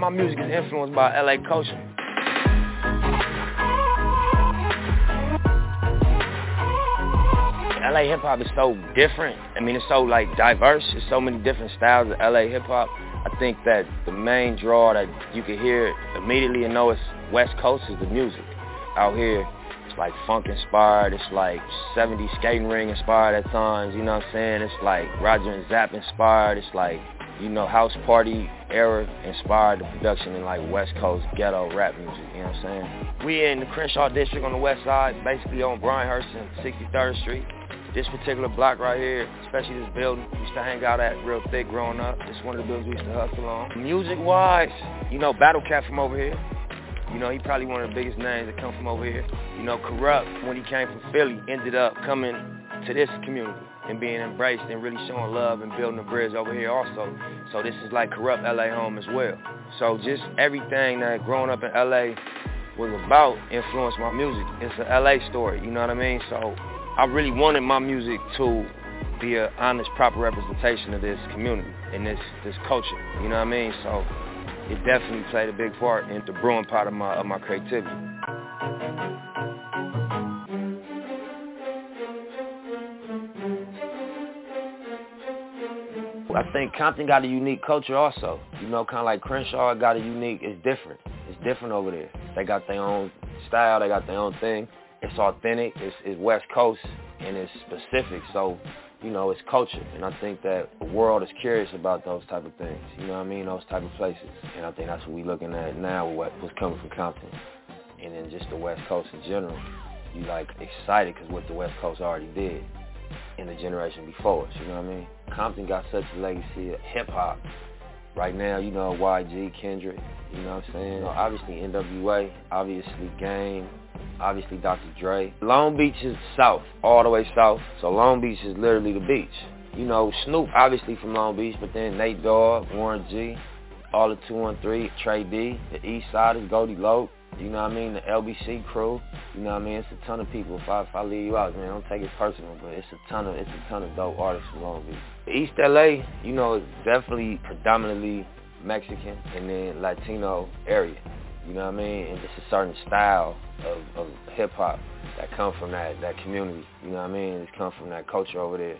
my music is influenced by LA culture. LA hip-hop is so different. I mean, it's so, like, diverse. There's so many different styles of LA hip-hop. I think that the main draw that you can hear immediately and know it's West Coast is the music. Out here, it's like funk-inspired. It's like 70s skating ring-inspired at times, you know what I'm saying? It's like Roger and Zapp-inspired. It's like, you know, house party era inspired the production in, like, West Coast ghetto rap music, you know what I'm saying? We in the Crenshaw district on the west side, basically on Bryanhurst and 63rd Street. This particular block right here, especially this building, we used to hang out at real thick growing up. This is one of the buildings we used to hustle on. Music-wise, you know, Battle Cat from over here. You know, he probably one of the biggest names that come from over here. You know, Corrupt, when he came from Philly, ended up coming to this community and being embraced and really showing love and building a bridge over here also. So this is like Corrupt LA home as well. So just everything that growing up in LA was about influenced my music. It's an LA story, you know what I mean? So I really wanted my music to be an honest, proper representation of this community and this culture, you know what I mean? So it definitely played a big part in the brewing part of my creativity. I think Compton got a unique culture also. You know, kind of like Crenshaw got a unique, it's different. It's different over there. They got their own style, they got their own thing. It's authentic, it's West Coast, and it's specific, so, you know, it's culture. And I think that the world is curious about those type of things, you know what I mean, those type of places. And I think that's what we're looking at now, what's coming from Compton. And then just the West Coast in general, you like excited because what the West Coast already did in the generation before us, you know what I mean? Compton got such a legacy of hip-hop. Right now, you know, YG, Kendrick, you know what I'm saying? You know, obviously NWA, obviously Game, obviously Dr. Dre. Long Beach is south, all the way south. So Long Beach is literally the beach. You know, Snoop obviously from Long Beach, but then Nate Dogg, Warren G, all the 213, Trey D, the East Siders, Goldie Loc, you know what I mean, the LBC crew, you know what I mean, it's a ton of people. If I leave you out, man, don't take it personal, but it's a ton of dope artists from Long Beach. East LA, you know, is definitely predominantly Mexican and then Latino area. You know what I mean? And it's a certain style of hip-hop that come from that community. You know what I mean? It's come from that culture over there.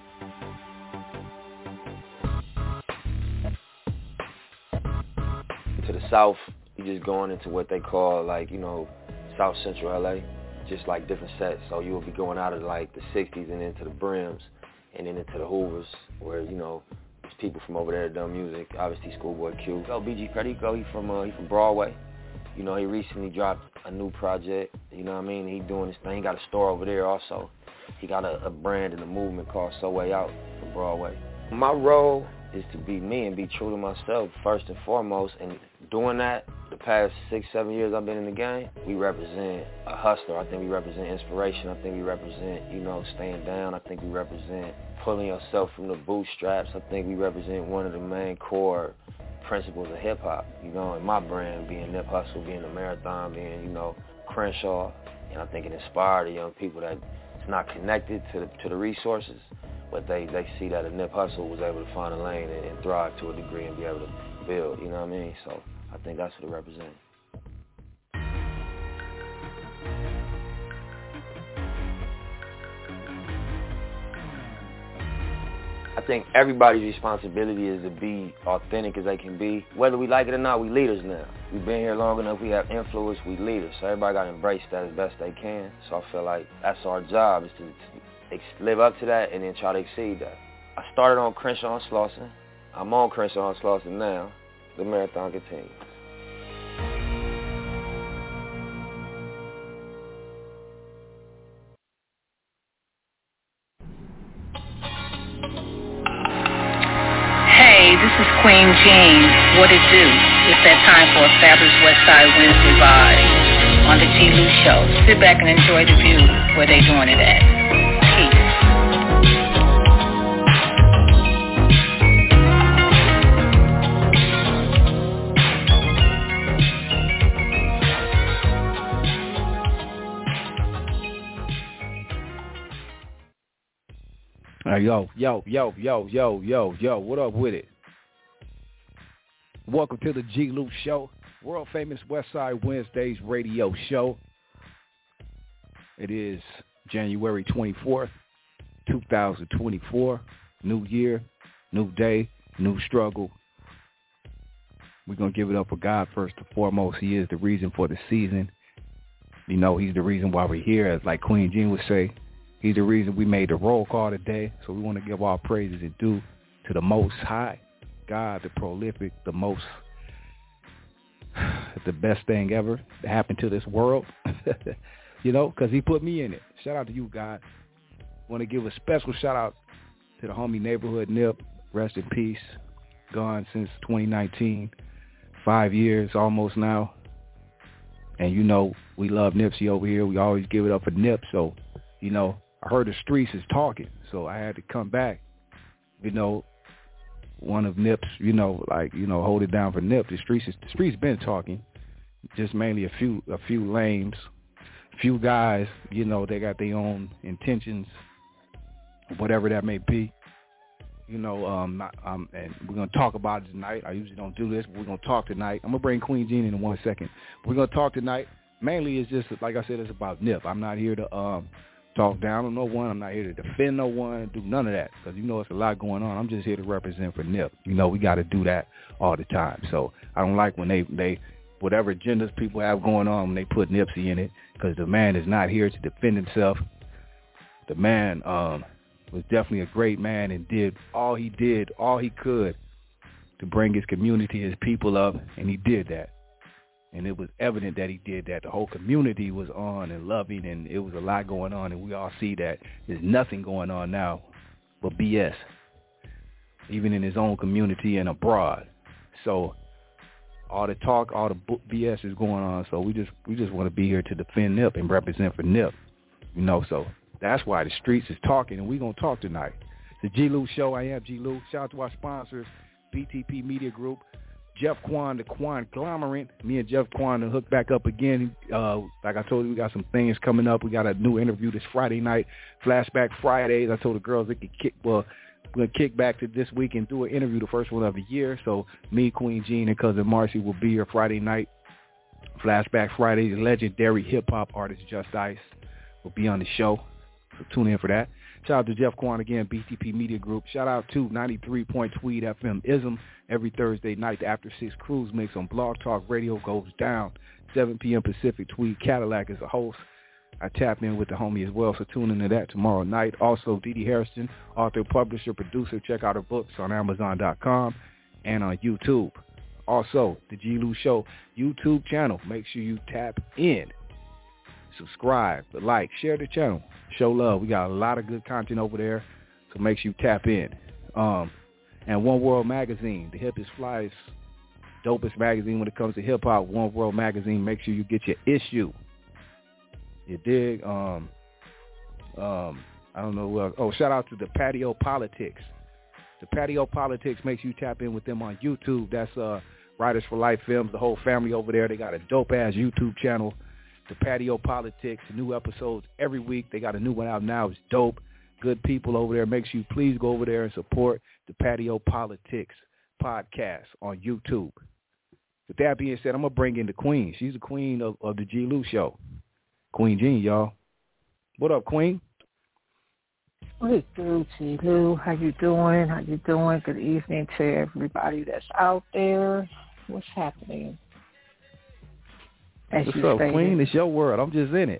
To the south, you're just going into what they call, like, you know, South Central LA, just like different sets. So you'll be going out of like the 60s and into the Brims and then into the Hoovers, where, you know, there's people from over there that done music. Obviously Schoolboy Q. BG Credico, he from Broadway. You know, he recently dropped a new project, you know what I mean? He doing his thing. He got a store over there also. He got a brand and a movement called So Way Out from Broadway. My role is to be me and be true to myself first and foremost. And doing that, the past 6-7 years I've been in the game, we represent a hustler. I think we represent inspiration. I think we represent, you know, staying down. I think we represent pulling yourself from the bootstraps. I think we represent one of the main core principles of hip-hop, you know, and my brand being Nip Hustle, being the Marathon, being, you know, Crenshaw. And I think it inspired the young people that it's not connected to the resources, but they see that a Nip Hustle was able to find a lane and thrive to a degree and be able to build, you know what I mean? So I think that's what it represents. I think everybody's responsibility is to be authentic as they can be. Whether we like it or not, we leaders now. We've been here long enough, we have influence, we leaders. So everybody got to embrace that as best they can. So I feel like that's our job, is to live up to that and then try to exceed that. I started on Crenshaw and Slauson. I'm on Crenshaw and Slauson now. The marathon continues. This is Queen Jean. What it do? It's that time for a fabulous Westside Wednesday vibe on the G. Lou Show. Sit back and enjoy the view where they doing it at. Yo, what up with it? Welcome to the G. Lou Show. World famous Westside Wednesdays radio show. It is January 24th, 2024. New year, new day, new struggle. We're going to give it up for God first and foremost. He is the reason for the season. You know, he's the reason why we're here. As like Queen Jean would say, he's the reason we made the roll call today. So we want to give all praises and due to the Most High, God, the prolific, the most, the best thing ever that happened to this world. You know, because he put me in it. Shout out to you, God. Want to give a special shout out to the homie Neighborhood Nip. Rest in peace. Gone since 2019. 5 years almost now. And, you know, we love Nipsey over here. We always give it up for Nip. So, you know, I heard the streets is talking. So I had to come back. You know, one of Nip's, you know, like, you know, hold it down for Nip. The streets been talking. Just mainly a few lames. Few guys, you know, they got their own intentions, whatever that may be. You know, and we're going to talk about it tonight. I usually don't do this, but we're going to talk tonight. I'm going to bring Queen Jean in 1 second. We're going to talk tonight. Mainly it's just, like I said, it's about Nip. I'm not here to talk down on no one. I'm not here to defend no one, do none of that, because, you know, it's a lot going on. I'm just here to represent for Nip. You know, we got to do that all the time. So I don't like when they whatever agendas people have going on, when they put Nipsey in it, because the man is not here to defend himself. The man was definitely a great man and did all he could to bring his community, his people up, and he did that. And it was evident that he did that. The whole community was on and loving, and it was a lot going on, and we all see that there's nothing going on now but BS, even in his own community and abroad. So all the talk, all the BS is going on, so we just want to be here to defend Nip and represent for Nip, you know. So that's why the streets is talking, and we're going to talk tonight. The G. Lou Show, I am G. Lou. Shout out to our sponsors, BTP Media Group, Jeff Quan, the Quanglomerate. Me and Jeff Quan to hook back up again. Like I told you, we got some things coming up. We got a new interview this Friday night, Flashback Fridays. I told the girls they could we're going to kick back to this week and do an interview, the first one of the year. So me, Queen Jean, and Cousin Marcy will be here Friday night. Flashback Fridays, legendary hip-hop artist Just Ice will be on the show. So tune in for that. Shout out to Jeff Quan again, BTP Media Group. Shout out to 93 Tweed FM Ism. Every Thursday night, the After 6 Cruise Mix on Blog Talk Radio goes down. 7 p.m. Pacific. Tweed Cadillac is a host. I tap in with the homie as well, so tune into that tomorrow night. Also, Dee Dee Harrison, author, publisher, producer. Check out her books on Amazon.com and on YouTube. Also, the G. Lou Show YouTube channel. Make sure you tap in. Subscribe, like, share the channel. Show love. We got a lot of good content over there, so make sure you tap in. And One World Magazine, the hippest, flyest, dopest magazine when it comes to hip-hop. One World Magazine. Make sure you get your issue. You dig? I don't know what. Oh, shout out to the Patio Politics. The Patio Politics, makes you tap in with them on YouTube. That's Writers for Life Films, the whole family over there. They got a dope-ass YouTube channel, the Patio Politics. New episodes every week. They got a new one out now. It's dope. Good people over there. Make sure you please go over there and support the Patio Politics podcast on YouTube. With that being said, I'm going to bring in the queen. She's the queen of the G. Lou Show. Queen Jean, y'all. What up, Queen? What is good, G. Lou? How you doing? How you doing? Good evening to everybody that's out there. What's happening? What's up, Queen? It's your world. I'm just in it.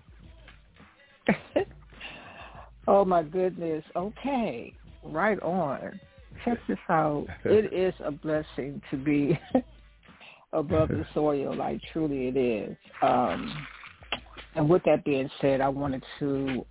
Oh, my goodness. Okay. Right on. Check this out. It is a blessing to be above the soil. Like, truly it is. And with that being said, I wanted to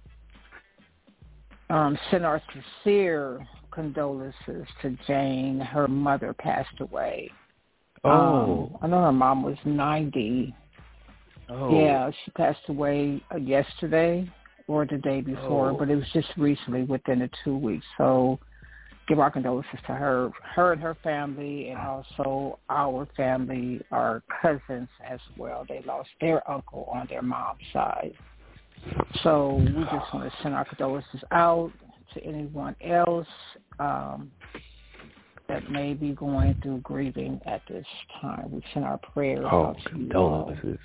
send our sincere condolences to Jane. Her mother passed away. Oh. I know her mom was 90. Oh. Yeah, she passed away yesterday or the day before, but it was just recently within the 2 weeks. So give our condolences to her and her family, and also our family, our cousins as well. They lost their uncle on their mom's side. So we just want to send our condolences out to anyone else that that may be going through grieving at this time. We send our prayers out to condolences.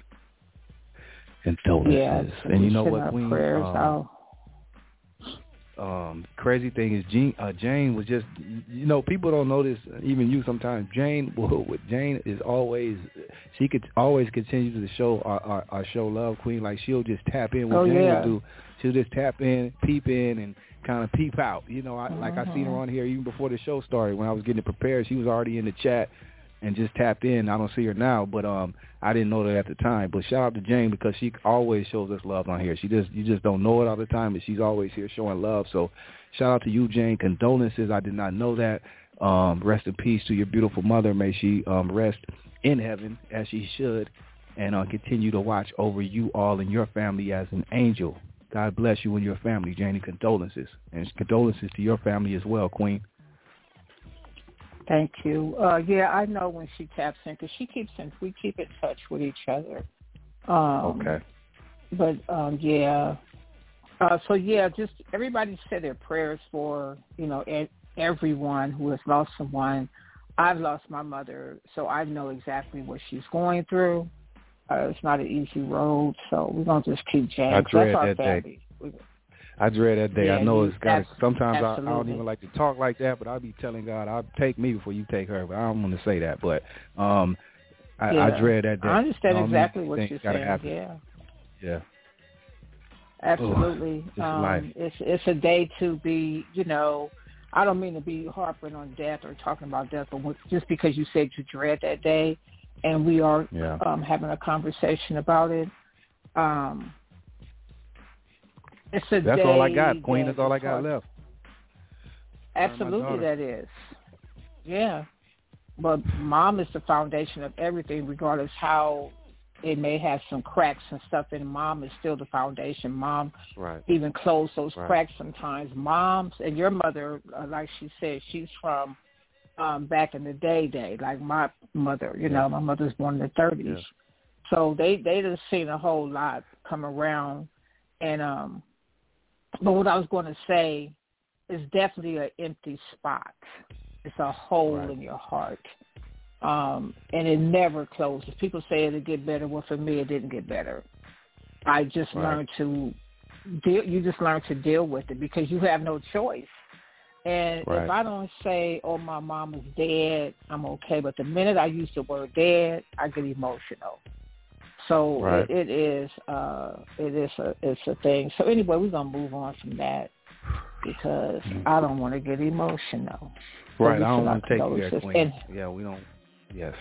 Yes, and you know what, Queen? Prayers out. Crazy thing is Jane was just, you know, people don't know this, even you sometimes. Jane is always, she could always continue to show our show love, Queen. Like, she'll just tap in what Jane will do. She'll just tap in, peep in, and kind of peep out. You know, like I seen her on here even before the show started. When I was getting it prepared, she was already in the chat and just tapped in. I don't see her now, but I didn't know that at the time. But shout out to Jane, because she always shows us love on here. You just don't know it all the time, but she's always here showing love. So shout out to you, Jane. Condolences. I did not know that. Rest in peace to your beautiful mother. May she rest in heaven as she should, and continue to watch over you all and your family as an angel. God bless you and your family, Janie. Condolences. And condolences to your family as well, Queen. Thank you. Yeah, I know when she taps in, because we keep in touch with each other. Okay. But, so, just everybody said their prayers for, you know, everyone who has lost someone. I've lost my mother, so I know exactly what she's going through. It's not an easy road, so we're going to just keep jamming. I dread that day. I dread that day. Yeah, I know it's got. Sometimes I don't even like to talk like that, but I'll be telling God, "I'll take me before you take her." But I don't want to say that. But I dread that day. I understand exactly what you're saying. Happen. Yeah. Absolutely. Life. It's a day to be. You know, I don't mean to be harping on death or talking about death, but just because you said you dread that day, and we are having a conversation about it. It's a That's day all I got, Queen. That's all I got left. Absolutely, that is. Yeah. But mom is the foundation of everything, regardless how it may have some cracks and stuff, and mom is still the foundation. Mom even closed those cracks sometimes. Moms, and your mother, like she said, she's from back in the day, like my mother. You know, my mother's born in the 30s. Yeah. So they just seen a whole lot come around. And but what I was going to say is definitely an empty spot. It's a hole in your heart. And it never closes. People say it'll get better. Well, for me, it didn't get better. I just learned to deal. You just learn to deal with it because you have no choice. And if I don't say, "Oh, my mom is dead," I'm okay. But the minute I use the word "dead," I get emotional. So it's a thing. So anyway, we're gonna move on from that because I don't want to get emotional. Right, I don't want to take you there, Queen. We don't. Yes.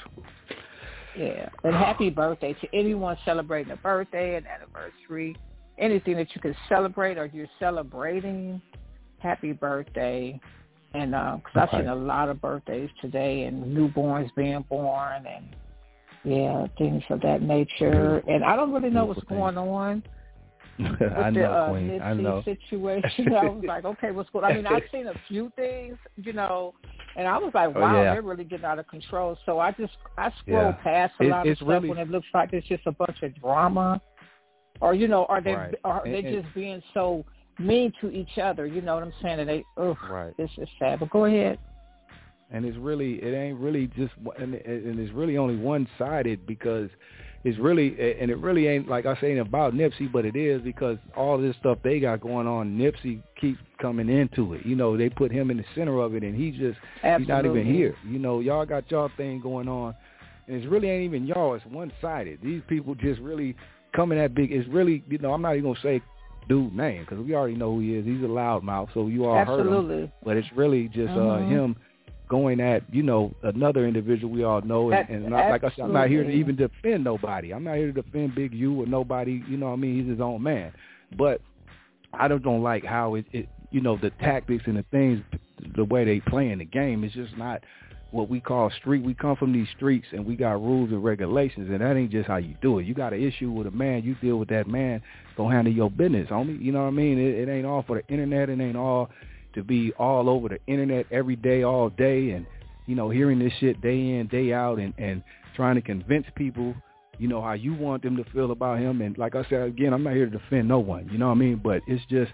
Yeah, and happy birthday to anyone celebrating a birthday, an anniversary, anything that you can celebrate or you're celebrating. Happy birthday, and because I've seen a lot of birthdays today and newborns being born and. Yeah, things of that nature. And I don't really know what's going on with the Nipsey situation. I was like, okay, what's going on? I mean, I've seen a few things, you know, and I was like, wow, they're really getting out of control. So I scroll past a lot of stuff really, when it looks like it's just a bunch of drama. Or, you know, are they just being so mean to each other? You know what I'm saying? And this is sad. But go ahead. And it ain't really just, and it's really only one-sided because it's really, and it really ain't, like I say, about Nipsey, but it is because all this stuff they got going on, Nipsey keeps coming into it. You know, they put him in the center of it, and he's not even here. You know, y'all got y'all thing going on, and it really ain't even y'all. It's one-sided. These people just really coming at big. It's really, you know, I'm not even going to say dude's name because we already know who he is. He's a loudmouth, so you all heard him. But it's really just him going at, you know, another individual we all know. And like I said, I'm not here to even defend nobody. I'm not here to defend Big U or nobody. You know what I mean? He's his own man. But I don't like how it you know, the tactics and the things, the way they play in the game is just not what we call street. We come from these streets and we got rules and regulations, and that ain't just how you do it. You got an issue with a man, you deal with that man, go handle your business, homie. You know what I mean? It ain't all for the internet. It ain't all to be all over the internet every day, all day, and, you know, hearing this shit day in, day out, and trying to convince people, you know, how you want them to feel about him. And like I said, again, I'm not here to defend no one, you know what I mean? But it's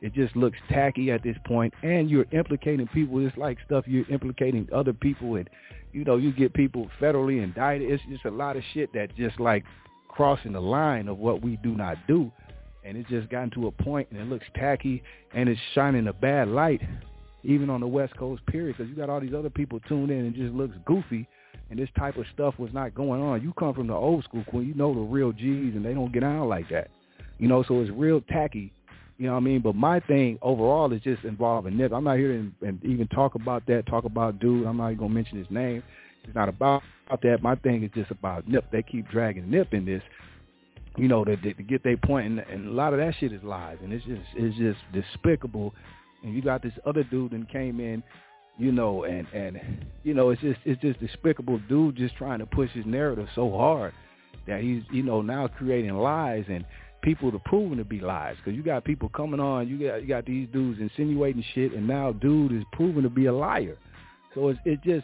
It just looks tacky at this point, and you're implicating people. It's like stuff you're implicating other people, and you get people federally indicted. It's just a lot of shit that just like crossing the line of what we do not do, and it's just gotten to a point, and it looks tacky, and it's shining a bad light, even on the West Coast, period, because you got all these other people tuned in, and it just looks goofy, and this type of stuff was not going on. You come from the old school, Queen, you know the real G's, and they don't get out like that, so it's real tacky. You know what I mean? But my thing overall is just involving Nip. I'm not here to even talk about that, talk about dude. I'm not even going to mention his name. It's not about that. My thing is just about Nip. They keep dragging Nip in this, to get their point. And a lot of that shit is lies. And it's just despicable. And you got this other dude that came in, it's just despicable dude just trying to push his narrative so hard that he's, now creating lies and people to proven to be lies, because you got people coming on, you got these dudes insinuating shit, and now dude is proven to be a liar. So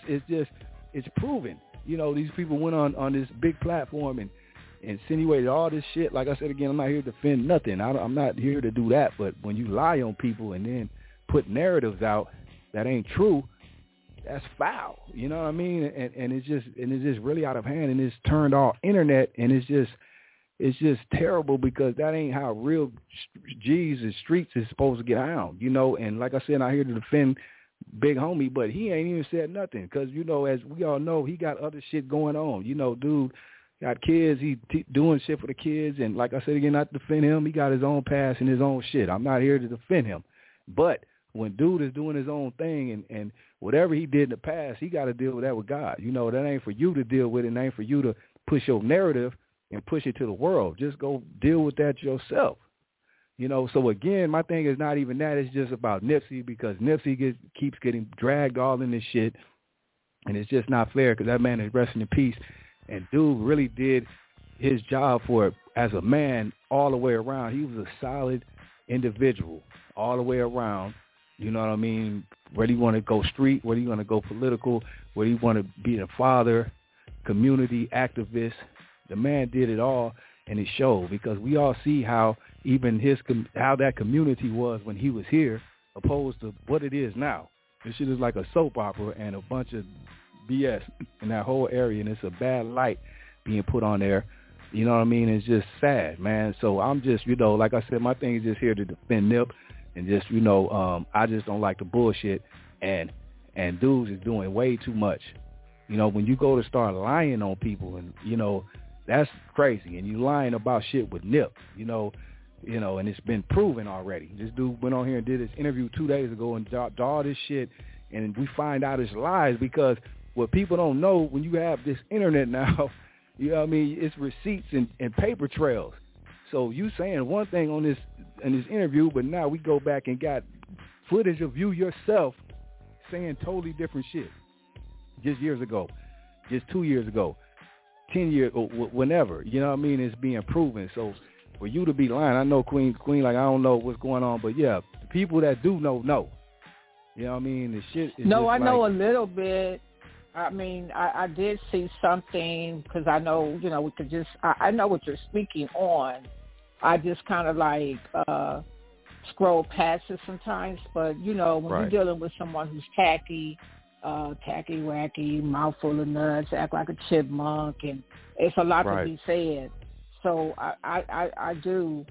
it's proven. These people went on this big platform and insinuated all this shit. Like I said again, I'm not here to defend nothing. I'm not here to do that. But when you lie on people and then put narratives out that ain't true, that's foul. You know what I mean? And it's just really out of hand, and it's turned all internet, and it's just terrible, because that ain't how real G's and streets is supposed to get down, And like I said, I'm here to defend Big Homie, but he ain't even said nothing, because, as we all know, he got other shit going on. Dude got kids, he doing shit for the kids, and like I said again, not to defend him, he got his own past and his own shit. I'm not here to defend him. But when dude is doing his own thing and whatever he did in the past, he got to deal with that with God. That ain't for you to deal with, and ain't for you to push your narrative and push it to the world. Just go deal with that yourself. So again, my thing is not even that. It's just about Nipsey, because Nipsey keeps getting dragged all in this shit, and it's just not fair, because that man is resting in peace. And dude really did his job as a man all the way around. He was a solid individual all the way around. You know what I mean? Whether you want to go street, whether you want to go political, whether you want to be a father, community activist, the man did it all, and it showed, because we all see how even how that community was when he was here, opposed to what it is now. This shit is like a soap opera and a bunch of BS in that whole area, and it's a bad light being put on there. You know what I mean? It's just sad, man. So I'm just, like I said, my thing is just here to defend Nip, and just, I just don't like the bullshit, and dudes is doing way too much. When you go to start lying on people, and, that's crazy. And you lying about shit with Nip, and it's been proven already. This dude went on here and did this interview 2 days ago and dropped all this shit, and we find out it's lies, because what people don't know, when you have this internet now, it's receipts and paper trails. So you saying one thing in this interview, but now we go back and got footage of you yourself saying totally different shit just years ago, just 2 years ago, 10 years, or whenever, it's being proven. So for you to be lying, I know Queen, like, I don't know what's going on, but yeah, the people that do know. You know what I mean? The shit is no, I know a little bit. I mean, I did see something, because I know, we could just, I know what you're speaking on. I just kind of like scroll past it sometimes, but, when right. you're dealing with someone who's tacky, wacky, mouthful of nuts, act like a chipmunk, and it's a lot right. to be said. So I do.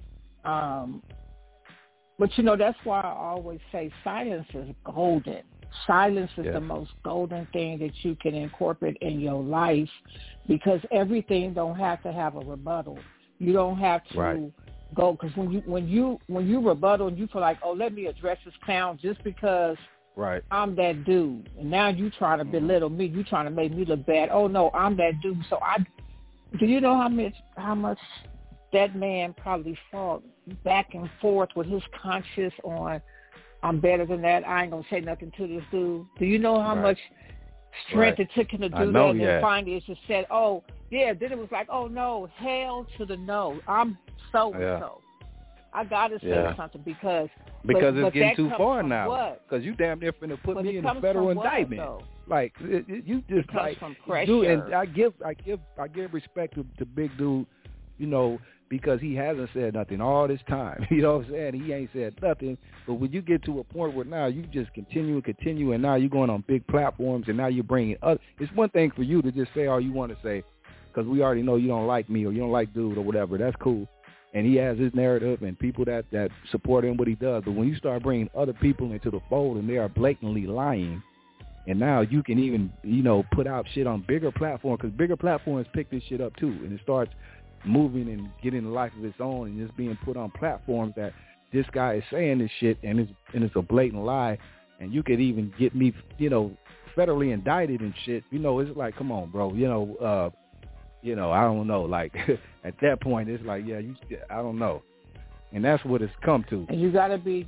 But, that's why I always say silence is golden. Silence is the most golden thing that you can incorporate in your life, because everything don't have to have a rebuttal. You don't have to go, because when you rebuttal and you feel like, oh, let me address this clown just because I'm that dude, and now you trying to belittle me, you trying to make me look bad. Oh no, I'm that dude. So do you know how much that man probably fought back and forth with his conscience on, I'm better than that, I ain't gonna say nothing to this dude. Do you know how much strength it took him to do that? And then finally it just said, oh yeah, then it was like, oh no, hell to the no, I'm so and so. I gotta say something, because it's getting too far now. Because you damn near finna put me in a federal indictment. Like you just like, dude, and I give respect to big dude you know, because he hasn't said nothing all this time. You know what I'm saying? He ain't said nothing. But when you get to a point where now you just continue, and now you're going on big platforms, and now you're bringing other. It's one thing for you to just say all you want to say, because we already know you don't like me or you don't like dude or whatever. That's cool. And he has his narrative and people that support him what he does. But when you start bringing other people into the fold and they are blatantly lying, and now you can even, you know, put out shit on bigger platforms, because bigger platforms pick this shit up too, and it starts moving and getting a life of its own, and just being put on platforms that this guy is saying this shit, and it's a blatant lie, and you could even get me, you know, federally indicted and shit. You know, it's like, come on, bro. You know, I don't know. Like at that point, it's like, yeah, I don't know, and that's what it's come to. And you gotta be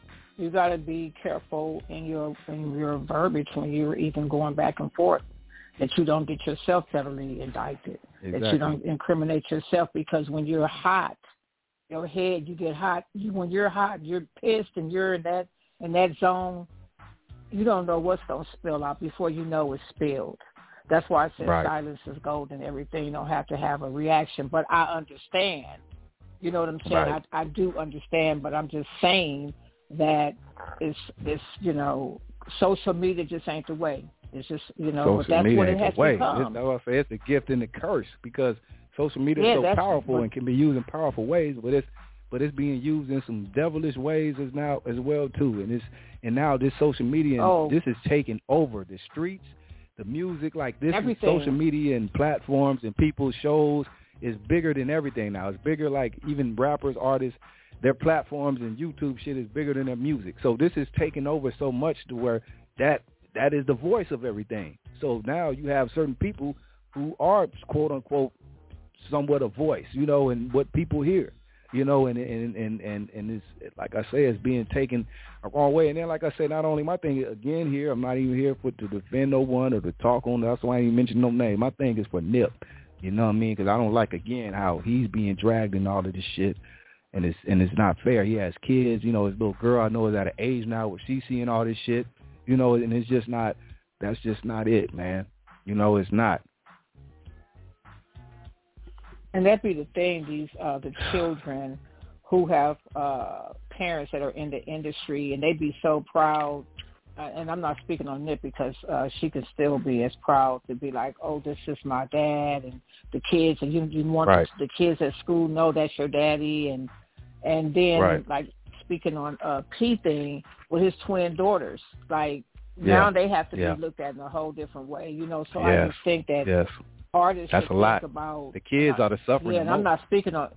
careful in your verbiage when you're even going back and forth, that you don't get yourself federally indicted, exactly. That you don't incriminate yourself, because when you're hot, your head, you get hot. When you're hot, you're pissed, and you're in that zone. You don't know what's gonna spill out before you know it's spilled. That's why I said silence is gold and everything. You don't have to have a reaction. But I understand. You know what I'm saying? Right. I do understand, but I'm just saying that it's you know, social media just ain't the way. It's just, you know, but that's what it has become. It's a gift and a curse, because social media is so powerful and can be used in powerful ways, but it's being used in some devilish ways as well too. And now this social media, this is taking over the streets. The music, like this, social media and platforms and people's shows is bigger than everything now. It's bigger, like even rappers, artists, their platforms and YouTube shit is bigger than their music. So this is taking over so much to where that is the voice of everything. So now you have certain people who are, quote unquote, somewhat a voice, you know, and what people hear, you know, and it's, like I say, it's being taken a wrong way. And then, like I say, not only my thing, again, here, I'm not even here to defend no one or to talk on, that's why I ain't mention no name. My thing is for Nip, you know what I mean? Because I don't like, again, how he's being dragged in all of this shit, and it's not fair. He has kids, you know, his little girl, I know, is at an age now where she's seeing all this shit, you know, and it's just not, that's just not it, man. You know, it's not. And that be the thing, these the children who have parents that are in the industry, and they be so proud. And I'm not speaking on Nip, because she can still be as proud to be like, oh, this is my dad, and the kids, and you want the kids at school know that's your daddy, and then like speaking on P thing with his twin daughters, like now they have to be looked at in a whole different way, you know. So I just think that artists that's a lot. About the kids are the suffering. Yeah, and I'm not speaking on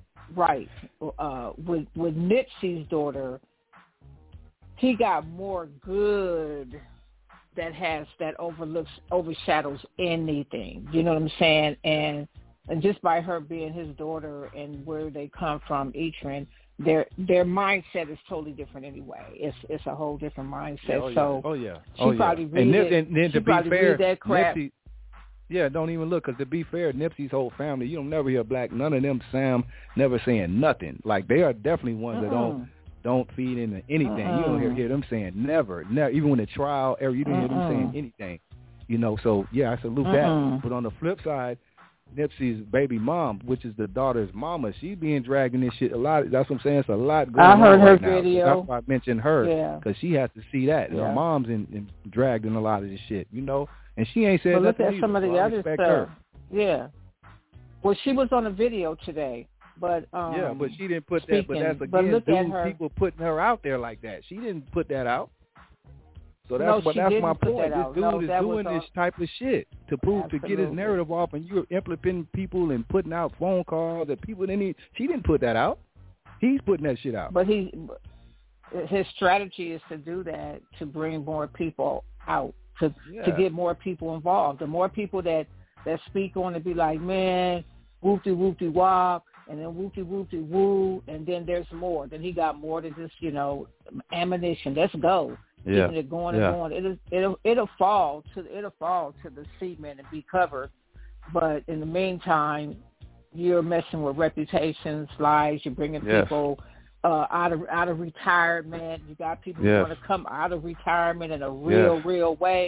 with Nipsey's daughter. He got more good that overshadows anything. You know what I'm saying? And just by her being his daughter and where they come from, Etran, their mindset is totally different anyway. It's a whole different mindset. She probably read it. And then to be fair, that crap. Nipsey, don't even look, because to be fair, Nipsey's whole family, you don't never hear none of them, Sam, never saying nothing. Like, they are definitely ones that don't feed into anything. You don't hear them saying never. Even when the trial era, you don't hear them saying anything. You know, so, I salute that. But on the flip side, Nipsey's baby mom, which is the daughter's mama, she's being dragged in this shit a lot. That's what I'm saying. It's a lot going on right now. I heard her video. That's why I mentioned her, because she has to see that. Yeah. Her mom's in dragged in a lot of this shit, you know. And she ain't said nothing. But look at some of the other stuff. Her. Yeah. Well, she was on a video today, but but she didn't put that. But that's again, people putting her out there like that. She didn't put that out. So that's my point. This dude is doing this type of shit to prove to get his narrative off, and you're implementing people and putting out phone calls that people didn't need. She didn't put that out. He's putting that shit out. But his strategy is to do that to bring more people out. To get more people involved. The more people that speak on it, be like, man, whoopty wop, and then whoopty woo, and then there's more. Then he got more than just, you know, ammunition. Let's go. Keeping it going and going. It'll fall to the cement and be covered. But in the meantime, you're messing with reputations, lies. You're bringing people out of retirement. You got people who want to come out of retirement in a real way.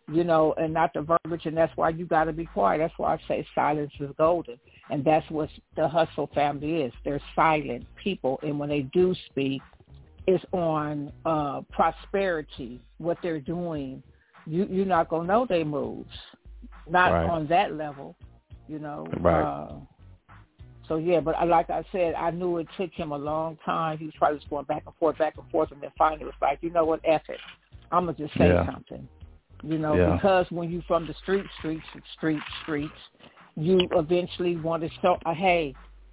and not the verbiage, and that's why you got to be quiet. That's why I say silence is golden, and that's what the Hustle family is. They're silent people, and when they do speak, it's on prosperity, what they're doing. You're not going to know their moves, not on that level, Right. So, yeah, but like I said, I knew it took him a long time. He was probably just going back and forth, and then finally it was like, you know what, F it. I'm going to just say something, because when you from the streets, you eventually want to show, hey,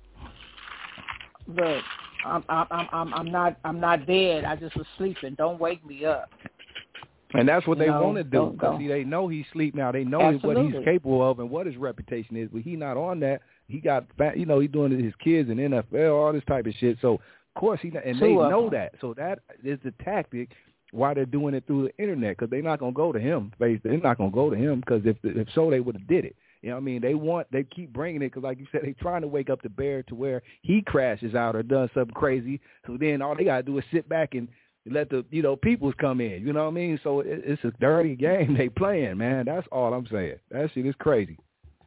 look, I'm not dead. I just was sleeping. Don't wake me up. And that's what they want to do. Because, see, they know he's asleep now. They know what he's capable of and what his reputation is. But he's not on that. He got, he's doing it to his kids and NFL, all this type of shit. So, of course, they know that. So that is the tactic why they're doing it through the internet, because they're not going to go to him. They're not going to go to him, because if so, they would have did it. You know what I mean? They keep bringing it because, like you said, they're trying to wake up the bear to where he crashes out or does something crazy. So then all they got to do is sit back and let the, peoples come in. You know what I mean? So it's a dirty game they playing, man. That's all I'm saying. That shit is crazy.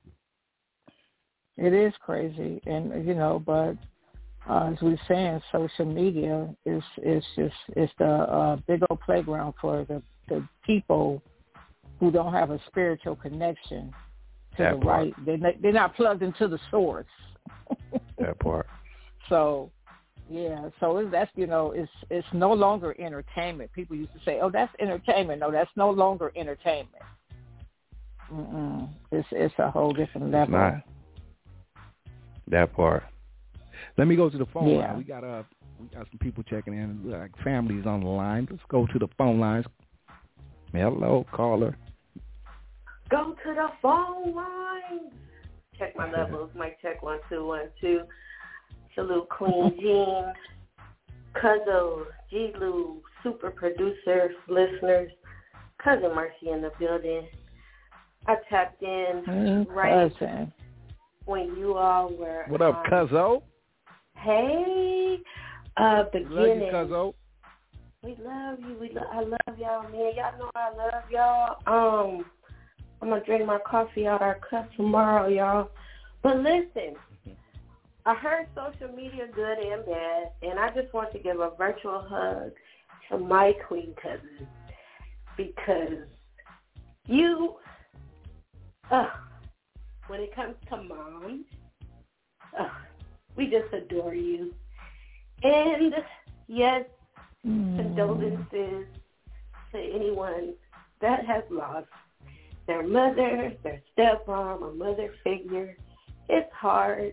It is crazy. And, but as we're saying, social media is the big old playground for the people who don't have a spiritual connection to that the part. Right. They're not plugged into the source. That part. So, yeah. So that's it's no longer entertainment. People used to say, "Oh, that's entertainment." No, that's no longer entertainment. It's a whole different level. It's not. That part. Let me go to the phone line. We got some people checking in. Like families on the line. Let's go to the phone lines. Hello, caller. Go to the phone line. Check my levels. Mic check 1 2 1 2. Salute Queen Jean, Cuzzo, G. Lou, super producer, listeners, Cousin Marcy in the building. I tapped in right when you all were. What up, Cuzzo? Hey, beginning. Love you, Cuzzo. We love you. I love y'all, man. Y'all know I love y'all. I'm going to drink my coffee out our cup tomorrow, y'all. But listen, I heard social media good and bad, and I just want to give a virtual hug to my queen cousin, because you, when it comes to moms, we just adore you. And, yes, condolences to anyone that has lost their mother, their stepmom, or mother figure. It's hard,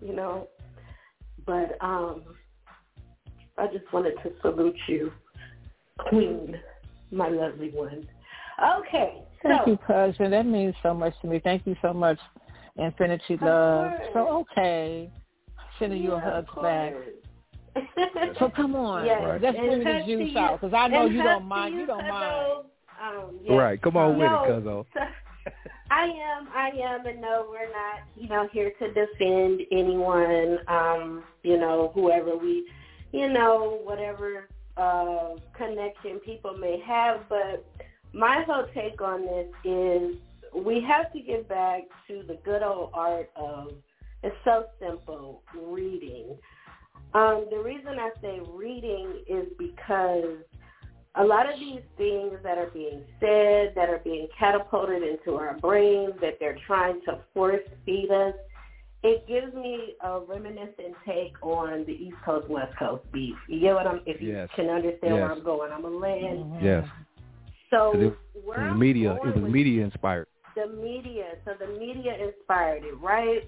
but I just wanted to salute you, Queen, my lovely one. Okay. Thank you, cousin. That means so much to me. Thank you so much, Infinity Love. So, sending you a hug back. So come on, let's bring the juice out, because I know you don't mind. You don't mind. Right, come on with it, Cuzzo. I am, and no, we're not, here to defend anyone, whoever we, whatever connection people may have, but my whole take on this is we have to get back to the good old art of, it's so simple, reading. The reason I say reading is because a lot of these things that are being said, that are being catapulted into our brains, that they're trying to force feed us, it gives me a reminiscent take on the East Coast, West Coast beef. You get what if you can understand where I'm going, I'm a land. Yes. So it was media inspired. The media inspired it, right?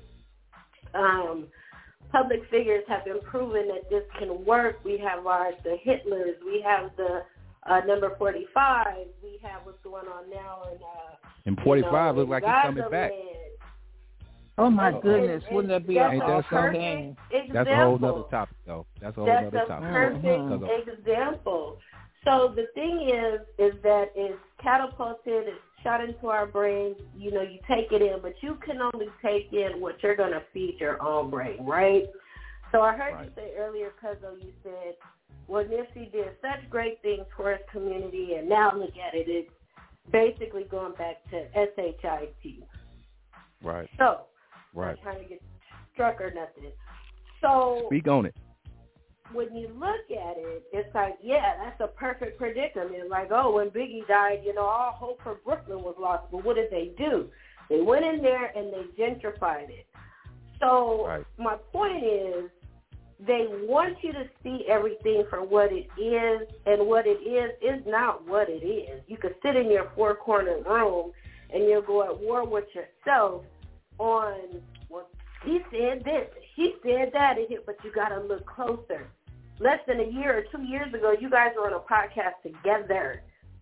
Public figures have been proven that this can work. We have the Hitlers, we have the number 45. We have what's going on now, and 45 looks like he's coming back. Oh my goodness! Wouldn't that be a perfect example? That's a whole other topic, though. That's a perfect example. So the thing is that it's catapulted, it's shot into our brains. You take it in, but you can only take in what you're going to feed your own brain, right? So I heard you say earlier, Cuzzo, you said, well, Nipsey did such great things for his community, and now look at it. basically going back to SHIT. Right. So, right. Not trying to get struck or nothing. So, speak on it. When you look at it, it's like, yeah, that's a perfect predicament. Like, oh, when Biggie died, all hope for Brooklyn was lost. But what did they do? They went in there and they gentrified it. So right. My point is, they want you to see everything for what it is, and what it is not what it is. You can sit in your four-corner room and you'll go at war with yourself on, well, he said this, he said that, but you got to look closer. Less than a year or 2 years ago, you guys were on a podcast together.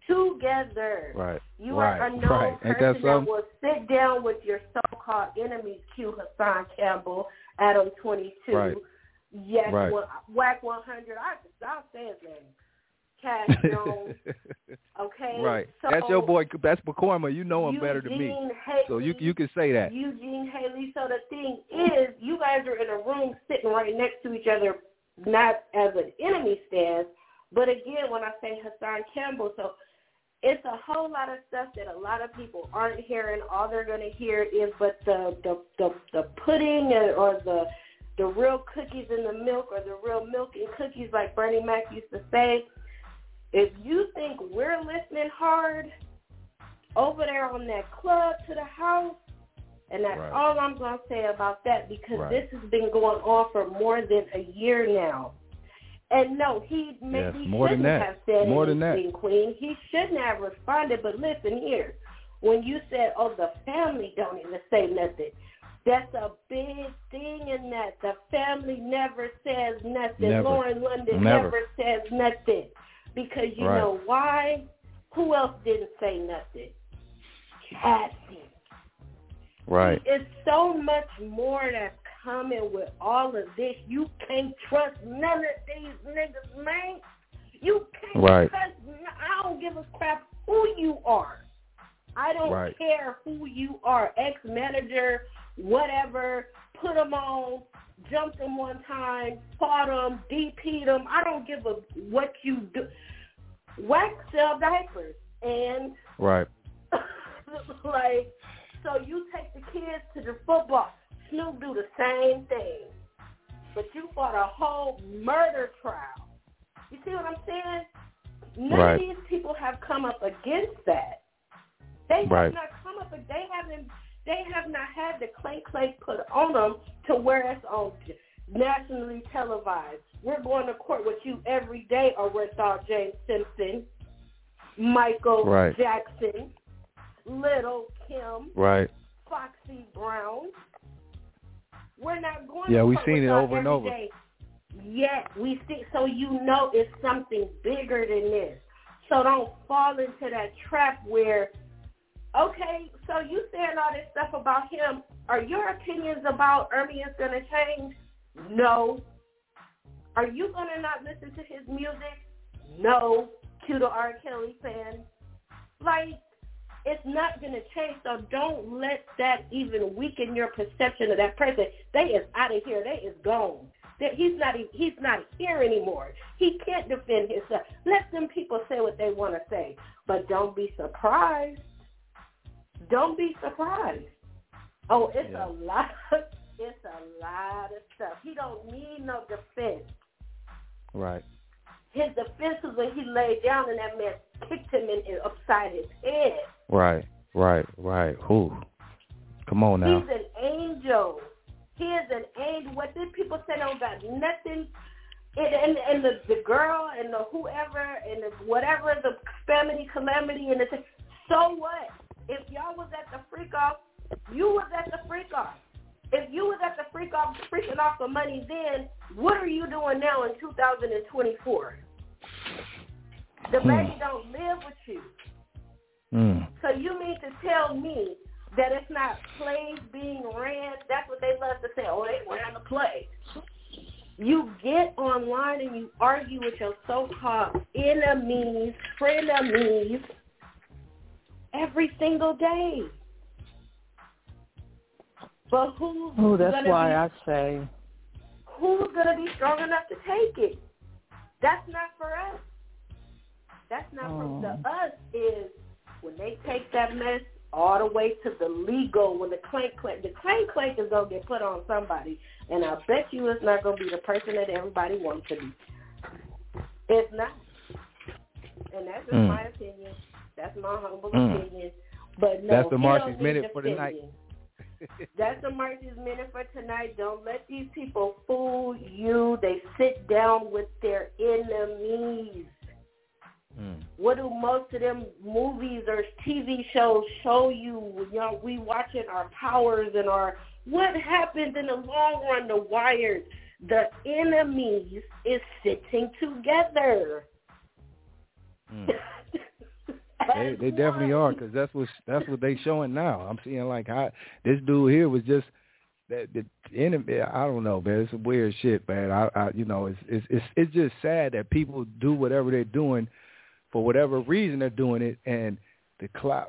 Right. You right. are a known right. person that will sit down with your so-called enemies, Q Hassan Campbell, Adam 22, right. Yes, right. Whack 100. I'll say his name. Cash Jones. Okay. Right. So, that's your boy. That's Bakorma. You know him better than me. Haley, so you can say that. Eugene Haley. So the thing is, you guys are in a room sitting right next to each other, not as an enemy stance, but again, when I say Hassan Campbell, so it's a whole lot of stuff that a lot of people aren't hearing. All they're going to hear is but the pudding or the real cookies in the milk, or the real milk in cookies, like Bernie Mac used to say. If you think we're listening hard over there on that club to the house, and that's right. all I'm going to say about that, because right. this has been going on for more than a year now. And no, he maybe shouldn't have said anything, Queen. He shouldn't have responded. But listen here, when you said, oh, the family don't even say nothing, that's a big thing in that. The family never says nothing. Never. Lauren London never says nothing. Because you right. know why? Who else didn't say nothing? Cassie. Right. See, it's so much more that's coming with all of this. You can't trust none of these niggas, man. You can't right. trust. I don't give a crap who you are. I don't right. care who you are. Ex-manager, whatever. Put them on. Jumped them one time. Fought them. DP'd them. I don't give a what you do. Wax sell diapers. And right. like, so you take the kids to the football. Snoop do the same thing. But you fought a whole murder trial. You see what I'm saying? None right. of these people have come up against that. They right. have not come up, they have not had the clay put on them to where it's on nationally televised. We're going to court with you every day, Aretha James Simpson, Michael right. Jackson, Little Kim, right. Foxy Brown. We're not going yeah, to we've court seen with it y'all over and every over. day. Yet we see, so you know it's something bigger than this. So don't fall into that trap where, okay, so you saying all this stuff about him. Are your opinions about Ermias going to change? No. Are you going to not listen to his music? No. Cue the R. Kelly fan. Like, it's not going to change, so don't let that even weaken your perception of that person. They is out of here. They is gone. He's not here anymore. He can't defend himself. Let them people say what they want to say, but don't be surprised. Don't be surprised. Oh, it's a lot. It's a lot of stuff. He don't need no defense. Right. His defense was when he laid down and that man kicked him upside his head. Right. Who? Come on now. He's an angel. He is an angel. What did people say? Don't got nothing. And the girl and the whoever and the whatever, the family calamity and the thing. So what? If y'all was at the freak off, you was at the freak off. If you was at the freak off, freaking off for money then, what are you doing now in 2024? The baby don't live with you. So you mean to tell me that it's not plays being ran? That's what they love to say. Oh, they ran the play. You get online and you argue with your so-called enemies, frenemies, every single day. But who's that's why I say, who's going to be strong enough to take it? That's not for us. That's not for us. Is when they take that mess all the way to the legal, when the clank is going to get put on somebody, and I bet you it's not going to be the person that everybody wants to be. It's not. And that's just my opinion. That's my humble opinion. But no, that's the Marcy's Minute for tonight. That's the Marcy's Minute for tonight. Don't let these people fool you. They sit down with their enemies. What do most of them movies or TV shows show you? You know, we watching our powers and our what happens in the long run. The Wired, the enemies is sitting together. They definitely are, because that's what they showing now. I'm seeing like this dude here was just the enemy. I don't know, man. It's some weird shit, man. I you know, it's just sad that people do whatever they're doing for whatever reason they're doing it, and the cloud,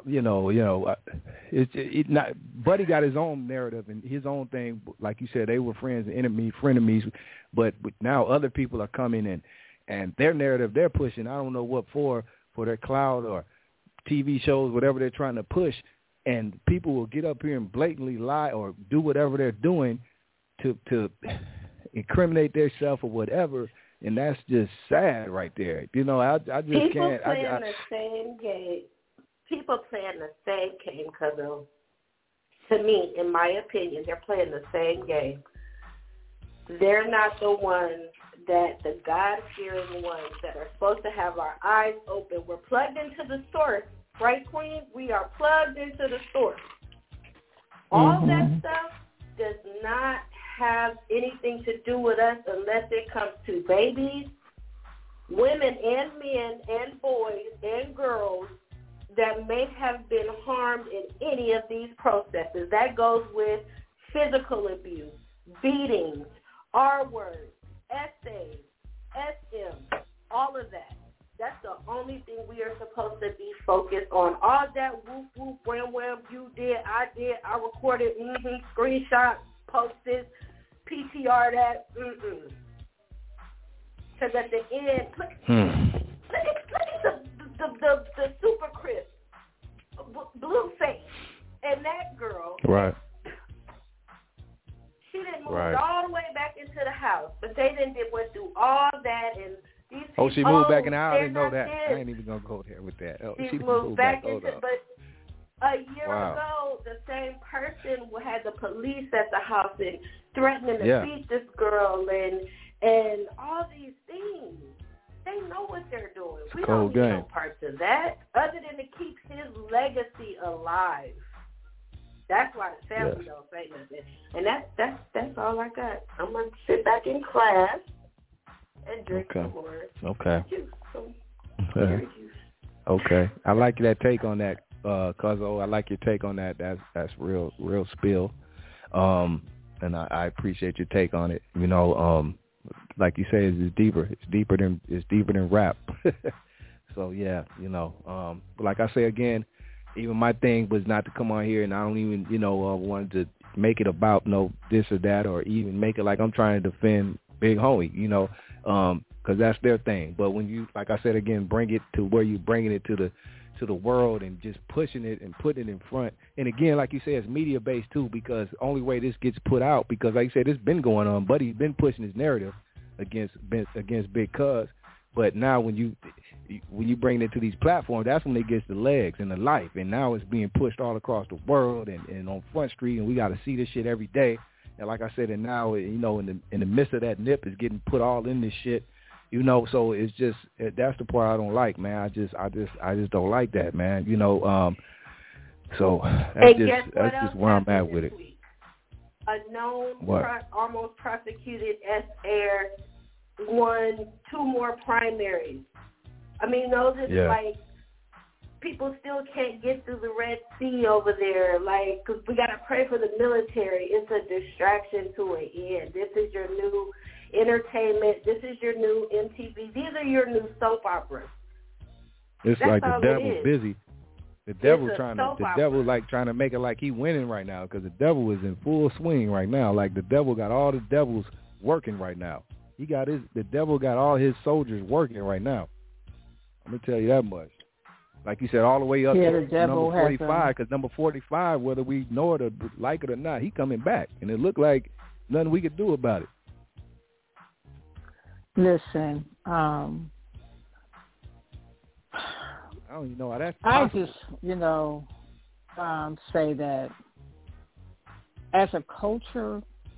it's not. Buddy got his own narrative and his own thing. Like you said, they were friends and frenemies, but now other people are coming and their narrative they're pushing. I don't know what for their cloud or TV shows, whatever they're trying to push, and people will get up here and blatantly lie or do whatever they're doing to incriminate themselves or whatever. And that's just sad right there. You know, I just people can't. Playing the same game. People playing the same game, Cuzzo. To me, in my opinion, they're playing the same game. They're not the ones that the God-fearing ones that are supposed to have our eyes open. We're plugged into the source, right, Queen? We are plugged into the source. All that stuff does not have anything to do with us unless it comes to babies, women and men and boys and girls that may have been harmed in any of these processes. That goes with physical abuse, beatings, R-words, essays, SM, all of that. That's the only thing we are supposed to be focused on. All that whoop, whoop, wham, wham, you did, I recorded, screenshot, posted, PTR that, Because at the end, look at the super crisp, blue face, and that girl. Right. She didn't move all the way back into the house, but they went through all that, and these people, she moved back in the house. I didn't know that. I ain't even gonna go there with that. She moved back into, but a year ago, the same person had the police at the house and threatening to beat this girl and all these things. They know what they're doing. We don't need no parts of that, other than to keep his legacy alive. That's why the family don't say nothing. And that's all I got. I'm going to sit back in class and drink some more juice. Juice. Okay. I like that take on that, Cuzzo. I like your take on that. That's real spill. And I appreciate your take on it. You know, like you say, it's deeper. It's deeper than rap. So yeah, you know. But like I say again, even my thing was not to come on here, and I don't even, wanted to make it about this or that, or even make it like I'm trying to defend Big Homie, because that's their thing. But when you, like I said again, bring it to where you're bringing it to the world and just pushing it and putting it in front, and again, like you said, it's media based too, because the only way this gets put out, because like you said, it's been going on, Buddy's been pushing his narrative against Big Cuz. But now when you bring it to these platforms, that's when it gets the legs and the life. And now it's being pushed all across the world and on Front Street, and we got to see this shit every day. And like I said, and now, in the midst of that, Nip is getting put all in this shit, so it's just, that's the part I don't like, man. I just don't like that, man. So that's just where I'm at with it. A known almost prosecuted S-Air won 2 more primaries. I mean, those are like, people still can't get through the Red Sea over there, like, because we got to pray for the military. It's a distraction to an end. This is your new entertainment. This is your new MTV. These are your new soap operas. It's like the devil's busy. The devil trying to make it like he winning right now, because the devil is in full swing right now. Like, the devil got all the devils working right now. The devil got all his soldiers working right now. I'm gonna tell you that much. Like you said, all the way up the to devil number 45, because number 45, whether we know it or like it or not, he coming back. And it looked like nothing we could do about it. Listen, I don't even know how that's I possible. just, say that as a culture,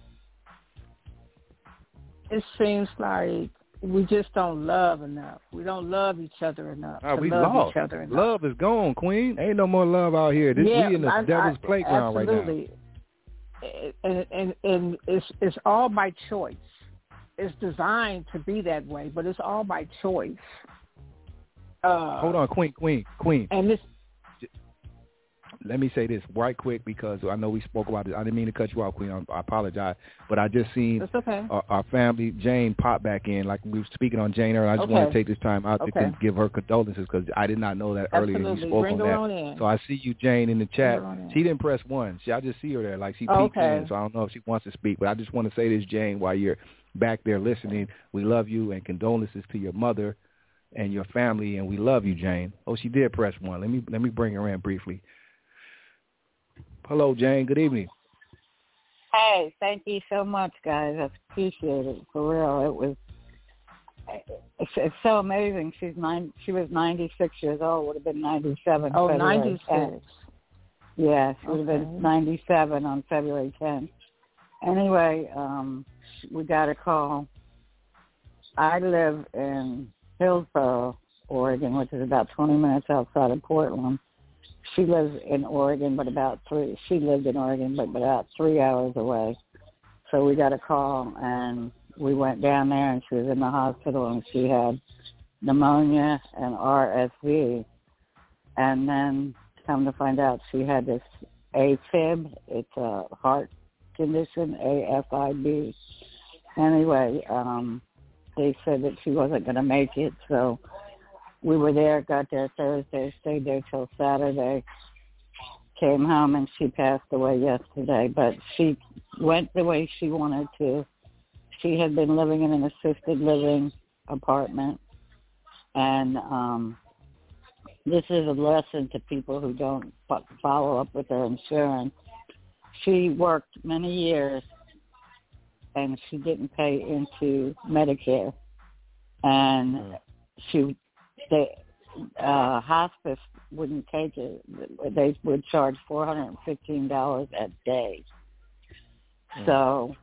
it seems like we just don't love enough. We don't love each other enough. We love lost. Each other enough. Love is gone, Queen. Ain't no more love out here. We in the devil's playground absolutely. right now. And it's all by choice. It's designed to be that way, but it's all by choice. Hold on, Queen. And this. Let me say this right quick because I know we spoke about it. I didn't mean to cut you off, Queen. I apologize. But I just seen our family, Jane, pop back in. Like we were speaking on Jane earlier. I just want to take this time out to give her condolences because I did not know that earlier. We spoke Bring on that. So I see you, Jane, in the chat. She didn't press 1. I just see her there. Like she peeked in. So I don't know if she wants to speak. But I just want to say this, Jane, while you're back there listening. We love you and condolences to your mother and your family. And we love you, Jane. Oh, she did press 1. Let me bring her in briefly. Hello, Jane. Good evening. Hey, thank you so much, guys. I appreciate it. For real, it's so amazing. She was 96 years old. Would have been 97. Oh, February 96. 10th. Yeah, she would have been 97 on February 10th. Anyway, we got a call. I live in Hillsboro, Oregon, which is about 20 minutes outside of Portland. She lives in Oregon, she lived in Oregon, but about 3 hours away. So we got a call, and we went down there, and she was in the hospital, and she had pneumonia and RSV. And then come to find out she had this AFib. It's a heart condition, AFib. Anyway, they said that she wasn't going to make it, so we were there, got there Thursday, stayed there till Saturday, came home, and she passed away yesterday. But she went the way she wanted to. She had been living in an assisted living apartment. And this is a lesson to people who don't follow up with their insurance. She worked many years, and she didn't pay into Medicare. And the hospice wouldn't take it. They would charge $415 a day. So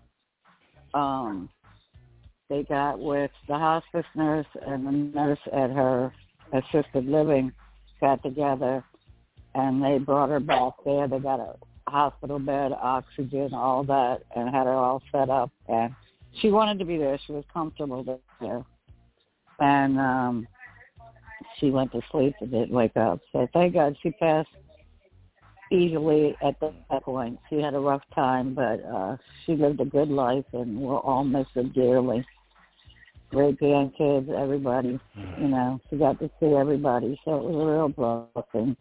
they got with the hospice nurse and the nurse at her assisted living got together, and they brought her back there. They got a hospital bed, oxygen, all that, and had her all set up. And she wanted to be there. She was comfortable there. And she went to sleep and didn't wake up. So thank God she passed easily at that point. She had a rough time, but she lived a good life, and we'll all miss her dearly. Great grandkids, everybody. She got to see everybody, so it was a real blessing.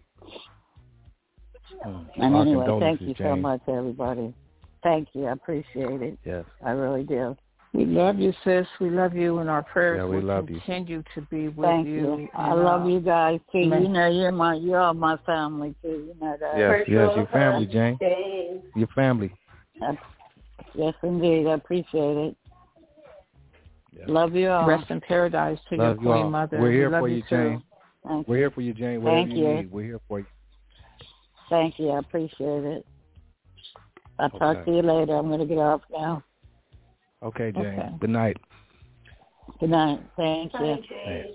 And anyway, thank you so much, everybody. Thank you. I appreciate it. Yes. I really do. We love you, sis. We love you, and our prayers will you. continue to be with Thank you. I love you guys too. You're my family too. You know that. Yes, your family, Jane. Your family. Yes, indeed. I appreciate it. Yeah. Love you all. Rest in paradise to your Queen Mother. We're here for you, Jane. We're here for you, Jane. Whatever you need, we're here for you. Thank you. I appreciate it. I'll talk to you later. I'm going to get off now. Okay, Jane. Okay. Good night. Good night. Thank you. Hey.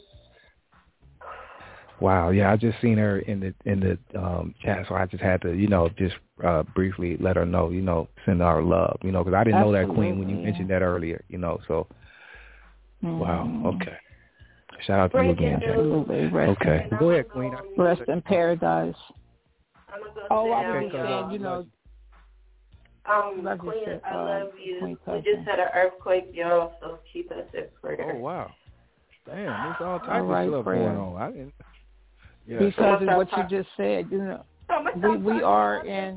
Wow. Yeah, I just seen her in the chat, so I just had to, just briefly let her know, send our love, because I didn't know that, Queen, when you mentioned that earlier, so. Wow. Okay. Shout out to you again, Jane. Okay. Go ahead, Queen. Rest in paradise. I was just saying, Queen, I love you. We just had an earthquake, y'all, so keep us in prayer. Oh, wow. Damn, there's all types of stuff going on. I didn't. Yeah. Because of what you just said, we are in.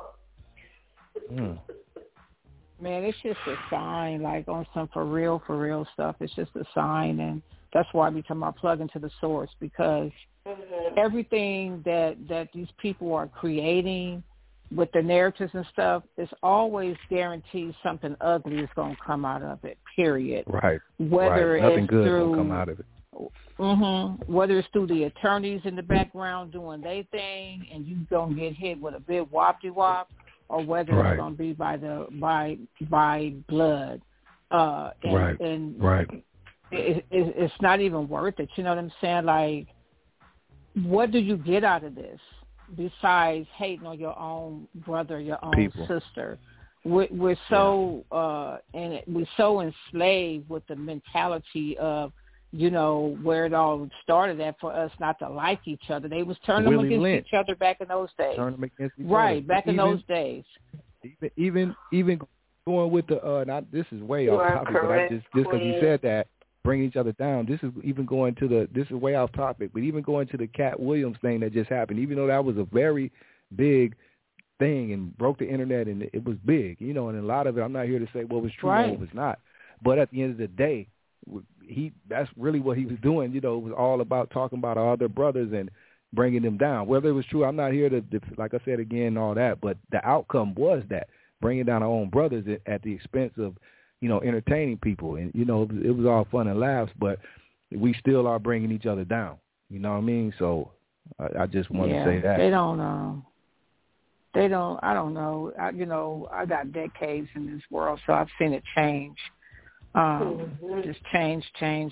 Man, it's just a sign, like on some for real stuff. It's just a sign, and that's why we talk about plug into the source, because everything that these people are creating with the narratives and stuff, is always guaranteed something ugly is going to come out of it, period. Right. Whether Nothing it's good through, will come out of it. Whether it's through the attorneys in the background doing their thing and you going to get hit with a big whoppity-wop, or whether it's going to be by blood. It's not even worth it. You know what I'm saying? Like, what do you get out of this besides hating on your own brother, your own sister? We're so we're so enslaved with the mentality of, you know, where it all started at for us not to like each other. They was turning them against each other back in those days. Turn them against each other. Back in those days. Even going with the this is way off topic, but I just because you said that, bring each other down. This is even going to this is way off topic, but even going to the Cat Williams thing that just happened, even though that was a very big thing and broke the internet and it was big, you know, and a lot of it, I'm not here to say what was true or what was not, but at the end of the day, that's really what he was doing. You know, it was all about talking about our other brothers and bringing them down. Whether it was true, I'm not here to, like I said again, all that, but the outcome was that, bringing down our own brothers at the expense of, you know, entertaining people. And, you know, it was all fun and laughs, but we still are bringing each other down. You know what I mean? So I just want to say that. I don't know. I got decades in this world, so I've seen it change. Just change.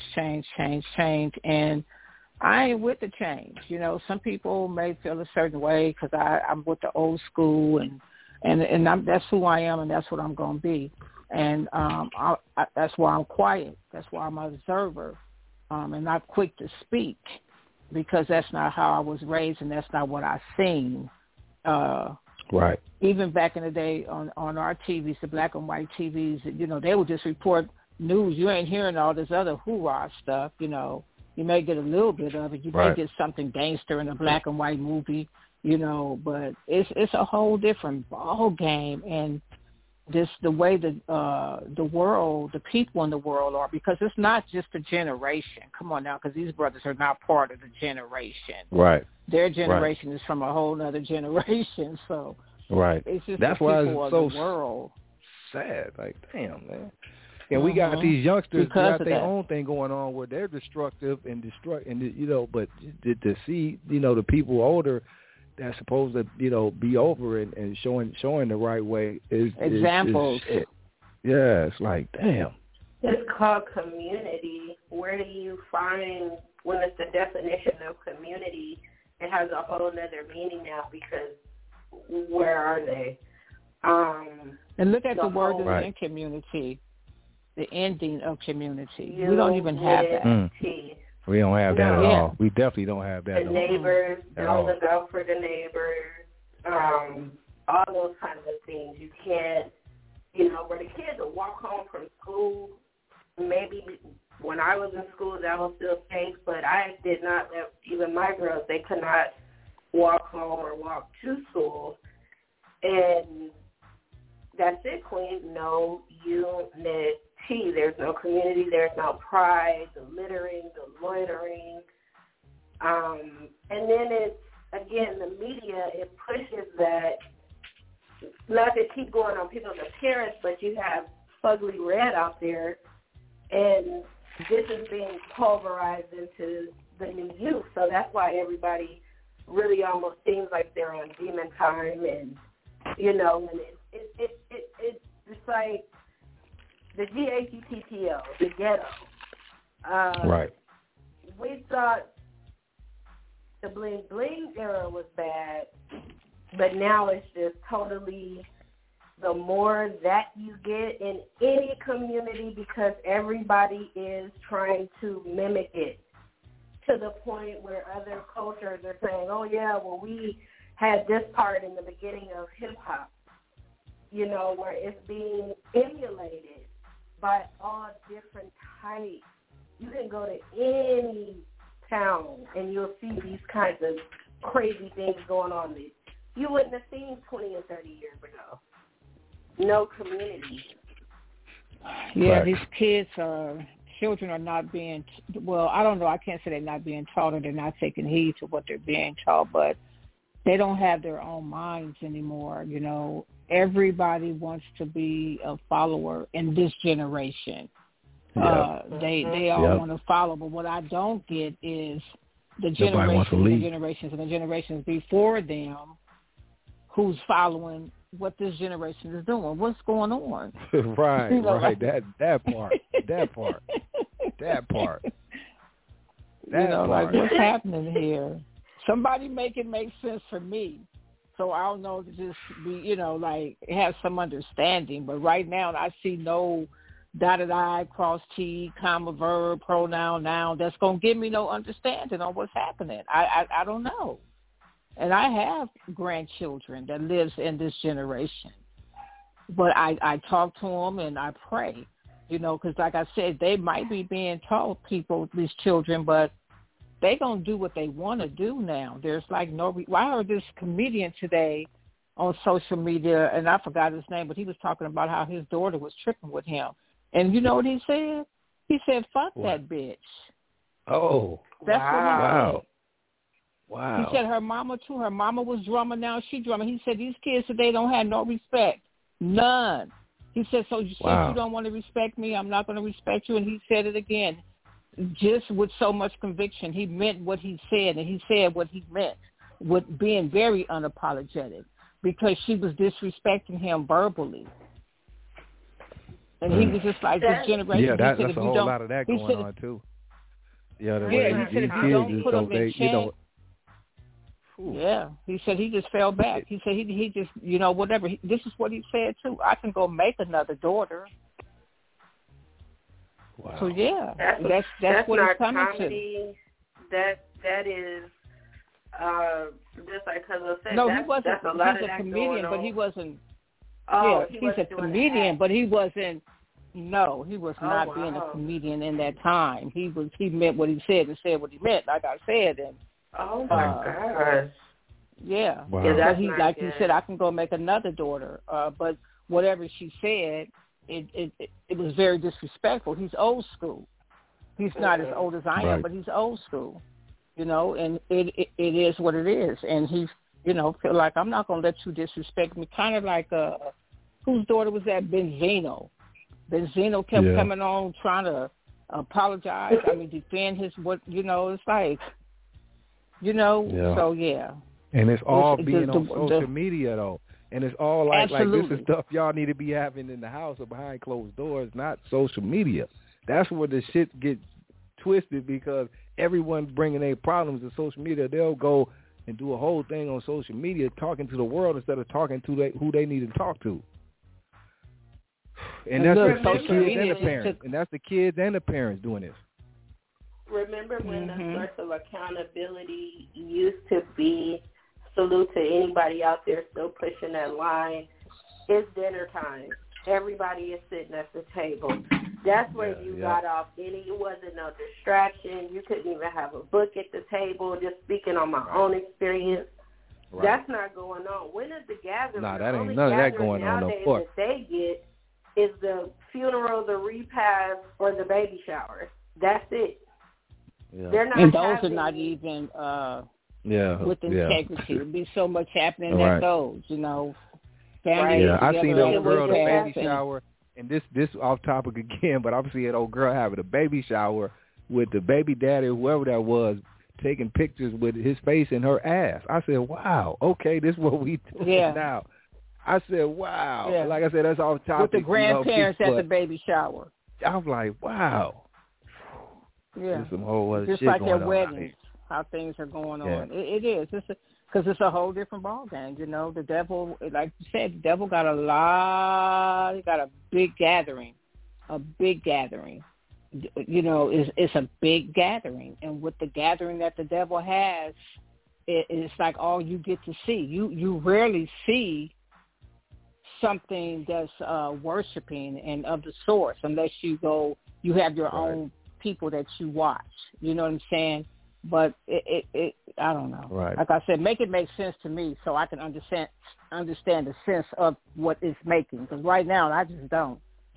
And I ain't with the change. You know, some people may feel a certain way because I'm with the old school and that's who I am, and that's what I'm going to be. And that's why I'm quiet. That's why I'm an observer and not quick to speak, because that's not how I was raised and that's not what I seen. Right. Even back in the day on our TVs, the black and white TVs, you know, they would just report news. You ain't hearing all this other hoorah stuff, you know. You may get a little bit of it. You may get something gangster in a black and white movie, you know, but it's a whole different ball game. And the way the world, the people in the world are, because it's not just a generation. Come on now, because these brothers are not part of the generation. Right. Their generation is from a whole other generation. So it's just that's the why people it's of so the world. Sad. Like, damn, man. And we got these youngsters that got their own thing going on where they're destructive and you know, but to see, you know, the people older that's supposed to, you know, be over and showing the right way is examples. Is yeah, it's like, damn. It's called community. Where do you find, when it's the definition of community, it has a whole other meaning now, because where are they? And look at the word in community. The ending of community. We don't even have that. We don't have that at all. We definitely don't have that. The neighbors, don't look out for the neighbors, all those kinds of things. You can't, you know, where the kids will walk home from school. Maybe when I was in school, that was still safe, but I did not let even my girls, they could not walk home or walk to school. And that's it, Queen. No unity. There's no community. There's no pride. The littering, the loitering. And then it's, again, the media, it pushes that, not to keep going on people's appearance, but you have Fugly Red out there, and this is being pulverized into the new youth. So that's why everybody really almost seems like they're on demon time, and, you know, and it's like the GATTO, the ghetto. We thought the bling bling era was bad, but now it's just totally, the more that you get in any community, because everybody is trying to mimic it, to the point where other cultures are saying, oh yeah, well, we had this part in the beginning of hip hop, you know, where it's being emulated by all different types. You can go to any town and you'll see these kinds of crazy things going on that you wouldn't have seen 20 and 30 years ago. No community. Yeah, these kids are children are not being, well, I don't know. I can't say they're not being taught or they're not taking heed to what they're being taught, but they don't have their own minds anymore. You know, everybody wants to be a follower in this generation. They all want to follow, but what I don't get is the generations and the generations before them who's following what this generation is doing. What's going on? Right, you know, right. That part. Like what's happening here? Somebody make it make sense for me, so I'll know to just be, like have some understanding. But right now, I see no dotted I, cross T, comma, verb, pronoun, noun. That's gonna give me no understanding on what's happening. I don't know. And I have grandchildren that lives in this generation. But I talk to them and I pray, because like I said, they might be being taught, these children, but they going to do what they want to do now. There's like I heard this comedian today on social media, and I forgot his name, but he was talking about how his daughter was tripping with him. And you know what he said? He said, fuck that bitch. Oh, that's what he said. Wow. He said her mama, too. Her mama was drumming, now she drumming. He said these kids today don't have no respect. None. He said, so since you don't want to respect me, I'm not going to respect you. And he said it again, just with so much conviction. He meant what he said, and he said what he meant, with being very unapologetic, because she was disrespecting him verbally. And he was just like, this generation. Yeah, that's a whole lot of that going on, too. Yeah, the way he said if you don't put them in check, yeah, he said he just fell back. He said he just, whatever. This is what he said, too. I can go make another daughter. Wow. So, yeah, that's what it's coming to. That is, just like Cousin said, no, he wasn't. That's a lot he's of a comedian, but he wasn't. Oh, yeah, he's a comedian, but he wasn't. No, he was not being a comedian in that time. He meant what he said and said what he meant, like I said. And oh my gosh. Yeah. Wow. Yeah, he, like you said, I can go make another daughter. But whatever she said, it was very disrespectful. He's old school. He's not as old as I am, but he's old school. And it is what it is. And he's, feel like I'm not going to let you disrespect me. Kind of like, whose daughter was that? Benzino. Benzino kept coming on trying to apologize. Defend his, it's like, so yeah. And it's all being on social media, though. And it's all like this is stuff y'all need to be having in the house or behind closed doors, not social media. That's where the shit gets twisted, because everyone's bringing their problems to social media. They'll go and do a whole thing on social media talking to the world instead of talking to who they need to talk to. And that's the kids and the parents. And that's the kids and the parents doing this. Remember when the source of accountability used to be, salute to anybody out there still pushing that line, it's dinner time. Everybody is sitting at the table. That's where you got off it wasn't no distraction. You couldn't even have a book at the table, just speaking on my own experience. Right. That's not going on. When is the gathering? Nah, that ain't none of that going on. No fuck. That they get is the funeral, the repast, or the baby shower. That's it. Yeah. They're not, and those are not even with integrity. There'd be so much happening at those, Family I seen the old girl at the baby shower, and this off topic again, but I'm seeing old girl having a baby shower with the baby daddy, whoever that was, taking pictures with his face and her ass. I said, wow, okay, this is what we doing now. I said, wow. Yeah. Like I said, that's off topic. With the grandparents at the baby shower. I'm like, wow. Yeah. There's some whole other just shit like going their weddings, how things are going on. It is. Because it's a whole different ballgame, The devil, like you said, the devil got he got a big gathering. A big gathering. It's a big gathering. And with the gathering that the devil has, it's like all you get to see. You rarely see something that's worshiping and of the source unless you have your own people that you watch. You know what I'm saying? But it I don't know. Right. Like I said, make it make sense to me so I can understand the sense of what it's making. Because right now I just don't.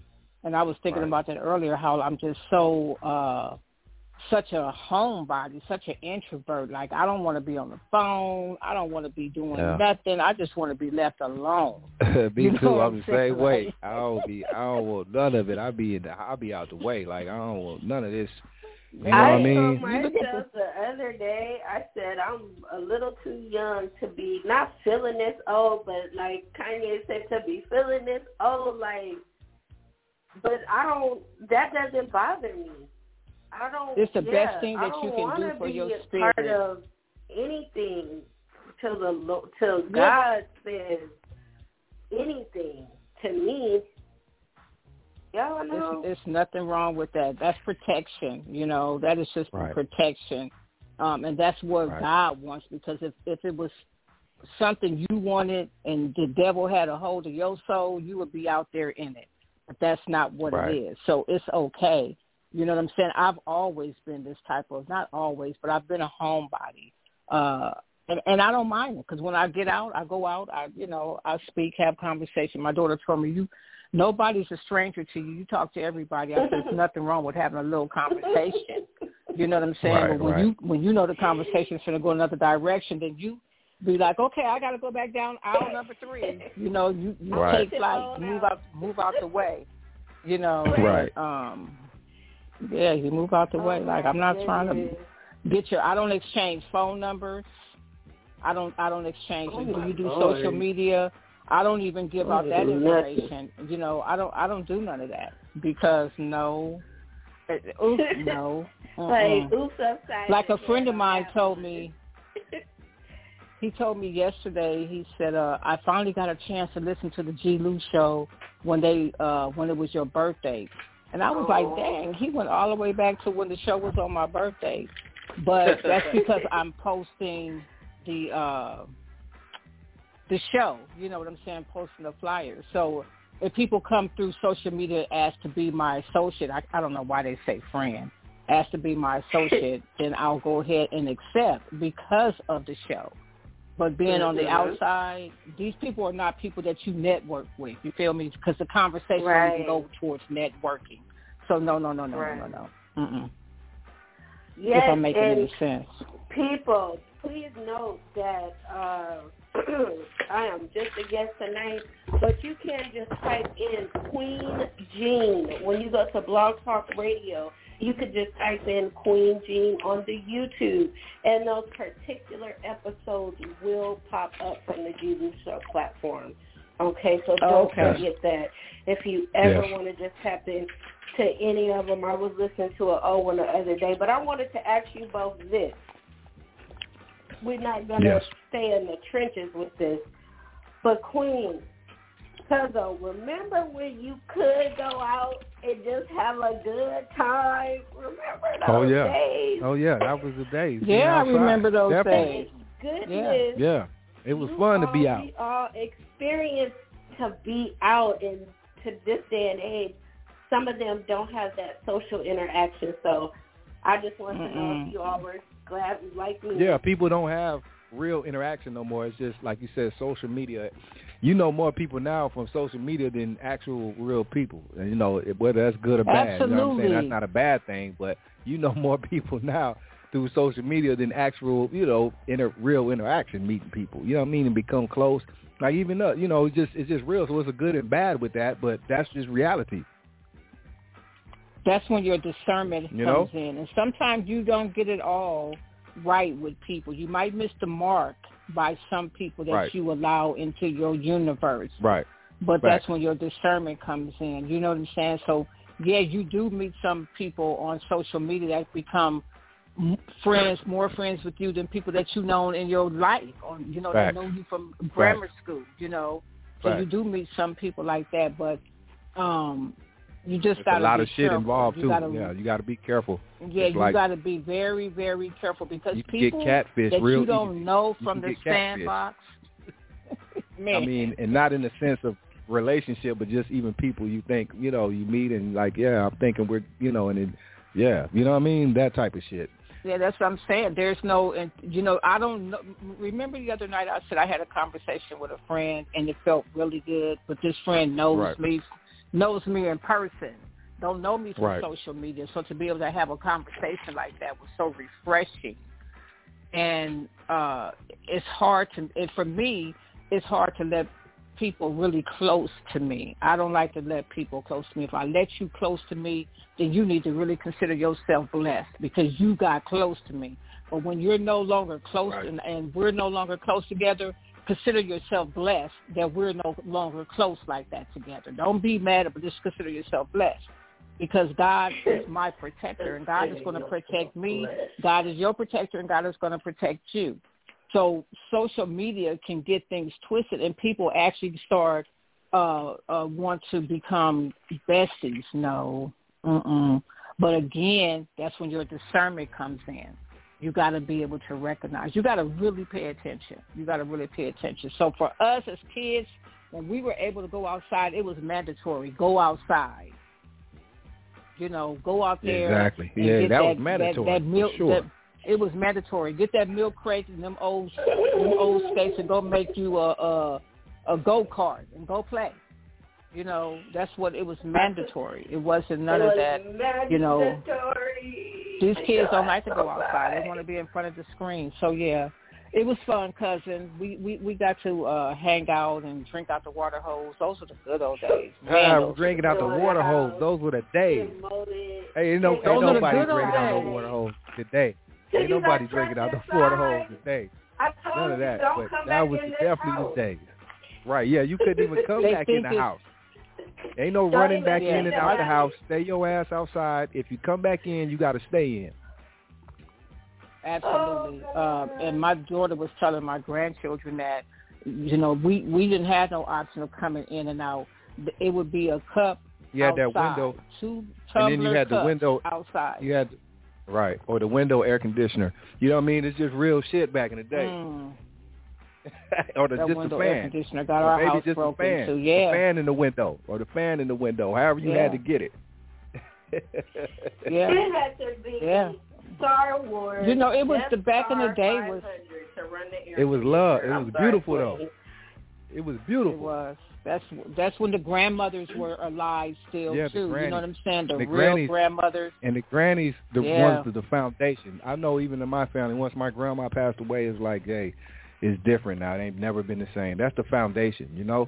And I was thinking about that earlier, how I'm just so such a homebody, such an introvert. Like, I don't want to be on the phone. I don't want to be doing nothing. I just want to be left alone. Me too. I'm the same way. I don't want none of it. I'll be out the way. Like, I don't want none of this. You know what I mean? I told myself the other day, I said I'm a little too young to be not feeling this old, but like Kanye said, to be feeling this old, like. But that doesn't bother me. It's the best thing that you can do for your spirit. Part of anything till God says anything to me. Y'all know. There's nothing wrong with that. That's protection. That is just protection, and that's what God wants. Because if it was something you wanted and the devil had a hold of your soul, you would be out there in it. But that's not what it is. So it's okay. You know what I'm saying? I've always been this type of, not always, but I've been a homebody. And I don't mind it, because when I get out, I go out, I speak, have conversation. My daughter told me, nobody's a stranger to you. You talk to everybody. I said, there's nothing wrong with having a little conversation. You know what I'm saying? But when you know the conversation's going to go another direction, then you be like, okay, I got to go back down aisle number 3. You take flight, move out the way. You move out the way. Like, I'm not trying to I don't exchange phone numbers. I don't exchange. Do you do social media? I don't even give out that information. I don't do none of that, because no. Like a friend of mine told me. He told me yesterday, he said, I finally got a chance to listen to the G. Lou show when it was your birthday. And I was like, dang, he went all the way back to when the show was on my birthday. But that's because I'm posting the show, you know what I'm saying, posting the flyers. So if people come through social media and ask to be my associate, I don't know why they say friend, ask to be my associate, then I'll go ahead and accept because of the show. But being on the outside, these people are not people that you network with. You feel me? Because the conversation doesn't go towards networking. So no. Mm-mm. Yes, if I'm making any sense. People, please note that I am just a guest tonight, but you can just type in Queen Jean. When you go to Blog Talk Radio, you could just type in Queen Jean on the YouTube, and those particular episodes will pop up from the G. Lou Show platform. Okay, so don't forget that. If you ever want to just tap in to any of them, I was listening to an old one the other day, but I wanted to ask you both this. We're not going to stay in the trenches with this, but Queen, Cuzzo, remember when you could go out and just have a good time? Remember those days? Oh, yeah, that was the days. Yeah, I remember those days. Goodness. Yeah. It was fun to be out. We all experienced to be out, and to this day and age, some of them don't have that social interaction. So I just want to know if you all were glad like me. Yeah, people don't have real interaction no more. It's just, like you said, social media. You know more people now from social media than actual real people. And, whether that's good or bad. Absolutely. You know what I'm saying? That's not a bad thing, but you know more people now through social media than actual, real interaction, meeting people. You know what I mean? And become close. Like, even it's just real. So it's a good and bad with that, but that's just reality. That's when your discernment comes in. And sometimes you don't get it all right with people. You might miss the mark by some people that you allow into your universe. Right. But that's when your discernment comes in. You know what I'm saying? So, yeah, you do meet some people on social media that become more friends with you than people that you've known in your life, or, that know you from grammar school, So you do meet some people like that, but you just got to be careful. A lot of shit involved, too. You got to be careful. Yeah, you got to be very, very careful, because people that you don't know from the sandbox. I mean, and not in the sense of relationship, but just even people you think, you meet and like, I'm thinking we're, and then, you know what I mean? That type of shit. Yeah, that's what I'm saying. There's no, I don't know. Remember the other night I said I had a conversation with a friend and it felt really good, but this friend knows me. knows me in person, don't know me through Right. social media. So to be able to have a conversation like that was so refreshing. And it's hard to, for me, it's hard to let people really close to me. I don't like to let people close to me. If I let you close to me, then you need to really consider yourself blessed because you got close to me. But when you're no longer close and we're no longer close together, consider yourself blessed that we're no longer close like that together. Don't be mad, but just consider yourself blessed because God is my protector and God is going to protect me. God is your protector and God is going to protect you. So social media can get things twisted and people actually start want to become besties. No. But again, that's when your discernment comes in. You got to be able to recognize. You got to really pay attention. So for us as kids, when we were able to go outside, it was mandatory. Go outside. You know, go out there. Exactly. And Yeah, get that was mandatory. That milk, for sure. it was mandatory. Get that milk crate and them old skates and go make you a go-kart and go play. You know, that's what it was mandatory. It wasn't none of that, you know. These kids don't like to go outside. They want to be in front of the screen. So, yeah, it was fun, cousin. We got to hang out and drink out the water hose. Those were the good old days. Drinking out the water hose. Those were the days. Hey, ain't nobody drinking out no water hose today. Ain't nobody drinking out the water hose today. None of that. But that was definitely the days. Right, yeah, you couldn't even come back in the house. Ain't no running back in and out the house. Stay your ass outside. If you come back in, you got to stay in. Absolutely. And my daughter was telling my grandchildren that, you know, we didn't have no option of coming in and out. It would be a cup You had outside, that window. 2 and then you had the window outside. You had, right, or the window air conditioner. You know what I mean? It's just real shit back in the day. Or that just window the fan. air conditioner got our house just broken fan. too. Yeah, the fan in the window, or the fan in the window. However you had to get it. Yeah. It had to be Star Wars. You know, it was the back in the day was. It was love. It was beautiful though. It was beautiful. It was. That's when the grandmothers were alive still too. You know what I'm saying? The real grannies, grandmothers. And the grannies, the ones with the foundation. I know even in my family, once my grandma passed away, it's like, hey, it's different now. It ain't never been the same. That's the foundation, you know?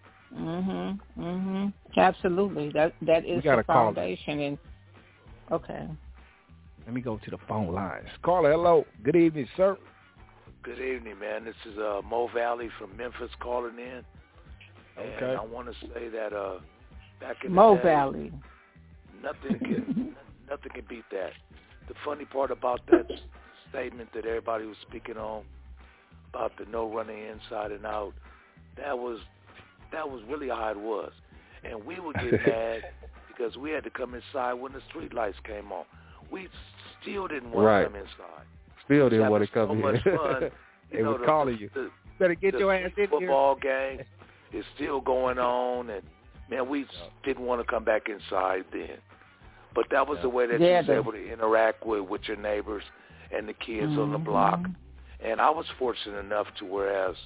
Absolutely. That is the foundation. And okay. Let me go to the phone lines. Caller, hello. Good evening, sir. Good evening, man. This is Mo Valley from Memphis calling in. Okay. And I want to say that back in Mo the day, Valley. nothing can beat that. The funny part about that statement that everybody was speaking on about the no running inside and out, that was really how it was. And we would get mad because we had to come inside when the street lights came on. We still didn't want to come inside. Still didn't want to come in. So much fun. They were calling you. Better get your ass in here. Football game is still going on, and man, we didn't want to come back inside then. But that was the way that you was able to interact with your neighbors and the kids on the block. And I was fortunate enough to whereas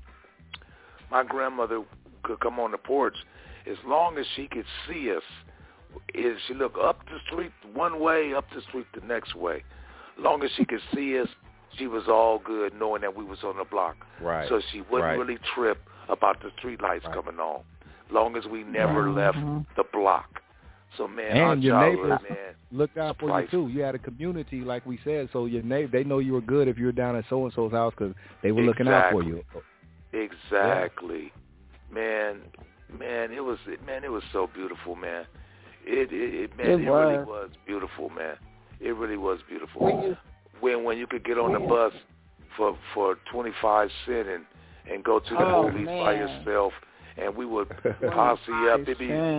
my grandmother could come on the porch as long as she could see us. Is she looked up the street one way, up the street the next way. Long as she could see us, she was all good knowing that we was on the block. Right. So she wouldn't really trip about the street lights coming on. Long as we never left the block. So, man, and your neighbors looked out for you, too. You had a community, like we said, so your they know you were good if you were down at so-and-so's house because they were looking out for you. Exactly. Yeah. Man, it was so beautiful, man. It really was beautiful, man. It really was beautiful. When you could get on the bus for 25 cents and go to the movies by yourself, and we would posse up. It'd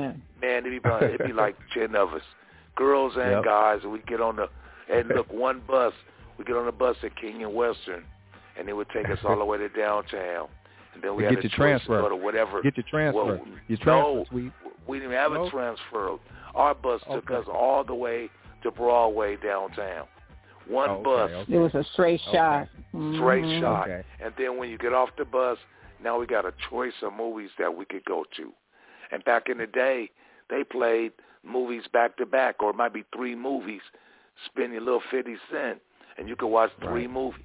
be like 10 of us, girls and guys, and we'd get on one bus. We get on the bus at King and Western, and they would take us all the way to downtown. And then we had a choice to go to whatever. Get your transfer. Well, your transfer suite. We didn't have a transfer. Our bus took us all the way to Broadway downtown. One bus. It was a straight shot. Straight shot. And then when you get off the bus, now we got a choice of movies that we could go to. And back in the day, They played movies back to back, or it might be 3 movies, spend your little 50 cents, and you can watch 3 movies.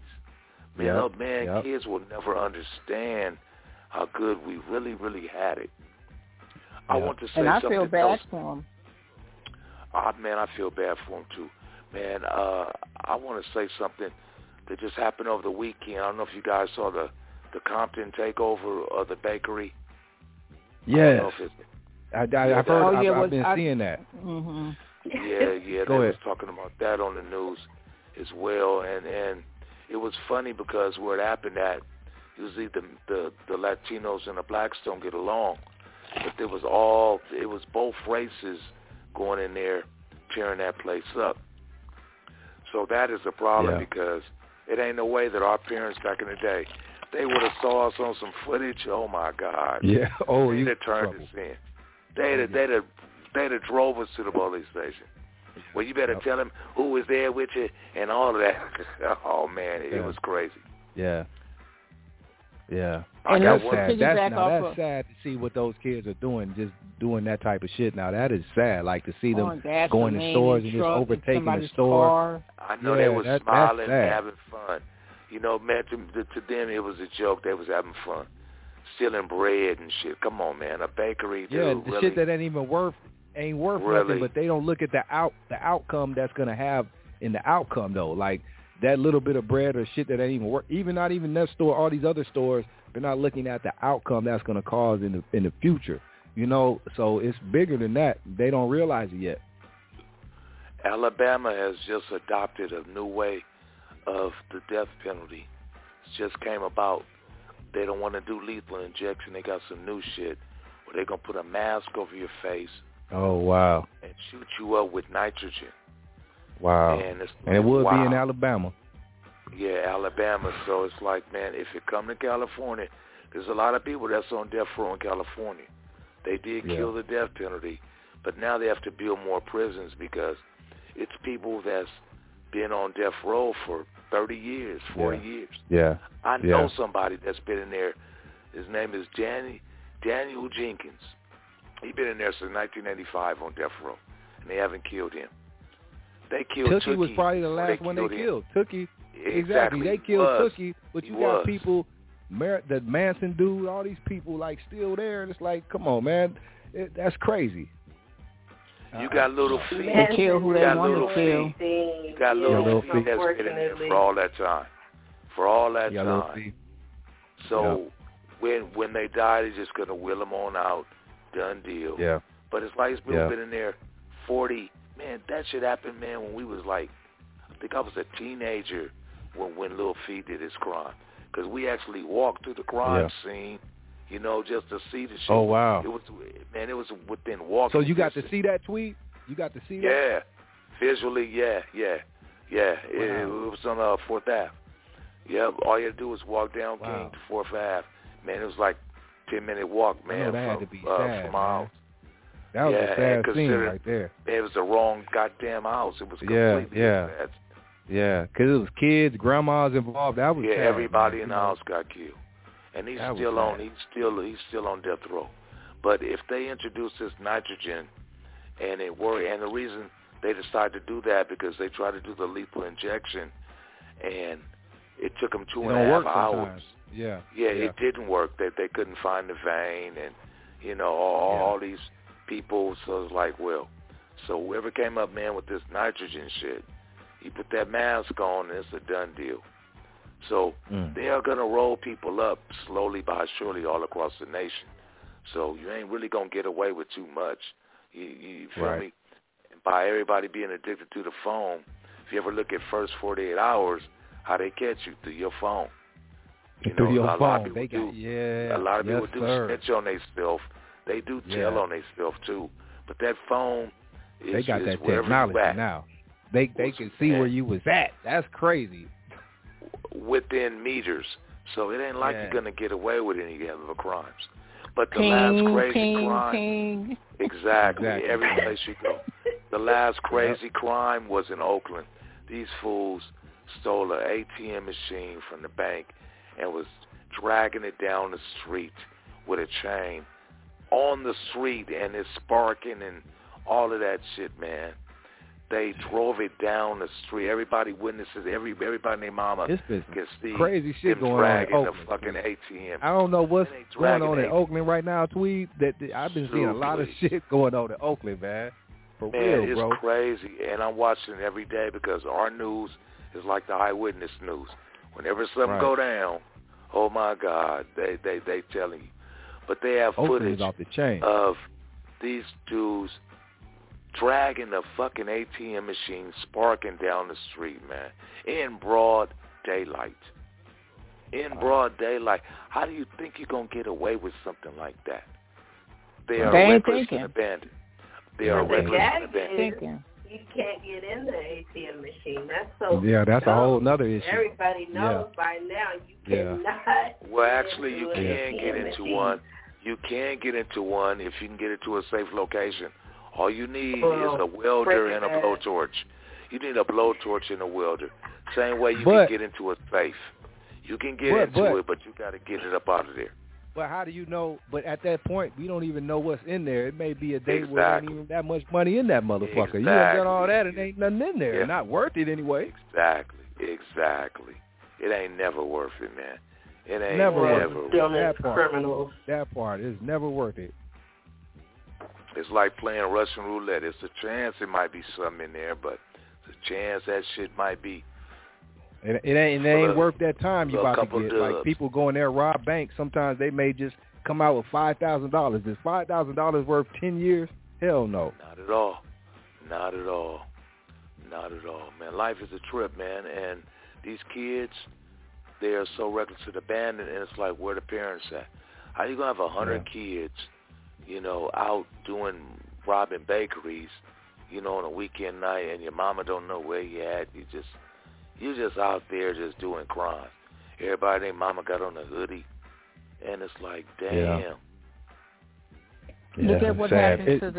Man, kids will never understand how good we really, really had it. I want to say something. And I feel bad for them. Man, I feel bad for them too. Man, I want to say something that just happened over the weekend. I don't know if you guys saw the Compton takeover of the bakery. Yes. I've been seeing that. Mm-hmm. Yeah. They was talking about that on the news as well, and it was funny because where it happened at, usually the Latinos and the blacks don't get along, but it was both races going in there tearing that place up. So that is a problem because it ain't no way that our parents back in the day, they would have saw us on some footage. Oh my God! Yeah. Oh, they'd have turned us in. They'd have drove us to the police station. Well, you better tell them who was there with you and all of that. Oh man, it was crazy. Yeah. Yeah. And that's sad. That's sad to see what those kids are doing, just doing that type of shit. Now that is sad, like to see them going to stores and just overtaking the store. I know they were smiling and having fun. You know, man, to them it was a joke. They was having fun, stealing bread and shit. Come on, man, a bakery. Dude, the shit that ain't worth nothing. But they don't look at the outcome that's gonna have in the outcome though. Like that little bit of bread or shit that ain't even worth. Not even that store. All these other stores, they're not looking at the outcome that's gonna cause in the future. You know, so it's bigger than that. They don't realize it yet. Alabama has just adopted a new way of the death penalty. It just came about. They don't want to do lethal injection. They got some new shit where they're going to put a mask over your face. Oh, wow. And shoot you up with nitrogen. Wow. And it would be in Alabama. Yeah, Alabama. So it's like, man, if it come to California, there's a lot of people that's on death row in California. They did kill the death penalty, but now they have to build more prisons because it's people that's been on death row for 30 years, 40 years. Yeah. I know somebody that's been in there. His name is Daniel Jenkins. He's been in there since 1985 on death row, and they haven't killed him. They killed Tookie. Was probably the last one they killed. Tookie. Exactly. They killed Tookie, but you got people, the Manson dude, all these people like still there, and it's like, come on, man, that's crazy. You got Little Feet. They kill who they want to kill. You got Little Feet that's been in there for all that time. So when they die, they're just gonna wheel them on out. Done deal. Yeah. But it's like people been in there 40. Man, that shit happened, man, when we was like, I think I was a teenager when Lil Feet did his crime. Because we actually walked through the crime scene, you know, just to see the shit. Oh, wow. It was within walking So you got distance. to see that tweet? You got to see that? Yeah. Visually, yeah. Wow. It was on 4th Ave. Yeah, all you had to do was walk down King to 4th Ave. Man, it was like 10-minute walk, man, that had to be sad, from my house. That was a sad scene right there. It was the wrong goddamn house. It was completely sad. Yeah, because it was kids, grandmas involved. That was sad, everybody man. in the house got killed, and he's still on death row. But if they introduce this nitrogen, and the reason they decided to do that because they tried to do the lethal injection, and it took them 2.5 hours. Yeah, it didn't work. They couldn't find the vein, and you know all these people. So it's like, well, so whoever came up, man, with this nitrogen shit, you put that mask on, and it's a done deal. So they are gonna roll people up slowly but surely all across the nation. So you ain't really gonna get away with too much. You feel me? And by everybody being addicted to the phone, if you ever look at first 48 hours, how they catch you through your phone. You through your phone. A lot of people do snitch on themselves. They do tell on themselves too. But that phone is they got that technology now. They can see where you was at. That's crazy. Within meters. So it ain't like you're gonna get away with any of the crimes. But the last crazy crime, exactly, every place you go. The last crazy crime was in Oakland. These fools stole an ATM machine from the bank and was dragging it down the street with a chain on the street and it's sparking and all of that shit, man. They drove it down the street. Everybody witnesses. Everybody and their mama can see crazy shit them going on in dragging the Oakland. fucking ATM. I don't know what's going on in ATM. Oakland right now, Tweed. That I've been seeing a lot of shit going on in Oakland, man. For real, it's bro. crazy, and I'm watching it every day because our news is like the eyewitness news. Whenever something go down, oh my God, they telling you. But they have Oakland footage is off the chain. of these dudes dragging the fucking ATM machine, sparking down the street, man, in broad daylight. In broad daylight. How do you think you're going to get away with something like that? They are reckless and abandoned. They are reckless and abandoned. You can't get in the ATM machine. That's so that's a whole nother issue. Everybody knows by now you cannot. Well, actually, you can get into machine. one. You can get into one if you can get it to a safe location. All you need is a welder and a blowtorch. You need a blowtorch and a welder. Same way you can get into a safe. You can get into it, but you got to get it up out of there. But how do you know? But at that point, we don't even know what's in there. It may be a day where there ain't even that much money in that motherfucker. You ain't got all that, and ain't nothing in there. Not worth it anyway. Exactly. It ain't never worth it, man. It ain't never worth it. That part is never worth it. It's like playing Russian roulette. It's a chance it might be something in there, but it's a chance that shit might be. It ain't worth that time you about to get. Dubs. Like people go in there rob banks. Sometimes they may just come out with $5,000. Is $5,000 worth 10 years? Hell no. Not at all. Not at all. Not at all, man. Life is a trip, man. And these kids, they are so reckless and abandoned, and it's like, where the parents at? How you going to have 100 kids, out robbing bakeries, on a weekend night, and your mama don't know where you at? You just out there just doing crimes. Everybody, their mama got on a hoodie, and it's like, damn. Look at what happened to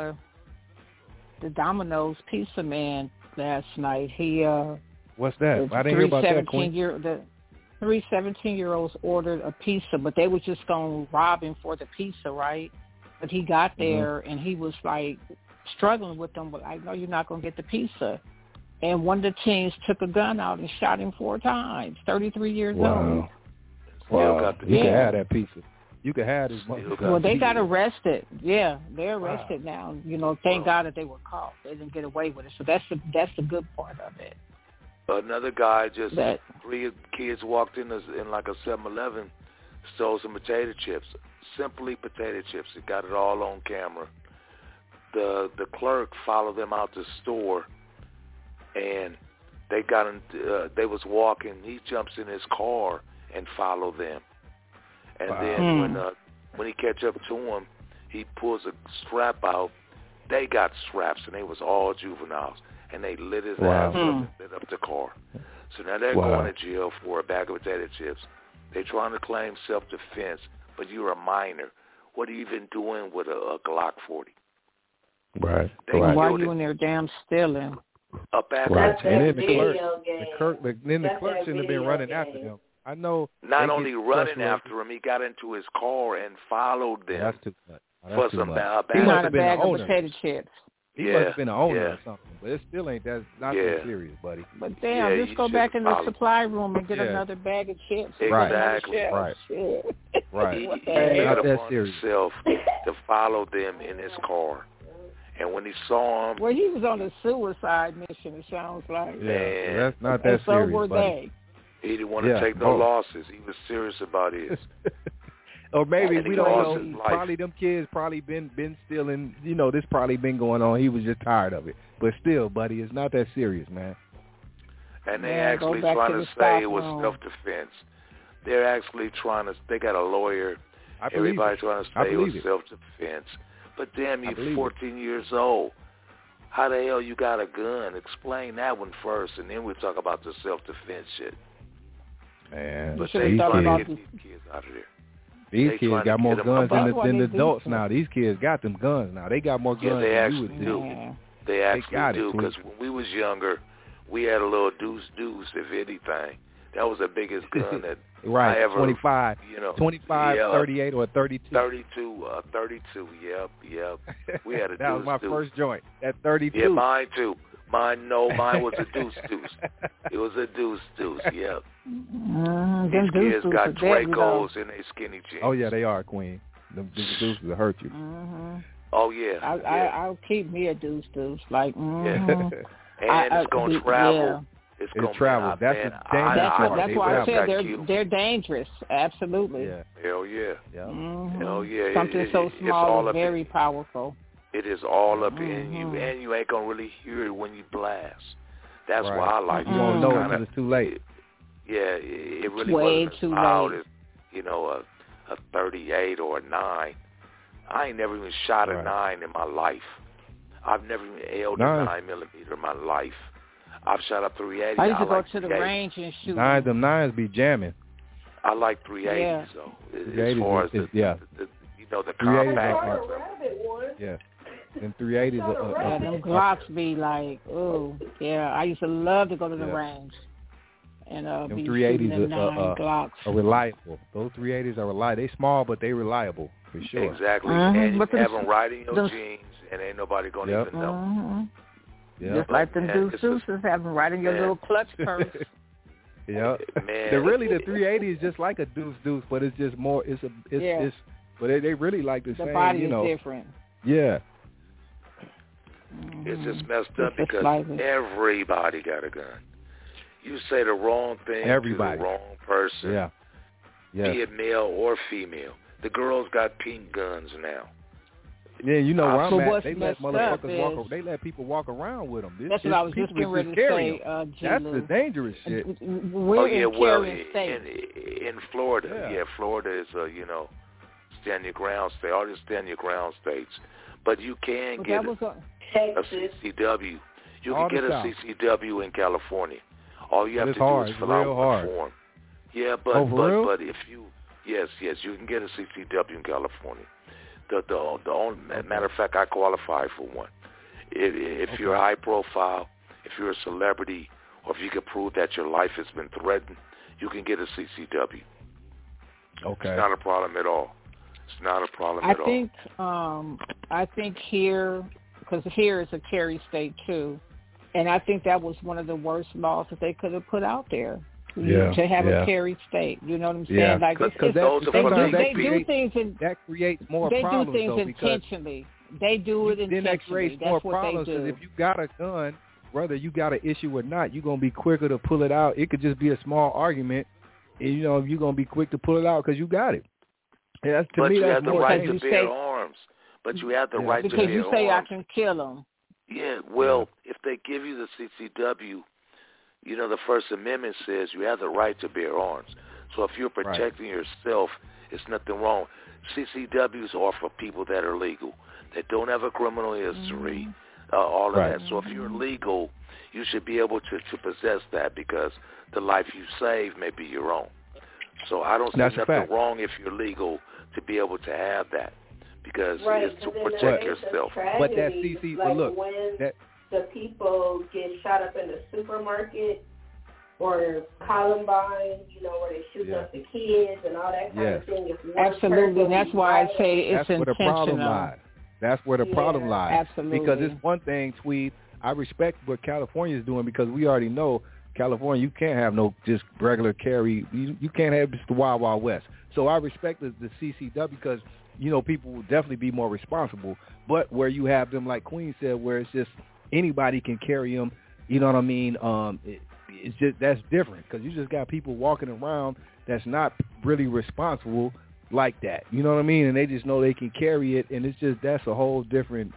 the Domino's pizza man last night. He what's that? I didn't hear about that. The 3 17-year-olds ordered a pizza, but they were just going to rob him for the pizza, right? But he got there and he was like struggling with them. But I know you're not going to get the pizza. And one of the teens took a gun out and shot him 4 times. 33 years old. Wow. You can have that pizza. You can have this. Well, they got arrested. Yeah, they're arrested now. Thank God that they were caught. They didn't get away with it. So that's the good part of it. Another guy 3 kids walked in like a 7-Eleven, stole some potato chips. Simply potato chips. He got it all on camera. The clerk followed them out the store, and they got in. They was walking. He jumps in his car and follow them. And then when he catch up to him, he pulls a strap out. They got straps, and they was all juveniles, and they lit his ass up and lit up the car. So now they're going to jail for a bag of potato chips. They're trying to claim self-defense, but you're a minor. What are you even doing with a Glock 40? Right. Why are you in there damn stealing? Up after and then the clerk shouldn't have been running after them. I know. Not only running after him, he got into his car and followed them. That's too much. For some bag. He not a bag of potato chips. He must have been an owner or something, but it still ain't that serious, buddy. But damn, just go back in the supply room and get another bag of chips. Exactly. Right. He made it upon himself to follow them in his car. And when he saw him... Well, he was on a suicide mission, it sounds like. Yeah, that's not that serious, so were buddy. they. He didn't want to take no losses. He was serious about his. Or maybe, we don't know, probably them kids probably been stealing, this probably been going on. He was just tired of it. But still, buddy, it's not that serious, man. And they actually trying to say it was self-defense. They're actually they got a lawyer. Everybody trying to say it was self-defense. But damn, you're 14 years old. How the hell you got a gun? Explain that one first, and then we'll talk about the self-defense shit. Man, but they trying to get these kids out of there. These kids got more guns than the adults now. These kids got them guns now. They got more guns than you would do. They actually do, because when we was younger, we had a little deuce, if anything. That was the biggest gun that right. I ever 25, 25, 38, or 32. 32. Yep. We had a that was my first joint. At 32. Yeah, mine too. Mine was a deuce. It was a deuce. Yep. These kids got Dracos in their skinny jeans. Oh yeah, they are, Queen. The deuces will hurt you. Oh yeah. I'll keep me a deuce. Like. And it's gonna travel. Yeah. It's travel. That's the dangerous part. That's why I said they're dangerous. Absolutely. Yeah. Hell yeah. Hell yeah. Something so small is very powerful. It is all up in you, and you ain't gonna really hear it when you blast. That's why I like it. You won't know until it's too late. Yeah, it really way wasn't too as loud late. as, a 38 or a 9. I ain't never even shot a 9 in my life. I've never even held a 9mm in my life. I've shot a 380. I used to go to the range and shoot. Them 9s be jamming. I like 380s though. As far as the compact. Yeah. Them 380s. Them Glocks be like, I used to love to go to the range. And them be 380s Glocks. are reliable. Those 380s are reliable. They small, but they reliable for sure. Exactly. And you have them right in your jeans, and ain't nobody gonna even know. Just like them deuces, have them right in your little clutch purse. Yeah. Man. Really, the 380 is just like a deuce, but it's just more. But they really like the same. The body is different. Yeah. It's just messed up because everybody got a gun. You say the wrong thing to the wrong person. Yeah. Be it male or female. The girls got pink guns now. Yeah, you know where I'm at. They let motherfuckers walk. They let people walk around with them. That's what I was just getting ready to say. That's the dangerous shit. In Florida, Florida is stand your ground state. All these stand your ground states, but you can get a CCW. You can get a CCW in California. All you have to do is fill out the form. Yeah, but if you yes, you can get a CCW in California. The only matter of fact, I qualify for one. If you're high profile, if you're a celebrity, or if you can prove that your life has been threatened, you can get a CCW. Okay, it's not a problem at all. It's not a problem at all. I think here, because here is a carry state too, and I think that was one of the worst laws that they could have put out there. To have a carry state, you know what I'm saying? Yeah. Like they things that creates more problems. They do things intentionally. They do it intentionally. Then that creates more problems because if you got a gun, whether you got an issue or not, you're gonna be quicker to pull it out. It could just be a small argument, and you're gonna be quick to pull it out because you got it. And but you have the right to bear arms. But you have the right to bear arms. Because you say I can kill them. Yeah. Well, if they give you the CCW. The First Amendment says you have the right to bear arms. So if you're protecting yourself, it's nothing wrong. CCWs are for people that are legal, that don't have a criminal history, all of that. So if you're legal, you should be able to possess that because the life you save may be your own. So I don't see nothing wrong if you're legal to be able to have that because it's to protect yourself. But that CC, look, the people get shot up in the supermarket or Columbine, where they shoot up the kids and all that kind of thing. Absolutely, and that's why I say it's intentional. That's where the problem lies. Absolutely. Because it's one thing, Tweed, I respect what California is doing because we already know California, you can't have no just regular carry. You can't have just the Wild Wild West. So I respect the CCW because, people will definitely be more responsible. But where you have them, like Queen said, where it's just anybody can carry them, you know what I mean? It's just that's different because you just got people walking around that's not really responsible like that. You know what I mean? And they just know they can carry it, and that's a whole different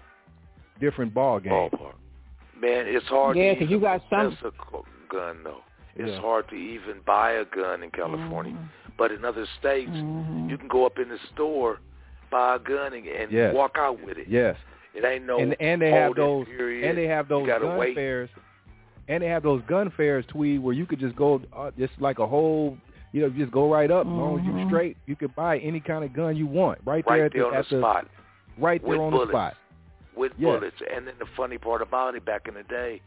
ball game. Ballpark. Man, it's hard to even possess a gun, though. It's hard to even buy a gun in California. But in other states, you can go up in the store, buy a gun, and walk out with it. Yes. It ain't no and they have those period. And they have those gun fairs. And they have those gun fairs, Tweed, where you could just go, just like a whole, just go right up. As long as you straight, you could buy any kind of gun you want right there on the spot. Right there on the spot. With bullets. And then the funny part about it, back in the day,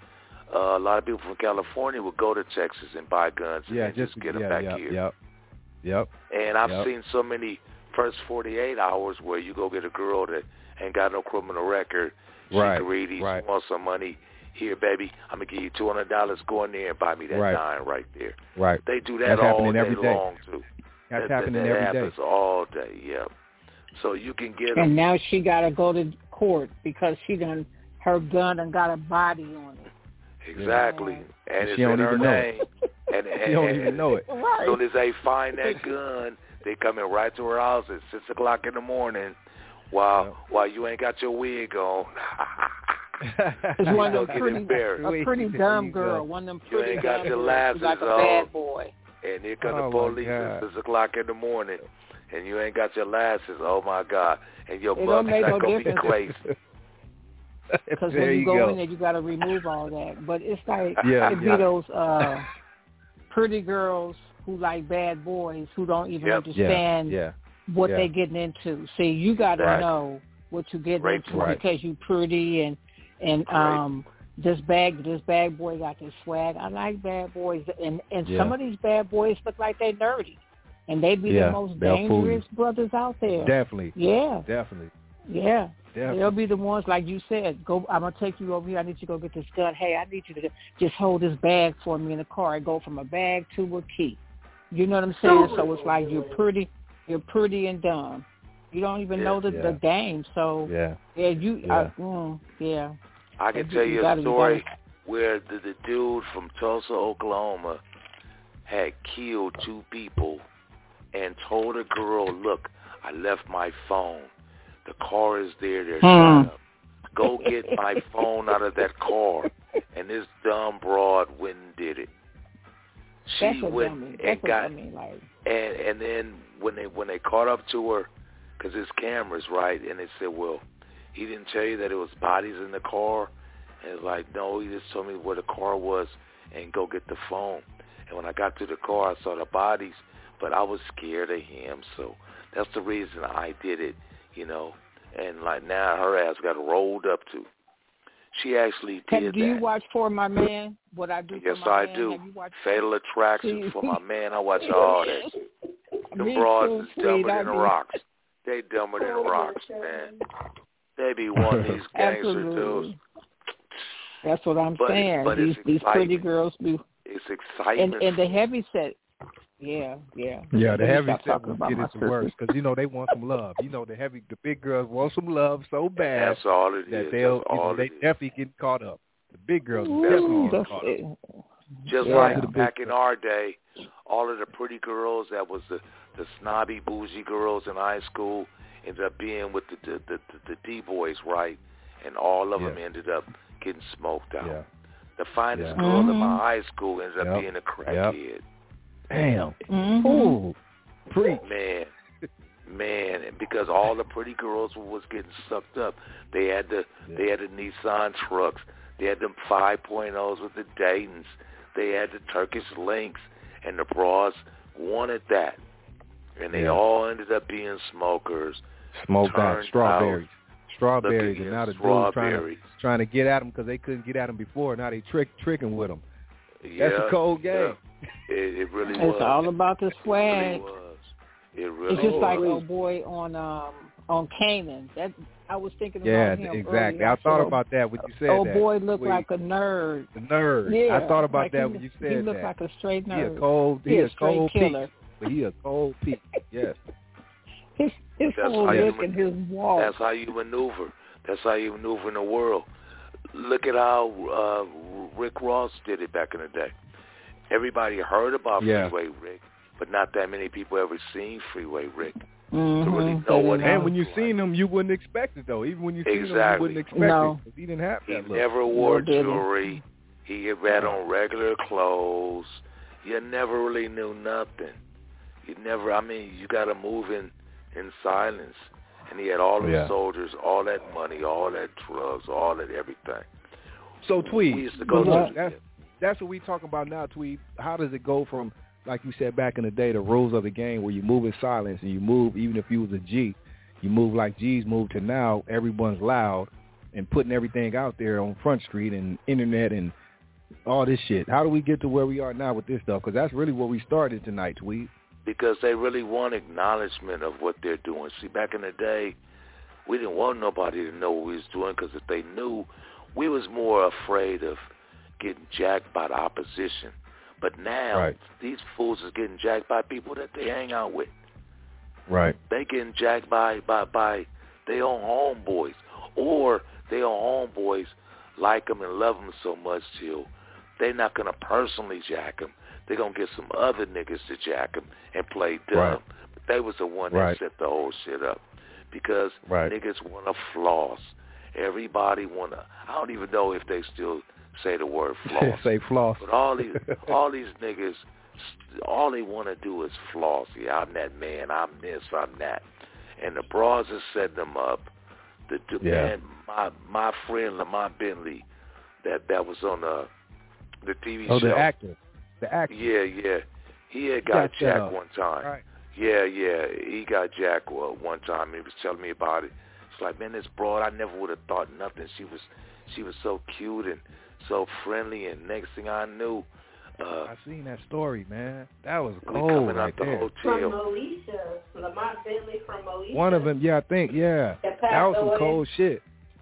A lot of people from California would go to Texas and buy guns and just get them back here. Yep. And I've seen so many first 48 hours where you go get a girl that ain't got no criminal record. She's greedy. She wants some money. Here, baby, I'm going to give you $200. Go in there and buy me that dime right there. Right. They do that all day long, too. That's happening every day. That happens all day, So you can get them. And now she got to go to court because her gun and got a body on it. Exactly. And it's she in her name. And she don't even know it. As soon as they find that gun, they come in right to her house at 6 o'clock in the morning while you ain't got your wig on. It's one of them pretty dumb girl. One of them pretty you ain't got your lasses like a bad boy. And here come the police at 6 o'clock in the morning, and you ain't got your lasses. Oh, my God. And your butt's not going to be crazy. Because when you go in there, you got to remove all that. But it's like it'd be those pretty girls who like bad boys who don't even understand what they're getting into. See, you got to know what you're getting into because you're pretty and this bad boy got this swag. I like bad boys, and some of these bad boys look like they nerdy, and they be the most dangerous brothers out there. Definitely. Yeah. Definitely. Yeah. Definitely. They'll be the ones, like you said, I'm going to take you over here. I need you to go get this gun. Hey, I need you to just hold this bag for me in the car. I go from a bag to a key. You know what I'm saying? So it's like you're pretty and dumb. You don't even know the game. So, I can tell you a story where the dude from Tulsa, Oklahoma had killed 2 people and told a girl, look, I left my phone. The car is there. They're shut up. Go get my phone out of that car. And this dumb broad went and did it. She went and got, and then when they caught up to her, because there's cameras, right? And they said, well, he didn't tell you that it was bodies in the car. And it's like, no, he just told me where the car was and go get the phone. And when I got to the car, I saw the bodies, but I was scared of him. So that's the reason I did it. And like now her ass got rolled up to. She actually did that. Do you watch For My Man? What I Do yes, for My I Man? do. Have you watched Fatal Attraction, For My Man. I watch all that. The broads is dumber than the rocks. They dumber than rocks, man. They be one of these gangster dudes. That's what I'm saying. But these pretty girls be. It's excitement. And the heavy set. Yeah, the heavy set will get it worse because they want some love. The big girls want some love so bad. That's all it that is. They definitely get caught up. The big girls definitely get caught up. Just like back in our day, all of the pretty girls that was the snobby, bougie girls in high school ended up being with the D-boys, right? And all of them ended up getting smoked out. Yeah. The finest girl in my high school ended up being a crackhead. Damn. Ooh. Man, and because all the pretty girls was getting sucked up, they had the Nissan trucks, they had them 5.0s with the Daytons, they had the Turkish Lynx, and the bras wanted that, and they all ended up being smokers. Smoked out strawberries, and now the dudes trying to get at them because they couldn't get at them before. Now they tricking with them. That's a cold game. Yeah. It really was. It's all about the swag. It really it's just was. like old boy on Kanan. That I was thinking about him exactly. earlier. I thought about that when you said old that. Old boy looked like a nerd. The nerd. Yeah, I thought about that when you said that. He looked like a straight nerd. He a cold killer. But he a cold peak. Yes. His whole look and his walk. That's how you maneuver. That's how you maneuver in the world. Look at how Rick Ross did it back in the day. Everybody heard about Freeway Rick, but not that many people ever seen Freeway Rick to really know what happened. And when you seen him, you wouldn't expect it, though. Even when you seen him, you wouldn't expect it because he didn't have that look. He never wore jewelry. He had on regular clothes. You never really knew nothing. You got to move in silence. And he had all the soldiers, all that money, all that drugs, all that everything. So, Tweed, we used to go that's what we talk about now, Tweed. How does it go from, like you said back in the day, the rules of the game where you move in silence and you move, even if you was a G, you move like G's move to now everyone's loud and putting everything out there on Front Street and internet and all this shit? How do we get to where we are now with this stuff? Because that's really where we started tonight, Tweet. Because they really want acknowledgement of what they're doing. See, back in the day, we didn't want nobody to know what we was doing, because if they knew, we was more afraid of getting jacked by the opposition. But now, these fools is getting jacked by people that they hang out with. Right. They getting jacked by their own homeboys, or their own homeboys like them and love them so much till they're not going to personally jack them. They're going to get some other niggas to jack them and play dumb. Right. But they was the one that set the whole shit up, because niggas want to floss. Everybody want to, I don't even know if they still say the word floss. Say floss. But all these niggas, all they want to do is floss. Yeah, I'm that man. I'm this. I'm that. And the broads are setting them up. Man, my friend Lamont Bentley, that was on the TV show. Oh, the actor. Yeah. He had got jacked one time. Right. Yeah. He got jacked one time. He was telling me about it. It's like, man, this broad, I never would have thought nothing. She was so cute and so friendly, and next thing I knew, I seen that story, man. That was cold coming right out the there. hotel. From Moesha, Lamont Bentley from Moesha. One of them, I think, That was some cold shit.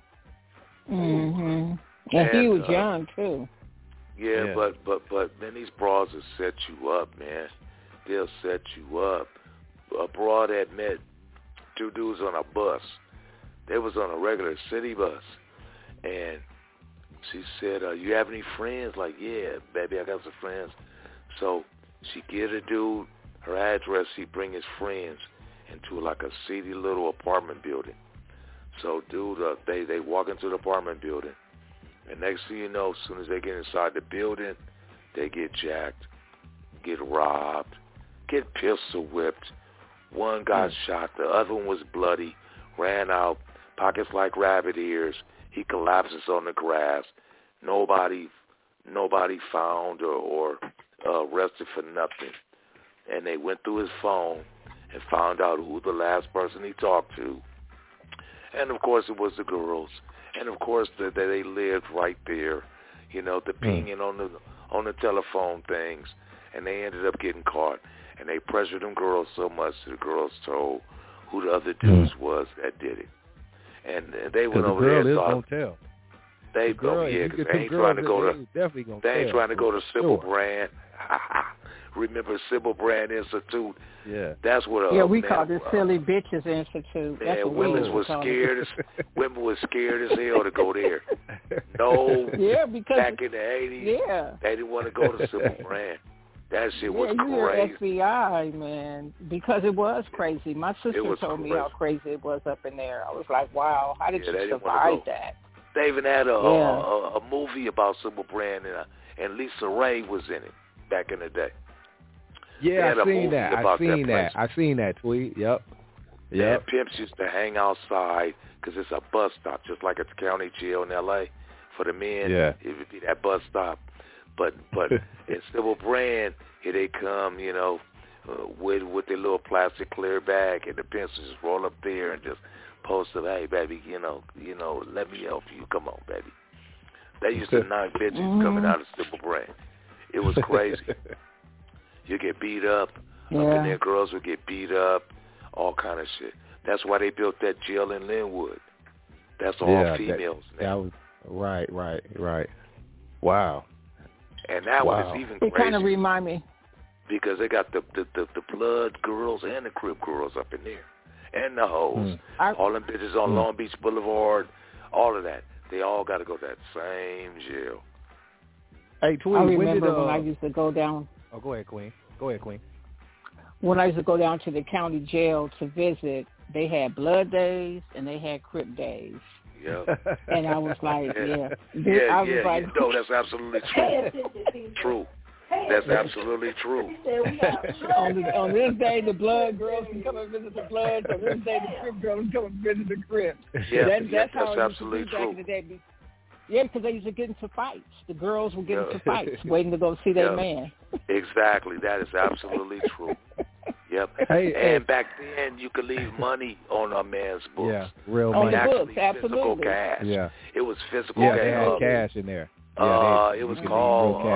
Mhm. And he was young too. Yeah, but man, these broads will set you up, man. They'll set you up. A broad had met two dudes on a bus. They was on a regular city bus, and she said, you have any friends? Like, yeah, baby, I got some friends. So she get a dude her address. He bring his friends into like a seedy little apartment building. So, dude, they walk into the apartment building, and next thing you know, as soon as they get inside the building, they get jacked, get robbed, get pistol whipped. One got shot. The other one was bloody, ran out, pockets like rabbit ears. He collapses on the grass. Nobody found or arrested for nothing. And they went through his phone and found out who the last person he talked to. And, of course, it was the girls. And, of course, they lived right there, the pinging on the telephone things. And they ended up getting caught. And they pressured them girls so much that the girls told who the other dudes was that did it. And they went over there and thought, tell. They go, because they ain't trying to go to Sybil Brand. Remember Sybil Brand Institute? Yeah. That's what. We called it Silly Bitches Institute. That's what women were scared. Women were scared as hell to go there. No. Yeah, because back in the 80s, they didn't want to go to Sybil Brand. That shit was crazy. FBI, man, because it was crazy. My sister told me how crazy it was up in there. I was like, wow, how did you survive that? They even had a movie about Sybil Brand, and Lisa Ray was in it back in the day. Yeah, I seen that tweet. Yep. Yeah, pimps used to hang outside because it's a bus stop, just like at the county jail in L.A. for the men. Yeah. It would be that bus stop. But in Sybil Brand, here they come, with their little plastic clear bag, and the pimps just roll up there and just post up, hey, baby, let me help you. Come on, baby. They used to knock bitches coming out of Sybil Brand. It was crazy. You get beat up. Up in there, girls would get beat up, all kind of shit. That's why they built that jail in Linwood. That's all females now. That was right. Wow. And that was even crazy. It kind of remind me. Because they got the blood girls and the Crip girls up in there. And the hoes. All them bitches on Long Beach Boulevard, all of that. They all got to go to that same jail. Hey, Tweet, I remember when I used to go down. Oh, go ahead, Queen. When I used to go down to the county jail to visit, they had blood days and they had Crip days. Yeah. And I was like, No, that's absolutely true. That's absolutely true. On this day, the blood girls can come and visit the Bloods. On this day, the Crip girls can come and visit the Crips. Yeah, that's how it absolutely used to be true. back in the day. Yeah, because they used to get into fights. The girls would get into fights, waiting to go see their man. Exactly. That is absolutely true. Yep. And back then, you could leave money on a man's books. Yeah, real on money. On the books, absolutely. Physical cash. Yeah. It was physical cash. Yeah, they had cash in there. It was called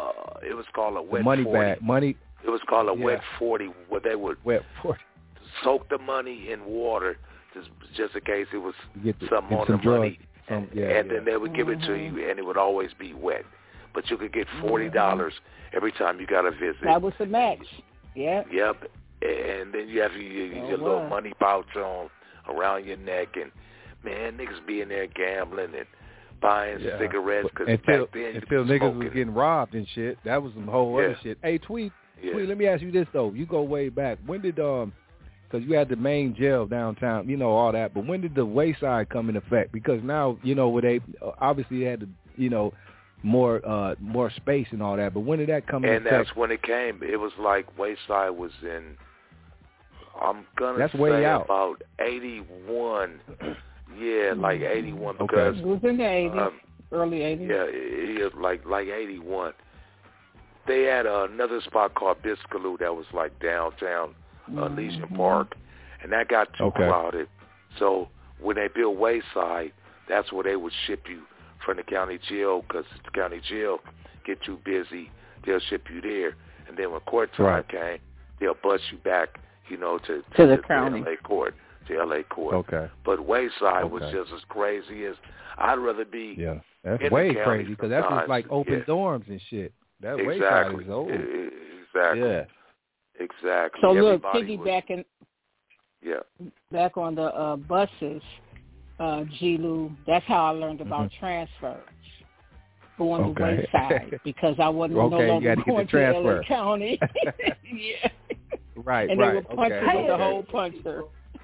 a wet money 40. bag. Money. It was called a wet 40, where they would wet 40. soak the money in water just in case it was something on some the drugs. money, and then they would give it to you, and it would always be wet. But you could get $40 every time you got a visit. That was the match. Yeah. Yep. And then you have your little money pouch on around your neck, and man, niggas be in there gambling and buying cigarettes because back then until niggas was getting robbed and shit. That was some whole other shit. Hey, Tweet, let me ask you this though. You go way back. When did because you had the main jail downtown, you know, all that. But when did the Wayside come in effect? Because now, you know, where they obviously had the, you know, more space and all that. But when did that come in effect? And that's when it came. It was like Wayside was in, I'm going to say about 81. Yeah, like 81 because it was in the 80s, early 80s. Yeah, like 81. They had another spot called Biscaloo that was like downtown Elysian Park, and that got too crowded. So when they built Wayside, that's where they would ship you from the county jail, because the county jail get too busy. They'll ship you there, and then when court time came, they'll bus you back, you know, to the county LA court. To LA court. Okay. But Wayside was just as crazy as I'd rather be. Yeah, that's way crazy because that's just like open dorms and shit. That Wayside is old. Exactly. Yeah. Exactly. So look, piggybacking. Yeah. Back on the buses, G-Lou, that's how I learned about transfers. Going to Wayside because I wasn't no longer going to LA County. Yeah. Right. And they were punching with the whole puncher.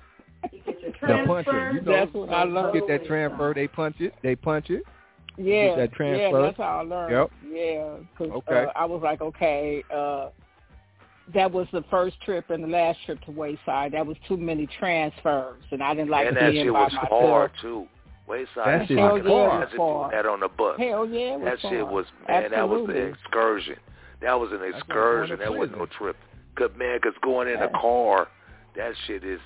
The puncher. You know, that's what I learned. Get that transfer, they punch it. Yeah, get that transfer. That's how I learned. Yep. Yeah, because I was like, okay, that was the first trip and the last trip to Wayside. That was too many transfers, and I didn't like being by myself. And that shit was far, too. Wayside. That shit was far. That on the bus. Hell yeah, it was that far. Shit was, man, that was an excursion. That was an excursion. That wasn't no trip. Because going in a car, that shit is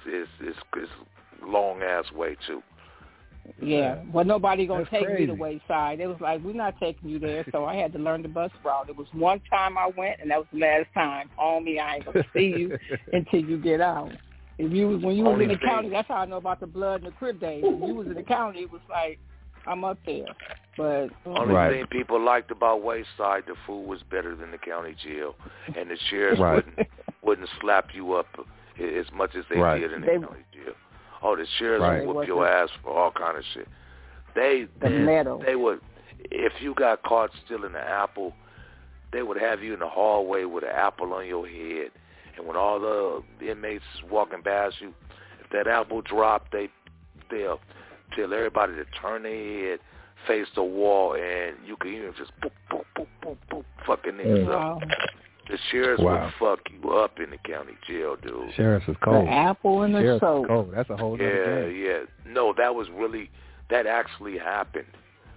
long ass way too. Yeah, well, nobody gonna take me to Wayside. It was like, we're not taking you there, so I had to learn the bus route. It was one time I went, and that was the last time. Homie, I ain't gonna see you until you get out. When you was in the county, that's how I know about the blood and the crib days. When you was in the county, it was like, I'm up there. But only thing people liked about Wayside, the food was better than the county jail, and the sheriffs wouldn't slap you up as much as they did in the county jail. Oh, the sheriffs would whoop your ass for all kind of shit. They would, if you got caught stealing an apple, they would have you in the hallway with an apple on your head. And when all the inmates walking past you, if that apple dropped, they'll tell everybody to turn their head, face the wall, and you can hear just boop, boop, boop, boop, boop, fucking niggas up. The sheriffs would fuck you up in the county jail, dude. Sheriffs is cold. The apple and the soap. Cold. That's a whole other game. Yeah. No, that actually happened.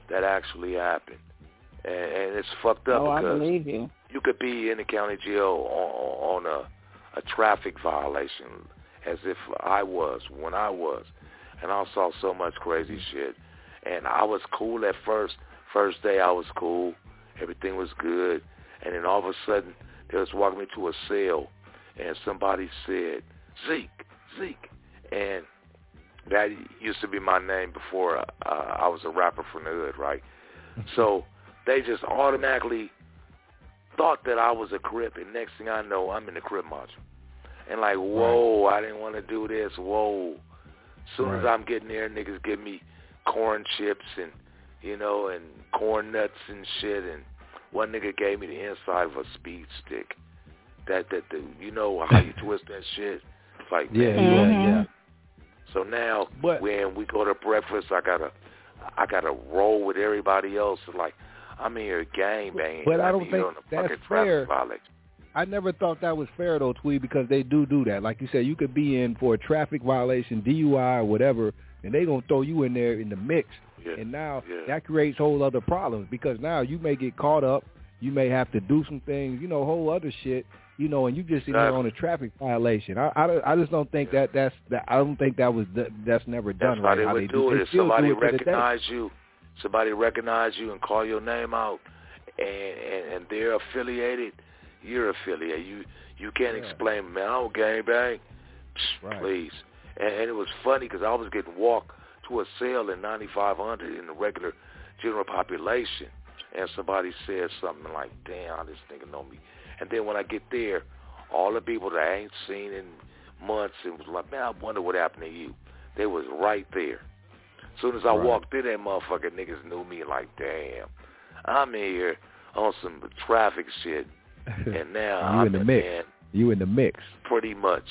And it's fucked up because I believe you. You could be in the county jail on a traffic violation, as if I was when I was. And I saw so much crazy shit. And I was cool at first. First day I was cool. Everything was good. And then all of a sudden, they was walking me to a cell, and somebody said, Zeke. And that used to be my name before I was a rapper from the hood, right? So they just automatically thought that I was a Crip, and next thing I know, I'm in the Crip March. And like, whoa, I didn't want to do this, whoa. As soon as I'm getting there, niggas give me corn chips and, you know, and corn nuts and shit, and one nigga gave me the inside of a speed stick. That you know how you twist that shit? It's like, yeah. So now when we go to breakfast, I gotta roll with everybody else. Like, I'm in here gang banging. But I don't think that's fair. I never thought that was fair though, Tweed, because they do that. Like you said, you could be in for a traffic violation, DUI or whatever, and they gonna throw you in there in the mix. Yeah. And now that creates whole other problems because now you may get caught up. You may have to do some things, you know, whole other shit, you know, and you just in there on a traffic violation. I just don't think I don't think that's never done. That's how they would do it. If somebody recognize you, somebody recognize you and call your name out, and they're affiliated, you're affiliated. You can't explain, man, I don't gang bang. Right. Please. And it was funny because I was getting walked to a cell in 9,500 in the regular general population, and somebody said something like, damn, this nigga know me. And then when I get there, all the people that I ain't seen in months, it was like, man, I wonder what happened to you. They was right there. As soon as I walked in, that motherfucker niggas knew me like, damn, I'm in here on some traffic shit, and now I'm in the mix. Man, you in the mix. Pretty much.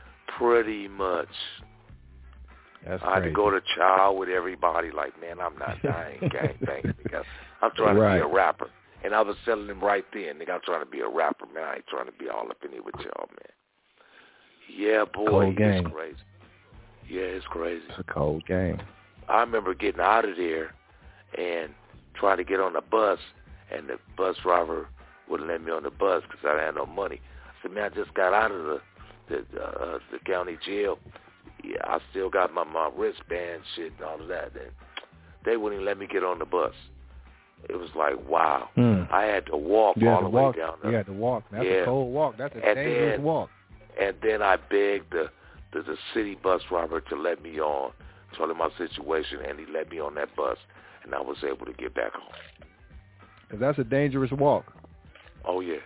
That's I had to go to chow with everybody like, man, I ain't gang banging, nigga. I'm trying to be a rapper. And I was telling them right then, nigga, I'm trying to be a rapper, man. I ain't trying to be all up in here with y'all, man. Yeah, boy, it's crazy. Yeah, it's crazy. It's a cold game. I remember getting out of there and trying to get on the bus, and the bus driver wouldn't let me on the bus because I didn't have no money. I said, man, I just got out of the county jail. Yeah, I still got my wristband shit and all of that. And they wouldn't even let me get on the bus. It was like, wow. I had to walk all the way down there. You had to walk. That's a cold walk. That's a dangerous walk. And then I begged the city bus driver to let me on, told him my situation, and he let me on that bus, and I was able to get back home. Because that's a dangerous walk. Oh, yeah.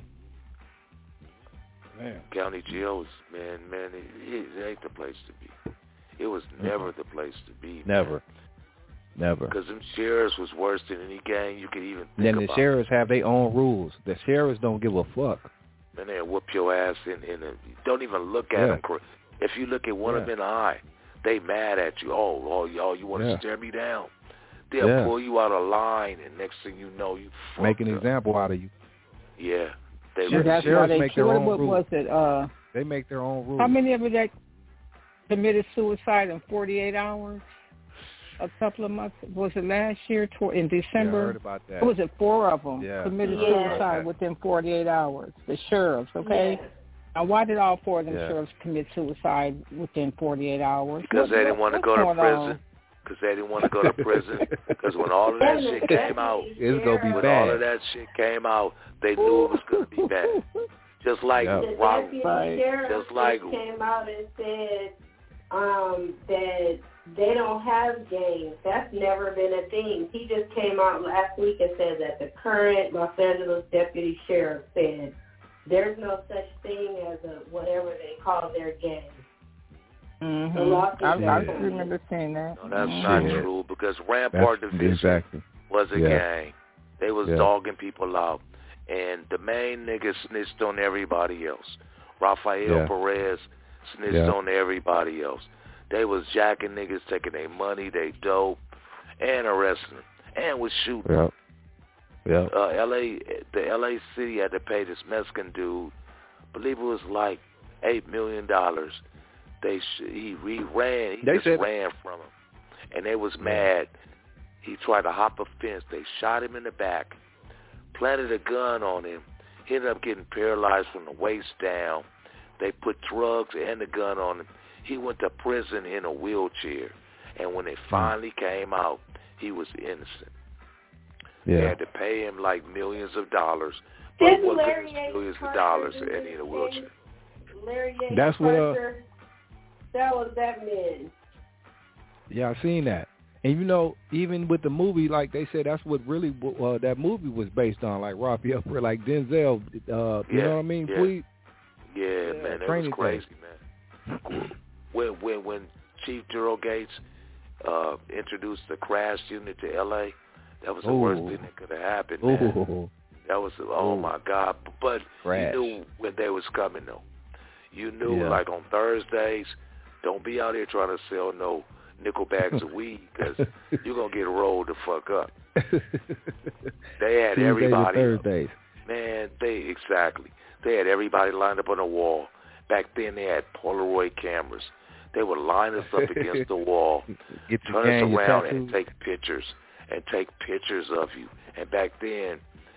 Man. County jails, man, it ain't the place to be. It was never the place to be. Never. Because them sheriffs was worse than any gang you could even think about. Then the sheriffs have their own rules. The sheriffs don't give a fuck. Man, they'll whoop your ass don't even look at them. If you look at one of them in the eye, they mad at you. Oh, y'all, you want to stare me down? They'll pull you out of line, and next thing you know, you make an example out of you. Yeah. That's why they make their own rules. What was it? They make their own rules. How many of you that committed suicide in 48 hours? A couple of months, was it last year in December? Yeah, I heard about that. Was it 4 of them committed suicide within 48 hours? The sheriffs, okay? Yeah. Now, why did all 4 of them sheriffs commit suicide within 48 hours? Because they didn't want to go to prison. Because they didn't want to go to prison. Because when all of that shit came out, it's going to be when bad. all of that shit came out, they knew it was going to be bad. Just like Robert. Just like came out and said that they don't have gangs. That's never been a thing. He just came out last week and said that the current Los Angeles deputy sheriff said there's no such thing as a whatever they call their gang. I remember saying that. No, that's not true because Rampart Division was a gang. They was dogging people out. And the main nigga snitched on everybody else. Rafael Perez snitched on everybody else. They was jacking niggas, taking their money, they dope, and arresting them, and was shooting. The L.A. city had to pay this Mexican dude, I believe it was like $8 million. He ran from him, and they was mad. He tried to hop a fence. They shot him in the back, planted a gun on him. He ended up getting paralyzed from the waist down. They put drugs and the gun on him. He went to prison in a wheelchair, and when it finally came out, he was innocent. They had to pay him like millions of dollars, but it wasn't millions of dollars, and in a wheelchair. That's what. That was that man. Yeah, I seen that, and you know, even with the movie, like they said, that's what really that movie was based on, like Raphael, like Denzel. You know what I mean? Yeah, man, that was crazy, man. When Chief Daryl Gates introduced the crash unit to L.A., that was the worst thing that could have happened, man. That was, my God. But you knew when they was coming, though. You knew, like on Thursdays, don't be out here trying to sell no nickel bags of weed because you're going to get rolled the fuck up. They had everybody. Thursdays. Man, they had everybody lined up on the wall. Back then, they had Polaroid cameras. They would line us up against the wall, turn us around and take pictures of you. And back then,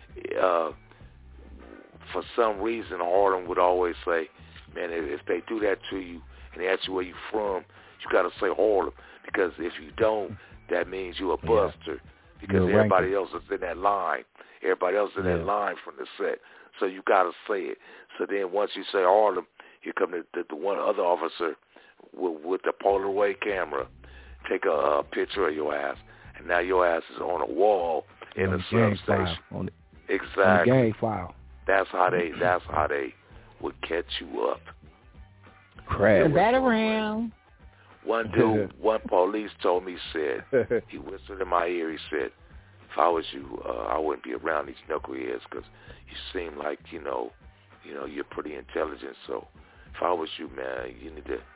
for some reason, Harlem would always say, man, if they do that to you and they ask you where you from, you got to say Harlem. Because if you don't, that means you're a buster. Because everybody else is in that line. Everybody else is in that line from the set. So you got to say it. So then once you say all of them, here come the one other officer with the Polaroid camera, take a picture of your ass, and now your ass is on a wall in a substation. Exactly. Gang file. That's how they would catch you up. Crap. That around. One dude, one police told me, said, he whispered in my ear, he said, if I was you, I wouldn't be around these knuckleheads because you seem like, you know, you're pretty intelligent. So if I was you, man, you need to,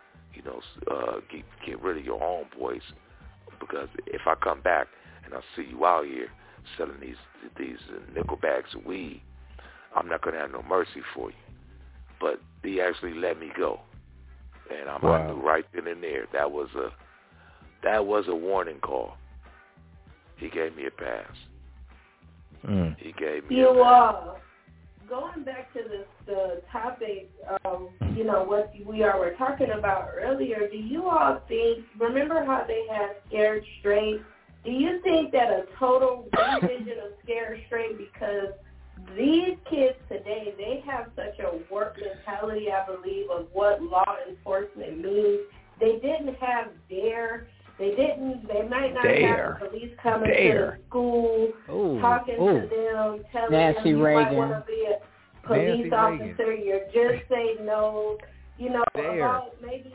get rid of your homeboys, because if I come back and I see you out here selling these nickel bags of weed, I'm not going to have no mercy for you. But he actually let me go. And I knew right then and there that was a warning call. He gave me a pass. He gave me a pass. Going back to the topic of, what we were talking about earlier, do you all think, remember how they had Scared Straight? Do you think that a total revision of Scared Straight, because these kids today, they have such a work mentality, I believe, of what law enforcement means. They didn't have DARE. They might not have the police coming to the school, talking to them, telling Nancy them you Reagan. might want to be a police officer. You just say no. About maybe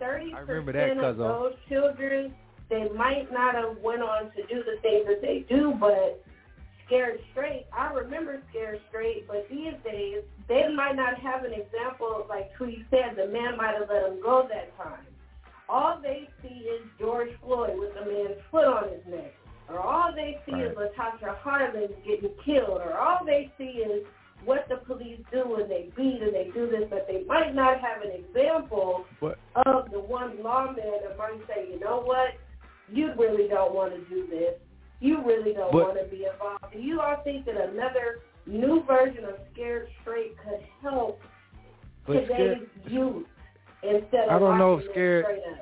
30% of those children, they might not have went on to do the things that they do, but Scared Straight, I remember Scared Straight, but these days, they might not have an example, like Tweet said, the man might have let him go that time. All they see is George Floyd with a man's foot on his neck, or all they see is Latasha Harlin getting killed, or all they see is what the police do and they beat and they do this, but they might not have an example of the one lawman that might say, you know what, you really don't want to do this. You really don't want to be involved. Do you all think that another new version of Scared Straight could help today's youth instead of I don't know if Scared,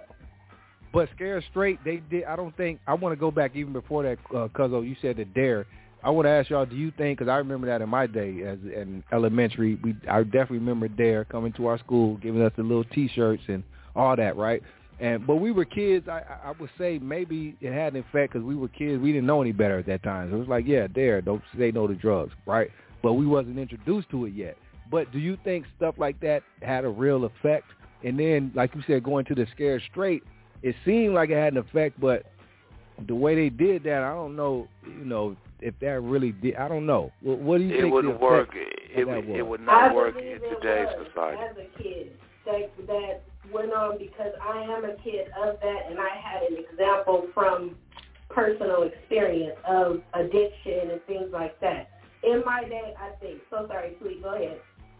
but Scared Straight, they did. I don't think, I want to go back even before that, Cuzzo, you said the DARE. I want to ask y'all, do you think, because I remember that in my day as in elementary, I definitely remember DARE coming to our school, giving us the little T-shirts and all that, right? But we were kids. I would say maybe it had an effect because we were kids. We didn't know any better at that time. So it was like, yeah, DARE, don't say no to drugs, right? But we wasn't introduced to it yet. But do you think stuff like that had a real effect? And then, like you said, going to the Scared Straight, it seemed like it had an effect, but the way they did that, I don't know, if that really did. I don't know. What do you think? It wouldn't work. It would not work in today's society. As a kid, that went on because I am a kid of that, and I had an example from personal experience of addiction and things like that. In my day, I think. So sorry, Tweet, go ahead.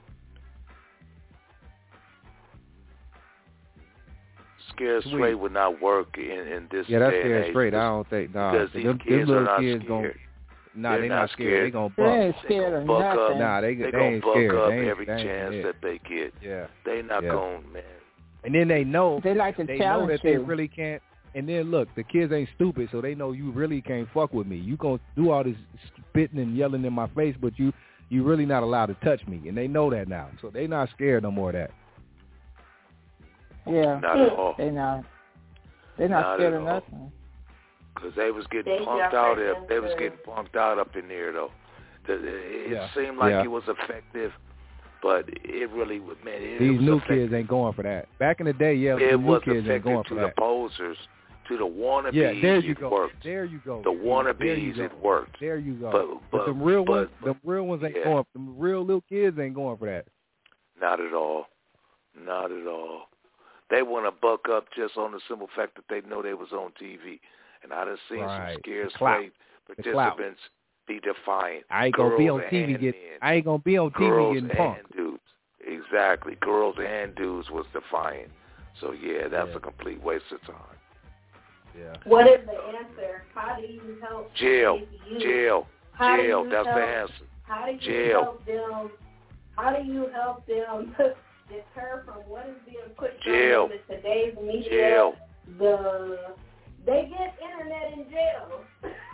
Scared Straight would not work in this day and age. Yeah, that's Scared Straight. I don't think, because these kids are not scared. They're not scared. They gonna buck. They ain't scared of nothing. Nah, they gonna ain't buck scared. up every chance that they get. Yeah. They not going, man. And then they know they like to know that you. they really can't. And then look, the kids ain't stupid, so they know you really can't fuck with me. You gonna do all this spitting and yelling in my face, but you really not allowed to touch me, and they know that now. So they not scared no more of that. Yeah. Not at all. They're not scared of nothing. Because they was getting punked out there. They was getting punked out up in there, though. It seemed like it was effective, but it really was, man. These new kids ain't going for that. Back in the day, it was kids ain't going for to that. The posers, to the wannabes. Yeah, there you it go. Worked. There you go. The wannabes, it worked. There you go. But the real ones, ain't going. The real little kids ain't going for that. Not at all. Not at all. They want to buck up just on the simple fact that they know they was on TV. And I done seen some Scared Straight participants be defiant. I ain't gonna be on TV getting punked. Dudes. Exactly. Girls and dudes was defiant. So that's a complete waste of time. Yeah. What is the answer? How do you help? Jail. That's the answer. How do you help them? How do you help them deter from what is being pushed on them in today's media?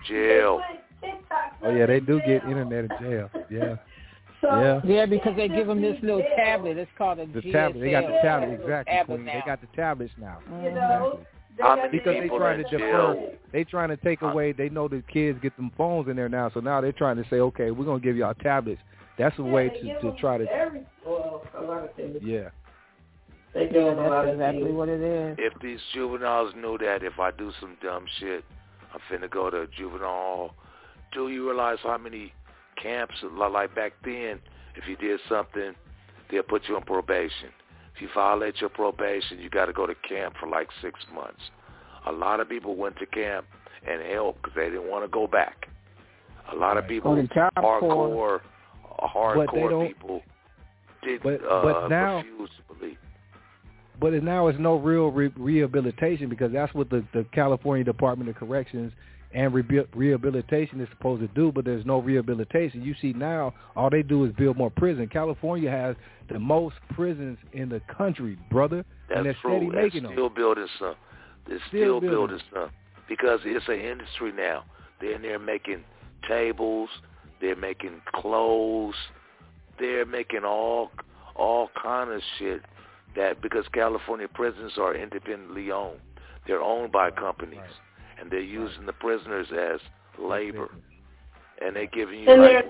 Jail. Oh yeah, they do get internet in jail. Yeah. Yeah, because they give them this little tablet. It's called a GSL. Tablet. They got the tablet, exactly. Tablet They got the tablets now. Exactly. How many because people they're trying to defer. jail? They trying to take away. They know the kids get them phones in there now, so now they're trying to say, okay, we're gonna give y'all tablets. That's a way to try to. A lot of things. Yeah. They do that's exactly what it is. If these juveniles knew that if I do some dumb shit, I'm finna go to a juvenile hall. Do you realize how many camps, like back then, if you did something, they'll put you on probation. If you violate your probation, you got to go to camp for like 6 months. A lot of people went to camp and helped because they didn't want to go back. A lot of people, hardcore people, did but now, refuse to believe. But now it's no real rehabilitation because that's what the California Department of Corrections and rehabilitation is supposed to do, but there's no rehabilitation. You see now, all they do is build more prison. California has the most prisons in the country, brother. That's and they're true. steady making They're still them. building some. They're still building some because it's an industry now. They're in there making tables. They're making clothes. They're making all kind of shit that because California prisons are independently owned. They're owned by companies. Right. And they're using the prisoners as labor, and they're giving you like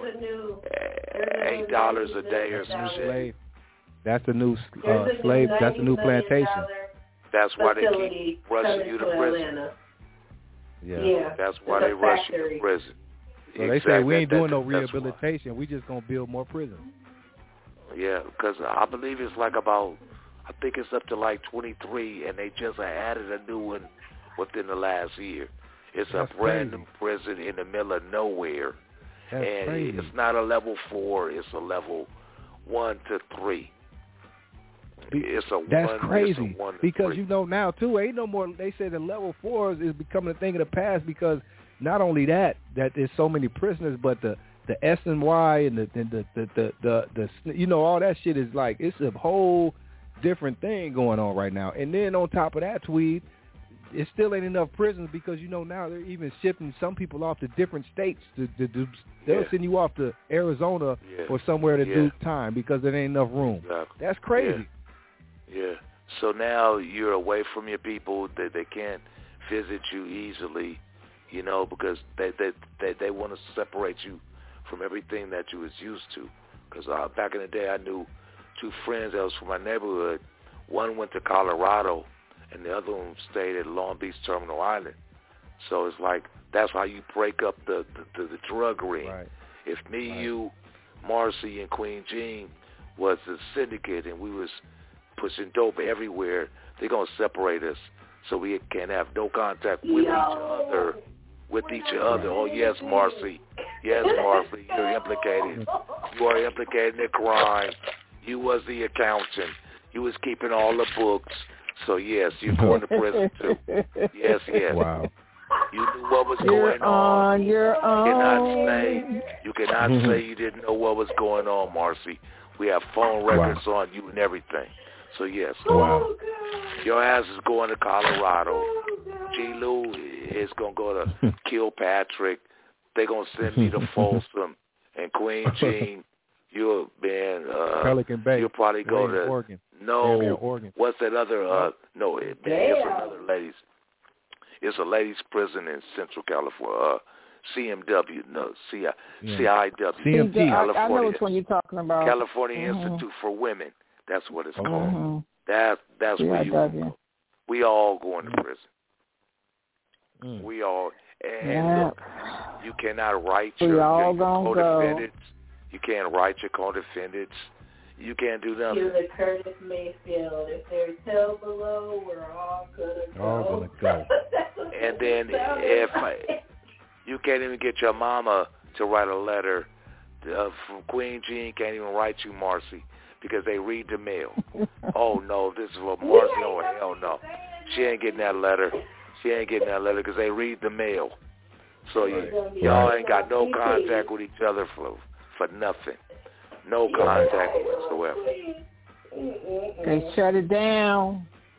$8 a day or some shit. That's the new slave. That's the new plantation. That's why they keep rushing you to prison. Yeah. That's why they rush you to prison. So they say we ain't doing no rehabilitation. We just gonna build more prisons. Yeah, because I believe it's like about, I think it's up to like 23, and they just added a new one within the last year. It's a brand new prison in the middle of nowhere. That's and crazy. It's not a level 4, it's a level 1 to 3. It's a That's crazy. It's a 1 to because 3. you know now too, ain't no more. They say the level 4s is becoming a thing of the past because not only that there's so many prisoners, but the SNY and the you know, all that shit is like, it's a whole different thing going on right now. And then on top of that, Tweed, it still ain't enough prisons because, you know, now they're even shipping some people off to different states to do. They'll send you off to Arizona or somewhere to do time because there ain't enough room. Exactly. That's crazy. Yeah. So now you're away from your people. They can't visit you easily, you know, because they want to separate you from everything that you was used to. Because back in the day, I knew 2 friends that was from my neighborhood. One went to Colorado, and the other one stayed at Long Beach Terminal Island. So it's like, that's how you break up the drug ring. Right. If me, you, Marcy, and Queen Jean was a syndicate and we was pushing dope everywhere, they're going to separate us so we can have no contact with each other. Oh, yes, Marcy. Yes, Marcy, you're implicated. You are implicated in the crime. You was the accountant. You was keeping all the books. So, yes, you're going to prison, too. Yes. Wow. You knew what was going on. You cannot say you didn't know what was going on, Marcy. We have phone records on you and everything. So, yes. Wow. Your ass is going to Colorado. G. Lou is going to go to Kilpatrick. They're going to send me to Folsom. And Queen Jean, you'll Pelican Bay. You'll probably go to Oregon. No. Oregon. What's that other? No, it's another ladies. It's a ladies' prison in Central California. CMW, no, CIW. CMT. California. I know which one you're talking about. California Institute for Women. That's what it's called. That's where you go. We all going to prison. We all. And look, you cannot write your co-defendants. You can't write your co-defendants. You can't do nothing. To the Curtis Mayfield. If there's hell below, we're all gonna go. And then you can't even get your mama to write a letter. From Queen Jean can't even write you, Marcy, because they read the mail. Oh, no, this is for Marcy. Oh, hell no. She ain't getting that letter. She ain't getting that letter because they read the mail. So y'all ain't got no contact with each other for nothing. No contact whatsoever. They shut it down.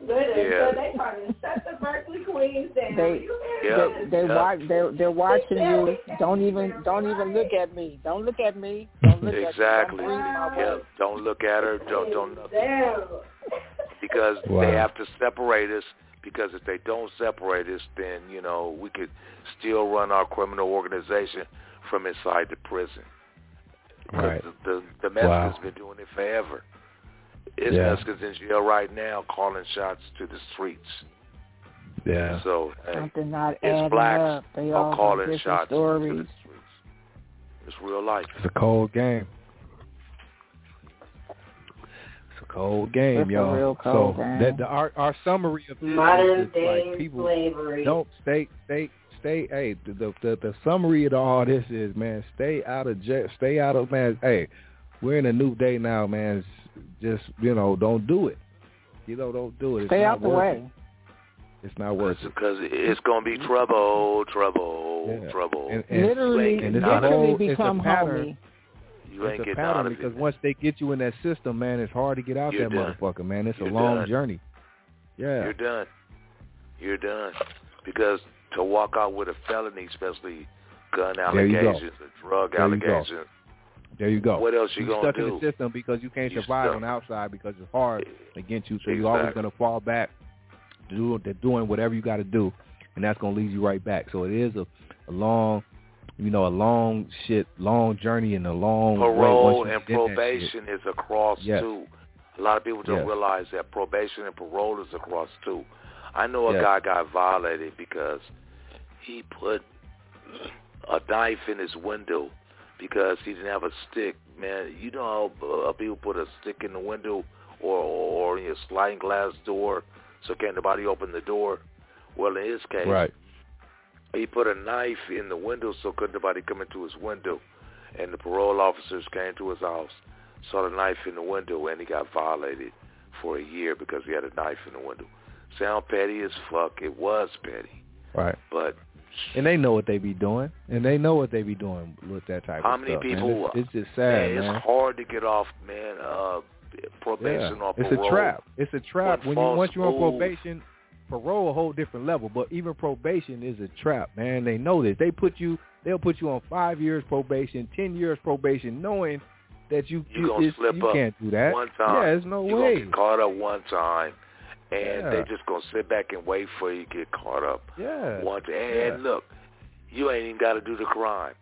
So they trying to shut the Berkeley Queens down. They're watching you. Don't even look at me. Don't look at me. Don't look exactly. At me. Don't look at her. Don't because they have to separate us. Because if they don't separate us, then we could still run our criminal organization from inside the prison. Right. The Mexicans been doing it forever. It's Mexicans in jail right now calling shots to the streets. Yeah. So something not it's blacks up. They are calling shots stories. to the streets. It's real life. It's a cold game. Cold game, it's y'all. A real cold game. Our summary of this modern day like people slavery. Don't stay. Hey, the summary of all this is, man, stay out of jail. Stay out of, man. Hey, we're in a new day now, man. Just don't do it. Don't do it. Stay out the way. It's not worth it because it's gonna be trouble. And literally become homie. You ain't it's a getting pattern out of because it. Once they get you in that system, man, it's hard to get out You're that done. motherfucker, man. It's You're a long done. journey. Yeah. You're done. Because to walk out with a felony, especially gun allegations or drug allegations. There you go. What else you gonna stuck do? in the system because you can't survive on the outside because it's hard against you, so you're always going to fall back to doing whatever you got to do, and that's going to lead you right back. So it is a long, long journey and a long parole and probation is across too. A lot of people don't realize that probation and parole is across too. I know a guy got violated because he put a knife in his window because he didn't have a stick. Man, you know how people put a stick in the window or in a sliding glass door so can't nobody open the door? Well, in his case, he put a knife in the window so couldn't nobody come into his window. And the parole officers came to his house, saw the knife in the window, and he got violated for a year because he had a knife in the window. Sound petty as fuck. It was petty. Right. But and they know what they be doing. And they know what they be doing with that type of stuff. How many people? It's just sad, man. It's hard to get off, man. Probation or parole. It's a trap. Once you're on probation, parole a whole different level. But even probation is a trap, man. They know this. They'll put you on 5 years probation, 10 years probation, knowing that you can't do that. One time. Yeah, there's no way. You're gonna get caught up one time. And they just going to sit back and wait for you to get caught up. Yeah. And look, you ain't even got to do the crime.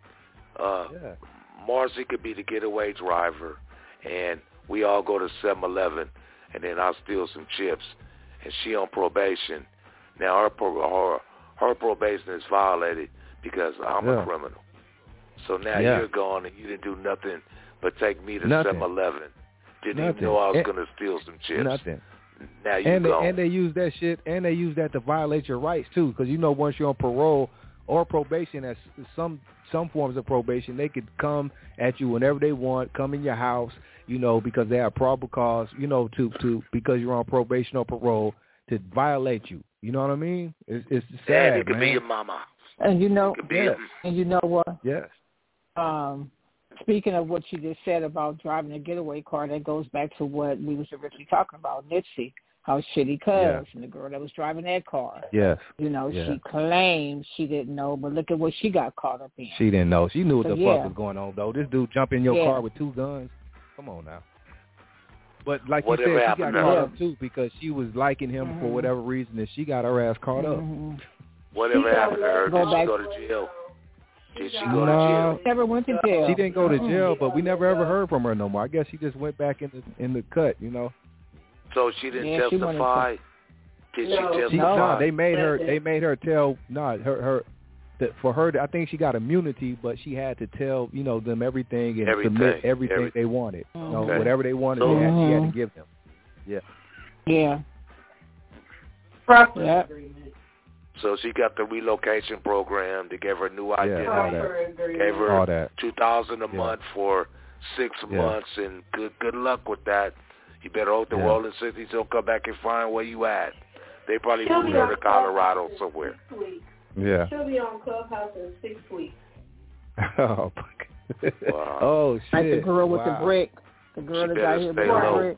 Marcy could be the getaway driver, and we all go to 7-Eleven, and then I'll steal some chips, and she on probation. Now her probation is violated because I'm a criminal. So now you're gone, and you didn't do nothing but take me to 7-Eleven. Didn't even know I was going to steal some chips. Nothing. Now and they use that shit, and they use that to violate your rights too. Because once you're on parole or probation, as some forms of probation, they could come at you whenever they want, come in your house, because they have probable cause, to because you're on probation or parole to violate you. You know what I mean? It's sad, it could be your mama. And you know what? Yes. Speaking of what you just said about driving a getaway car, that goes back to what we was originally talking about, Nipsey, how shitty cuz and the girl that was driving that car. Yes. She claimed she didn't know, but look at what she got caught up in. She didn't know. She knew what the fuck was going on, though. This dude jumped in your car with 2 guns. Come on now. But like you said, she got caught up, too, because she was liking him for whatever reason, and she got her ass caught up. Whatever happened to her? Did she go to jail? Did she go to jail? Never went to jail. She didn't go to jail, but we never ever heard from her no more. I guess she just went back in the cut, So she didn't testify. Did she testify? No, they made her tell. For her, I think she got immunity, but she had to tell them everything and submit everything they wanted. Whatever they wanted, she had to give them. Yeah. Yeah. Yeah. So she got the relocation program. They gave her a new identity. Gave her all that. $2,000 a month for 6 months, and good luck with that. You better hope the Rolling 60s don't come back and find where you at. They probably moved her to Colorado somewhere. Yeah. She'll be on Clubhouse in 6 weeks. Oh, wow. Oh, shit. Like the girl with the brick. The girl that got hit with the brick.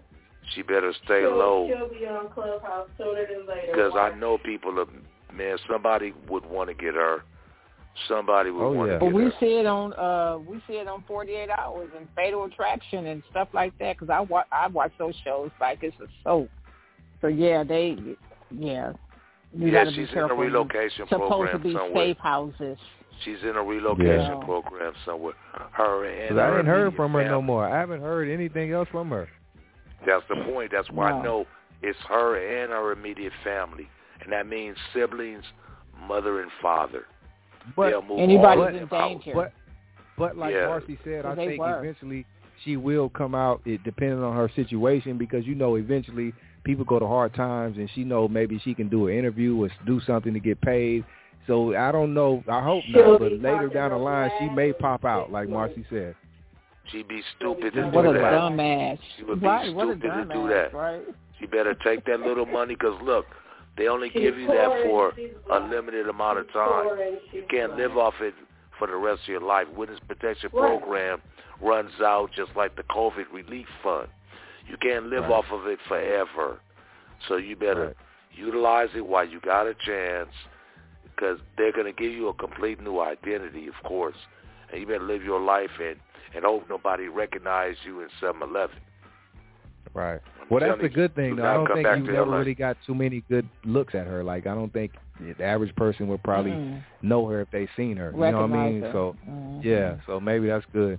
she better stay low. She'll be on Clubhouse sooner than later. Because I know people are, man, somebody would want to get her. Somebody would want to get her. We see it on 48 Hours and Fatal Attraction and stuff like that. Because I watch those shows like it's a soap. So yeah, she's in a relocation program somewhere. Supposed to be safe houses. She's in a relocation program somewhere. Her and I haven't heard from her no more. I haven't heard anything else from her. That's the point. That's why I know it's her and her immediate family, and that means siblings, mother and father. But anybody's in danger. But like Marcy said, I think eventually she will come out. It depending on her situation, because eventually people go to hard times, and she know maybe she can do an interview or do something to get paid. So I don't know. I hope not. But later down the line, she may pop out, like Marcy said. She'd be stupid to do that. What a dumbass. She would be stupid to do that. Right? She better take that little money, because, look, they only give you that for a limited amount of time. You can't live off it for the rest of your life. Witness Protection Program runs out just like the COVID Relief Fund. You can't live off of it forever. So you better utilize it while you got a chance, because they're going to give you a complete new identity, of course. And you better live your life and hope nobody recognize you in 7-Eleven. Right. Well, that's the good thing, though. I don't think you never really got too many good looks at her. Like, I don't think the average person would probably know her if they seen her. You know what I mean? Her. So, so maybe that's good.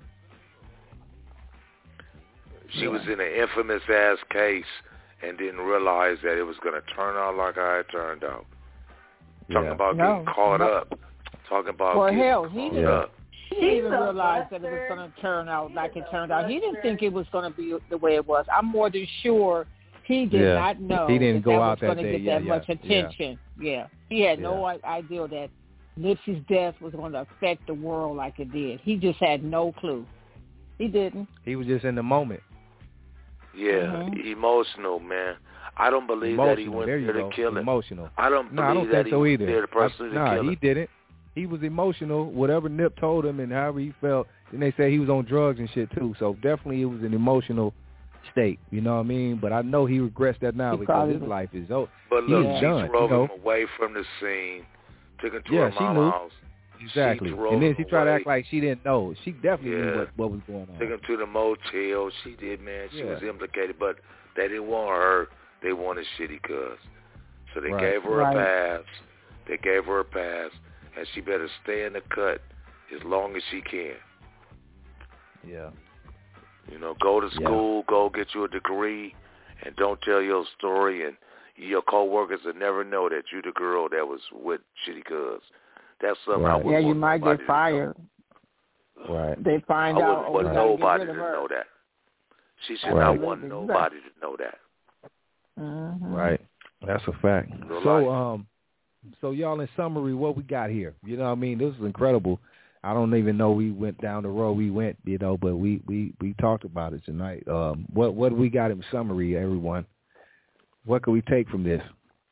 She was in an infamous-ass case and didn't realize that it was going to turn out like I had turned out. Talking about getting caught up. Talking about getting caught up. He didn't even realize that it was going to turn out like it turned out. He didn't think it was going to be the way it was. I'm more than sure he did not know he didn't go out that was going to get that much attention. Yeah. He had no idea that Nipsey's death was going to affect the world like it did. He just had no clue. He didn't. He was just in the moment. Yeah, emotional, man. I don't believe that he went there to kill him. Emotional. I don't believe that he went there to personally to kill him. He didn't. He was emotional. Whatever Nip told him and however he felt. Then they said he was on drugs and shit too. So definitely it was an emotional state. You know what I mean? But I know he regrets that now because his life is over. But look, she drove him away from the scene, took him to her mama's house. Exactly. And then she tried to act like she didn't know. She definitely knew what was going on. Took him to the motel. She did, man. She was implicated, but they didn't want her. They wanted Shitty Cuz. So they gave her a pass. They gave her a pass. And she better stay in the cut as long as she can. Yeah. Go to school, go get you a degree, and don't tell your story, and your coworkers will never know that you the girl that was with Shitty Cuz. That's something I wouldn't want you might get fired. Right. They find out. I wouldn't want nobody to know that. She should not want nobody to know that. Mm-hmm. Right. That's a fact. So y'all, in summary, what we got here? You know what I mean? This is incredible. I don't even know we went down the road we went, but we talked about it tonight. What do we got in summary, everyone? What can we take from this?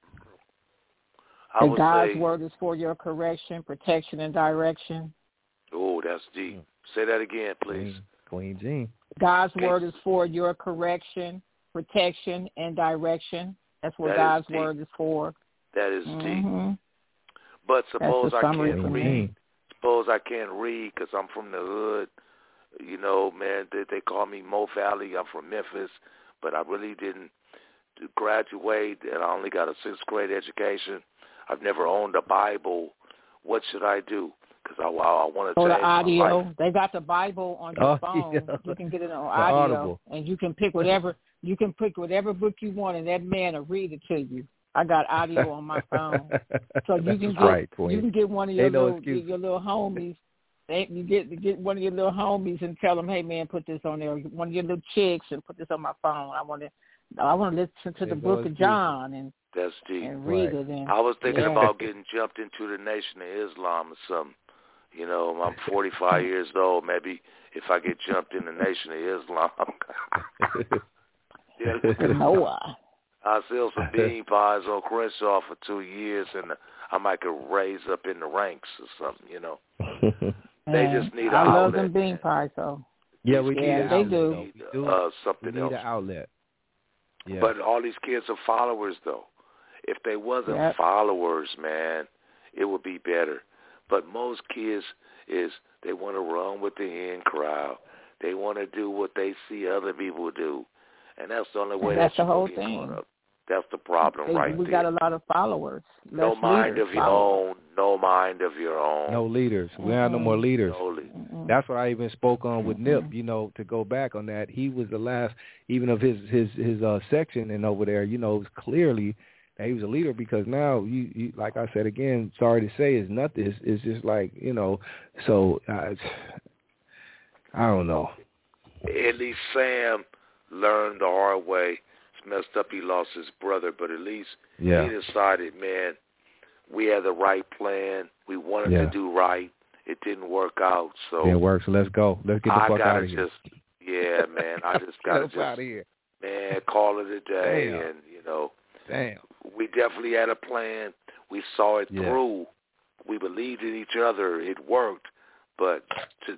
And God's word is for your correction, protection, and direction. Oh, that's deep. Say that again, please. Queen Jean. God's word is for your correction, protection, and direction. That's what God's word is for. That is deep. But suppose I can't read. Suppose I can't read because I'm from the hood. Man, they call me Mo Valley. I'm from Memphis, but I really didn't graduate, and I only got a 6th grade education. I've never owned a Bible. What should I do? Because I want to change the audio. my life. They got the Bible on your phone. Yeah. You can get it on audio, and you can pick whatever book you want, and that man will read it to you. I got audio on my phone, so you can get one of your little homies. You get one of your little homies and tell them, hey man, put this on there. One of your little chicks and put this on my phone. I want to listen to the Book of John and that's deep. And read it. And, I was thinking about getting jumped into the Nation of Islam or something. I'm 45 years old. Maybe if I get jumped in the Nation of Islam. Noah. I sell some bean pies on Crenshaw for 2 years, and I might could raise up in the ranks or something, They just need an outlet. I love them bean pies, though. Yeah, we need an outlet. Something else. An outlet. Yeah. But all these kids are followers, though. If they wasn't followers, man, it would be better. But most kids they want to run with the in crowd. They want to do what they see other people do, and that's the only way that's that the whole get thing. caught up. That's the problem right we there. We got a lot of followers. No mind of your own. No mind of your own. No leaders. We have no more leaders. No That's what I even spoke on with Nip. You know, to go back on that, he was the last, even of his section and over there. You know, it was clearly that he was a leader, because now you like I said again, sorry to say, it's nothing. It's just like, you know. So I don't know. At least Sam learned the hard way. It's messed up. He lost his brother, but at least he decided, man, we had the right plan. We wanted to do right. It didn't work out. So it worked. So let's go. Let's get the fuck out of here. Man, I just gotta just out of here. Man, call it a day. Damn. And you know, damn, we definitely had a plan. We saw it through. We believed in each other. It worked, but to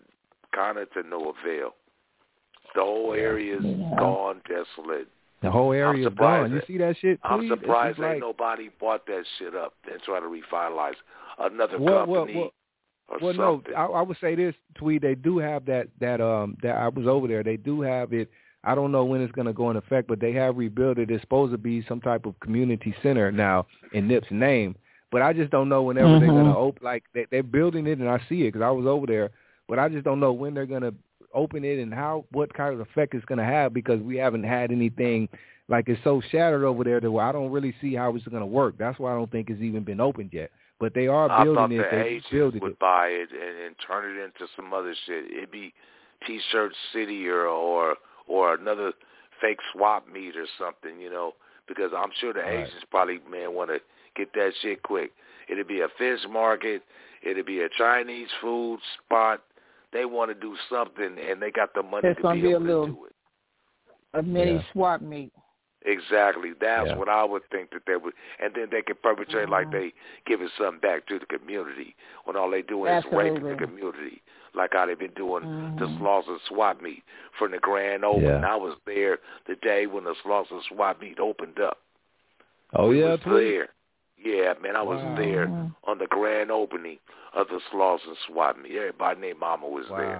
no avail. The whole area is gone, desolate. The whole area is gone. You see that shit? I'm surprised ain't nobody bought that shit up and try to revitalize another company or something. No, I would say this, Tweed. They do have that I was over there. They do have it. I don't know when it's going to go in effect, but they have rebuilt it. It's supposed to be some type of community center now in Nip's name. But I just don't know whenever they're going to open. Like, they're building it, and I see it because I was over there. But I just don't know when they're going to open it and what kind of effect it's going to have, because we haven't had anything. Like, it's so shattered over there that I don't really see how it's going to work. That's why I don't think it's even been opened yet. But they are building it. They would buy it and turn it into some other shit. It'd be T-Shirt City or another fake swap meet or something, you know, because I'm sure the Asians probably, want to get that shit quick. It'd be a fish market. It'd be a Chinese food spot. They want to do something, and they got the money to be able to do it. A mini swap meet. Exactly. That's what I would think that they would. And then they can perpetrate like they giving something back to the community when all they doing is raping the community, like how they've been doing the Slauson Swap Meet from the grand opening. I was there the day when the Slauson Swap Meet opened up. Oh, I was there. Yeah, man, I was there on the grand opening of the Slauson Swap Meet. Everybody named Mama was there.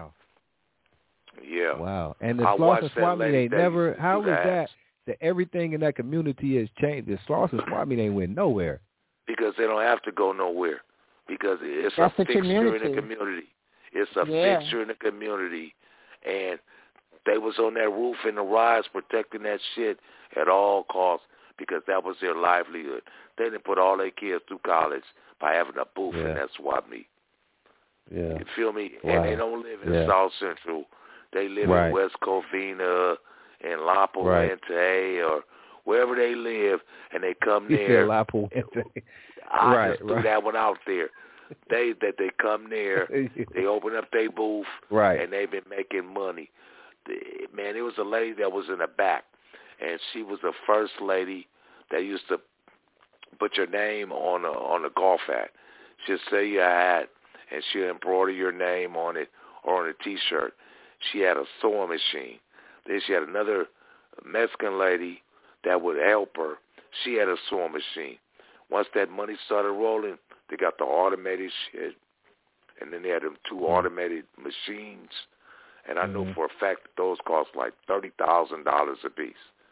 Yeah. Wow. And the Slauson Swap Meet ain't never, how was that? That everything in that community has changed. The Slauson Swap Meet ain't went nowhere. Because they don't have to go nowhere. Because it's a fixture in the community. It's a fixture in the community. And they was on that roof in the rise protecting that shit at all costs, because that was their livelihood. They didn't put all their kids through college by having a booth in that swap meet. Yeah. You feel me? And they don't live in South Central. They live in West Covina and La Puente or wherever they live, and they come there. La Puente. I just threw that one out there. They come there, they open up their booth, and they've been making money. Man, there was a lady that was in the back, and she was the first lady that used to put your name on a golf hat. She'll say your hat, and she'll embroider your name on it or on a T-shirt. She had a sewing machine. Then she had another Mexican lady that would help her. She had a sewing machine. Once that money started rolling, they got the automated shit, and then they had them 2 automated machines. And I know for a fact that those cost like $30,000 a piece.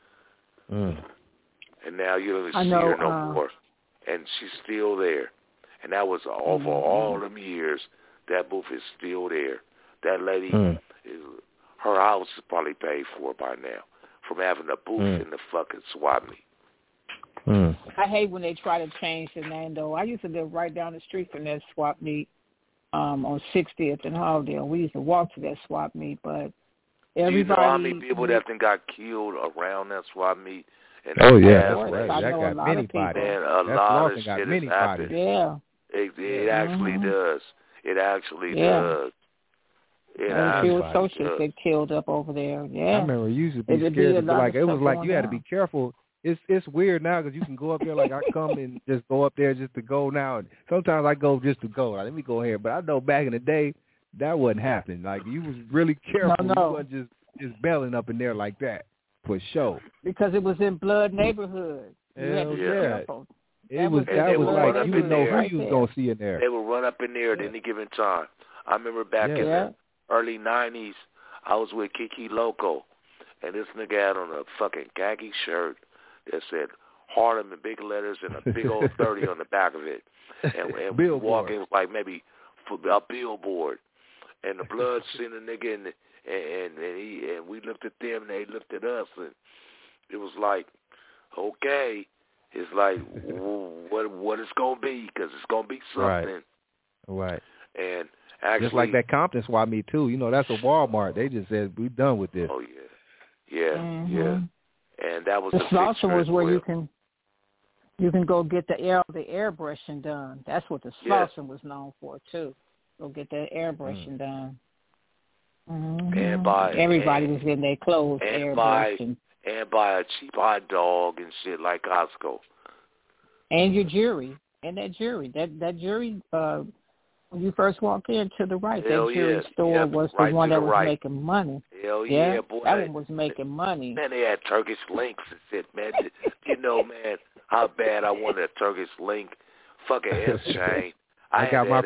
And now you don't see her no more. And she's still there. And that was over all them years. That booth is still there. That lady, her house is probably paid for by now from having a booth in the fucking swap meet. I hate when they try to change the name, though. I used to live right down the street from that swap meet on 60th and Halldale. We used to walk to that swap meet, but everybody... Do you know how many people that got killed around that swap meet? And that's right. I that know got many bodies. Man, a lot of shit has happened. Yeah. It actually does. It actually does. A few associates get killed up over there. Yeah. I remember you used to be scared. It was like you had to be careful. It's weird now because you can go up there. Like I come and just go up there just to go now. And sometimes I go just to go. Like, let me go here. But I know back in the day that wasn't happening. Like you was really careful. No. You wasn't just belling up in there like that. for sure. Because it was in Blood neighborhood. You had to be careful. That was like you didn't know who you was gonna see in there. They would run up in there at any given time. I remember back in the early '90s, I was with Kiki Loco, and this nigga had on a fucking khaki shirt that said Harlem in big letters and a big old 30 on the back of it. And we walking, it was like maybe a billboard. And the Blood seen the nigga, and we looked at them, and they looked at us, and it was like, okay, it's like what it's gonna be, because it's gonna be something. Right. And actually, just like that Compton swap meet too. You know, that's a Walmart. They just said we're done with this. Oh yeah. And that was the Slauson was where you can go get the airbrushing done. That's what the Slauson was known for too. Go get that airbrushing done. Mm-hmm. And everybody was getting their clothes airbrushed. And buy a cheap hot dog and shit like Costco. And your jury. And that jury. That jury, when you first walk in to the right, that jury store was the one that was making money. Hell yeah, boy. That one was making money. Man, they had Turkish links and shit, man. You know, man, how bad I wanted a Turkish link. Fucking S-chain. I got my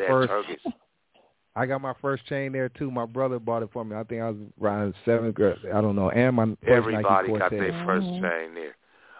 first chain there too. My brother bought it for me. I think I was around 7th grade. I don't know. And my first everybody Nike got their first chain there.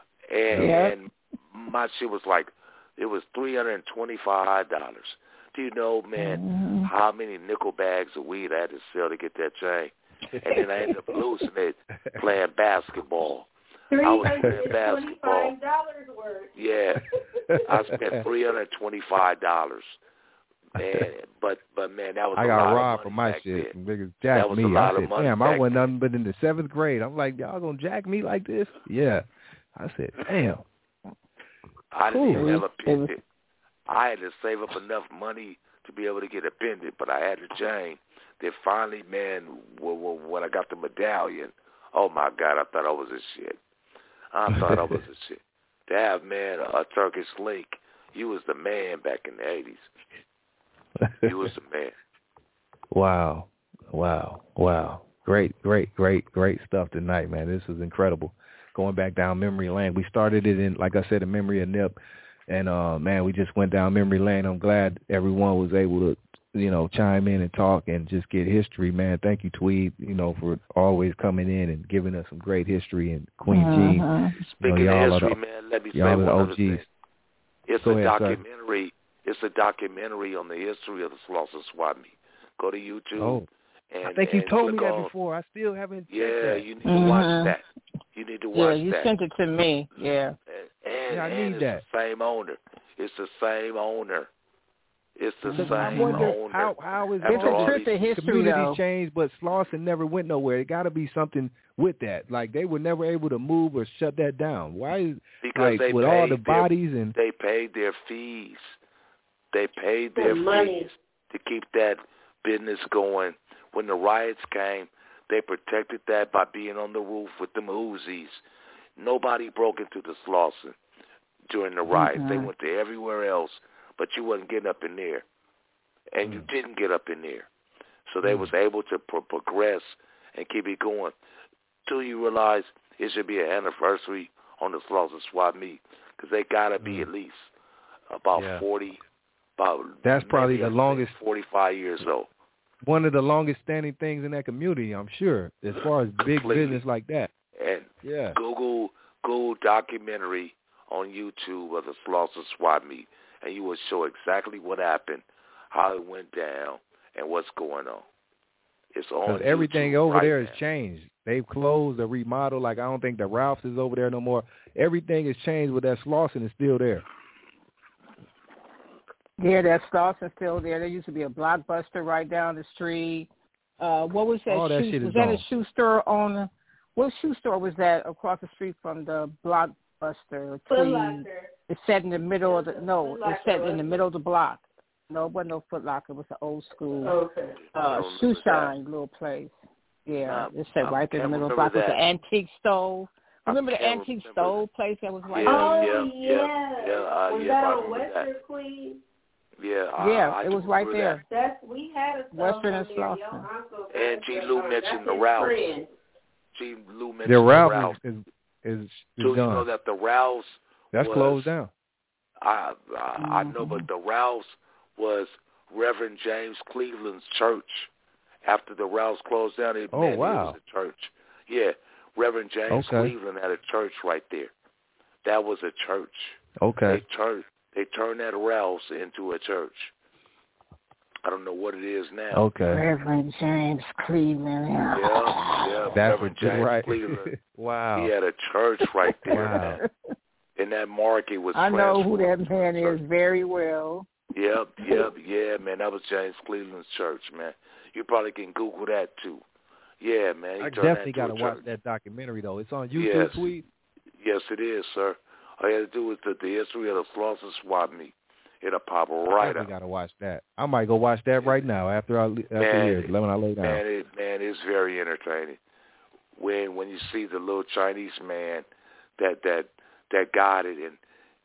And my shit was like, it was $325. Do you know, man, how many nickel bags of weed I had to sell to get that chain? And then I ended up losing it playing basketball. I was playing basketball. Worth. Yeah, I spent $325. Man, but man, that was I a got lot robbed of for money my shit. then. Niggas jacked me. I said, damn, I wasn't nothing but in the 7th grade. I'm like, y'all gonna jack me like this? Yeah. I said, damn. I didn't even have a pendant. I had to save up enough money to be able to get a pendant, but I had a chain. Then finally, man, when I got the medallion, oh my God, I thought I was a shit. To have, man, a Turkish link, you was the man back in the 80s. You was the man. Wow. Great stuff tonight, man. This is incredible. Going back down memory lane. We started it in, like I said, in memory of Nip. And, man, we just went down memory lane. I'm glad everyone was able to, chime in and talk and just get history, man. Thank you, Tweed, for always coming in and giving us some great history. And Queen G. Speaking of history, man, let me say one other thing. It's a documentary. It's a documentary on the history of the Slauson swap meet. Go to YouTube. Oh, I think you told me that before. I still haven't. Yeah, you need to watch that. You need to watch that. Yeah, you sent it to me. Yeah. And I need that. It's the same owner. It's the same owner. How is it's a trip to history, community though. changed, but Slauson never went nowhere. It got to be something with that. Like they were never able to move or shut that down. Why? Because with all the bodies and they paid their fees. They paid their fees to keep that business going. When the riots came, they protected that by being on the roof with them Uzis. Nobody broke into the Slauson during the riots. They went to everywhere else, but you wasn't getting up in there. And you didn't get up in there. So they was able to progress and keep it going. Till you realize it should be an anniversary on the Slauson swap meet, because they got to be at least about 40. That's probably the longest. 45 years old. One of the longest standing things in that community, I'm sure, as far as big business like that. And Google documentary on YouTube of the Slauson swap meet, and you will show exactly what happened, how it went down, and what's going on. It's on. Because everything YouTube over there now. has changed. They've closed or remodeled. Like I don't think the Ralph's is over there no more. Everything has changed, but that Slauson is still there. Yeah, that Slauson's still there. There used to be a Blockbuster right down the street. What was that? All that shit is was that gone. a shoe store on? What shoe store was that across the street from the Blockbuster? It's set in the middle of the It's set in the middle of the block. No, it wasn't no Foot Locker. It was an old school shoe shine little place. Yeah, it's set right there in the middle of the block. It was an antique stove. Remember the antique stove place that was right there? Was that on Western Queen? Yeah, it was right there. We had a Western and Slauson. And G. Lou mentioned the Ralphs. G. Lou mentioned the Ralph Ralph. is Do you done. know that the Ralphs That's closed down. I know, but the Ralphs was Reverend James Cleveland's church. After the Ralphs closed down, it was a church. Yeah, Reverend James Cleveland had a church right there. That was a church. Okay. They turned that Ralphs into a church. I don't know what it is now. Okay. Reverend James Cleveland. Yeah. That's Reverend James Cleveland. Wow. He had a church right there, man. And that market was I know who that man is very well. Yep, yeah, man. That was James Cleveland's church, man. You probably can Google that, too. Yeah, man. I definitely got to watch that documentary, though. It's on YouTube, Tweet? Yes, it is, sir. All you had to do was the history of the Slauson swap meet. It'll pop right up. I got to watch that. I might go watch that right now after here, when I lay down. Man, it's very entertaining. When you see the little Chinese man that got it, and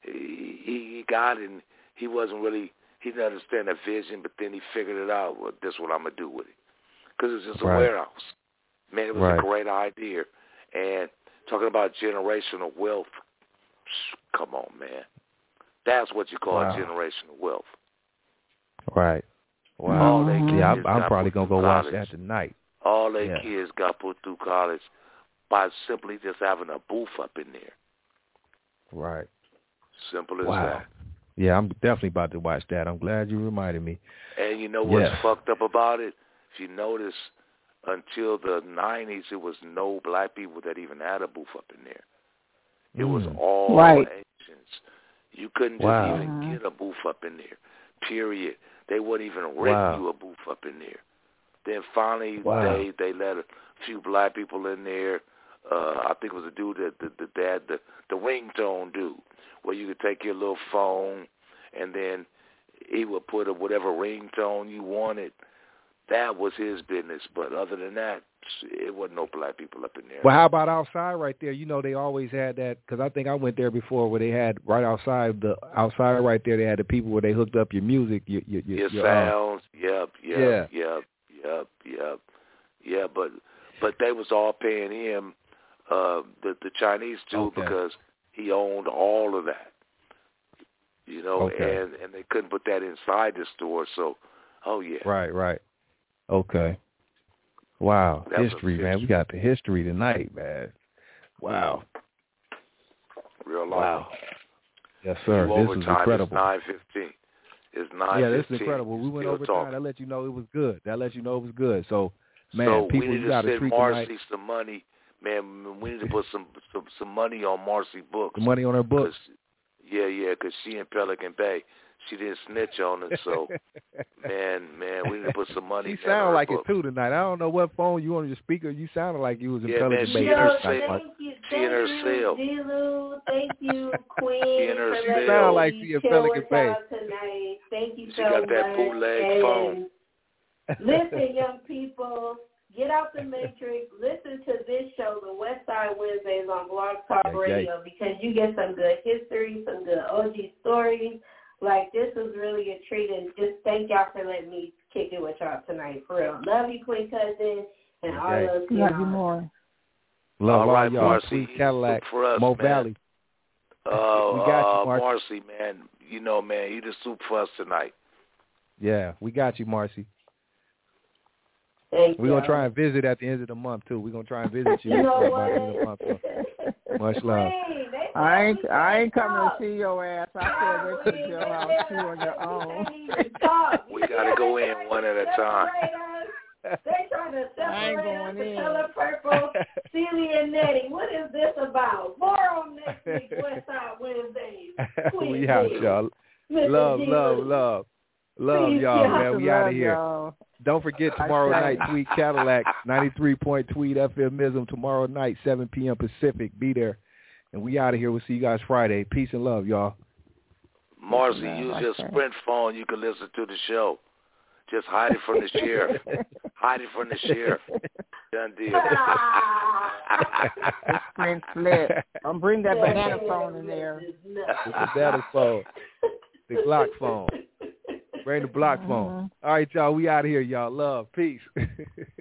he got it, and he didn't understand the vision, but then he figured it out. Well, this is what I'm going to do with it. Because it's just a warehouse. Man, it was a great idea. And talking about generational wealth, come on, man. That's what you call generational wealth. Right. Wow. I'm probably going to go watch that tonight. All their kids got put through college by simply just having a booth up in there. Right. Simple as that. Yeah, I'm definitely about to watch that. I'm glad you reminded me. And you know what's fucked up about it? If you notice, until the 90s, it was no black people that even had a booth up in there. It was all Asians. You couldn't just even get a booth up in there, period. They wouldn't even rent you a booth up in there. Then finally they let a few black people in there. I think it was a dude that the ringtone dude, where you could take your little phone and then he would put whatever ringtone you wanted. That was his business. But other than that, it wasn't no black people up in there. Well, how about outside right there? You know, they always had that, because I think I went there before, where they had right outside right there, they had the people where they hooked up your music, your sounds. Yep. Yeah, but they was all paying him, the Chinese too, because he owned all of that. You know, and they couldn't put that inside the store, so Right. Okay. Wow. History, man. We got the history tonight, man. Wow. Real life. Wow. Yes, sir. This is incredible. It's 9:15. Yeah, this is incredible. We went overtime. That let you know it was good. So, man, people, you got to treat Marcy some money. Man, we need to put some money on Marcy books. The money on her books. Yeah, because she in Pelican Bay. She didn't snitch on it, so, man, we need to put some money in her She sounded like book. it, too, tonight. I don't know what phone you on your speaker. You sounded like you was in Pelican Bay. She in her cell. Thank you, Queen. She in her cell. She sounded like she in Pelican Bay. Tonight. Thank you so much. She got that bootleg phone. Listen, young people, get out the matrix. Listen to this show, the West Side Wednesdays on Blog Talk Radio, because you get some good history, some good OG stories. Like, this was really a treat, and just thank y'all for letting me kick it with y'all tonight, for real. Love you, Queen Cousin, and all those people. Love you more. Love all right, y'all. Marcy. Sweet Cadillac, for us, Mo man. Valley. We got you, Marcy, man. You know, man, you the soup for us tonight. Yeah, we got you, Marcy. Thank We're going to try and visit at the end of the month, too. We're going to try and visit you You know at what? the end of the month. So. Much love. I ain't coming to see your ass. I said wait till your house too on your own. We got to go in one at a time. They trying to separate us, the color purple, Celia and Nettie. What is this about? More on next week's West Side Wednesdays. We out, y'all. Love y'all, man. We out of here. Y'all. Don't forget tomorrow night, Tweet Cadillac, 93. Tweet FMism tomorrow night, 7 p.m. Pacific. Be there. And we out of here. We'll see you guys Friday. Peace and love, y'all. Marcy, use your Sprint phone. You can listen to the show. Just hide it from the sheriff. Hide it from the sheriff. Done deal. The Sprint flip. I'm bring that banana phone in there. The banana phone. The Glock phone. Bring the block phone. All right, y'all. We out of here, y'all. Love. Peace.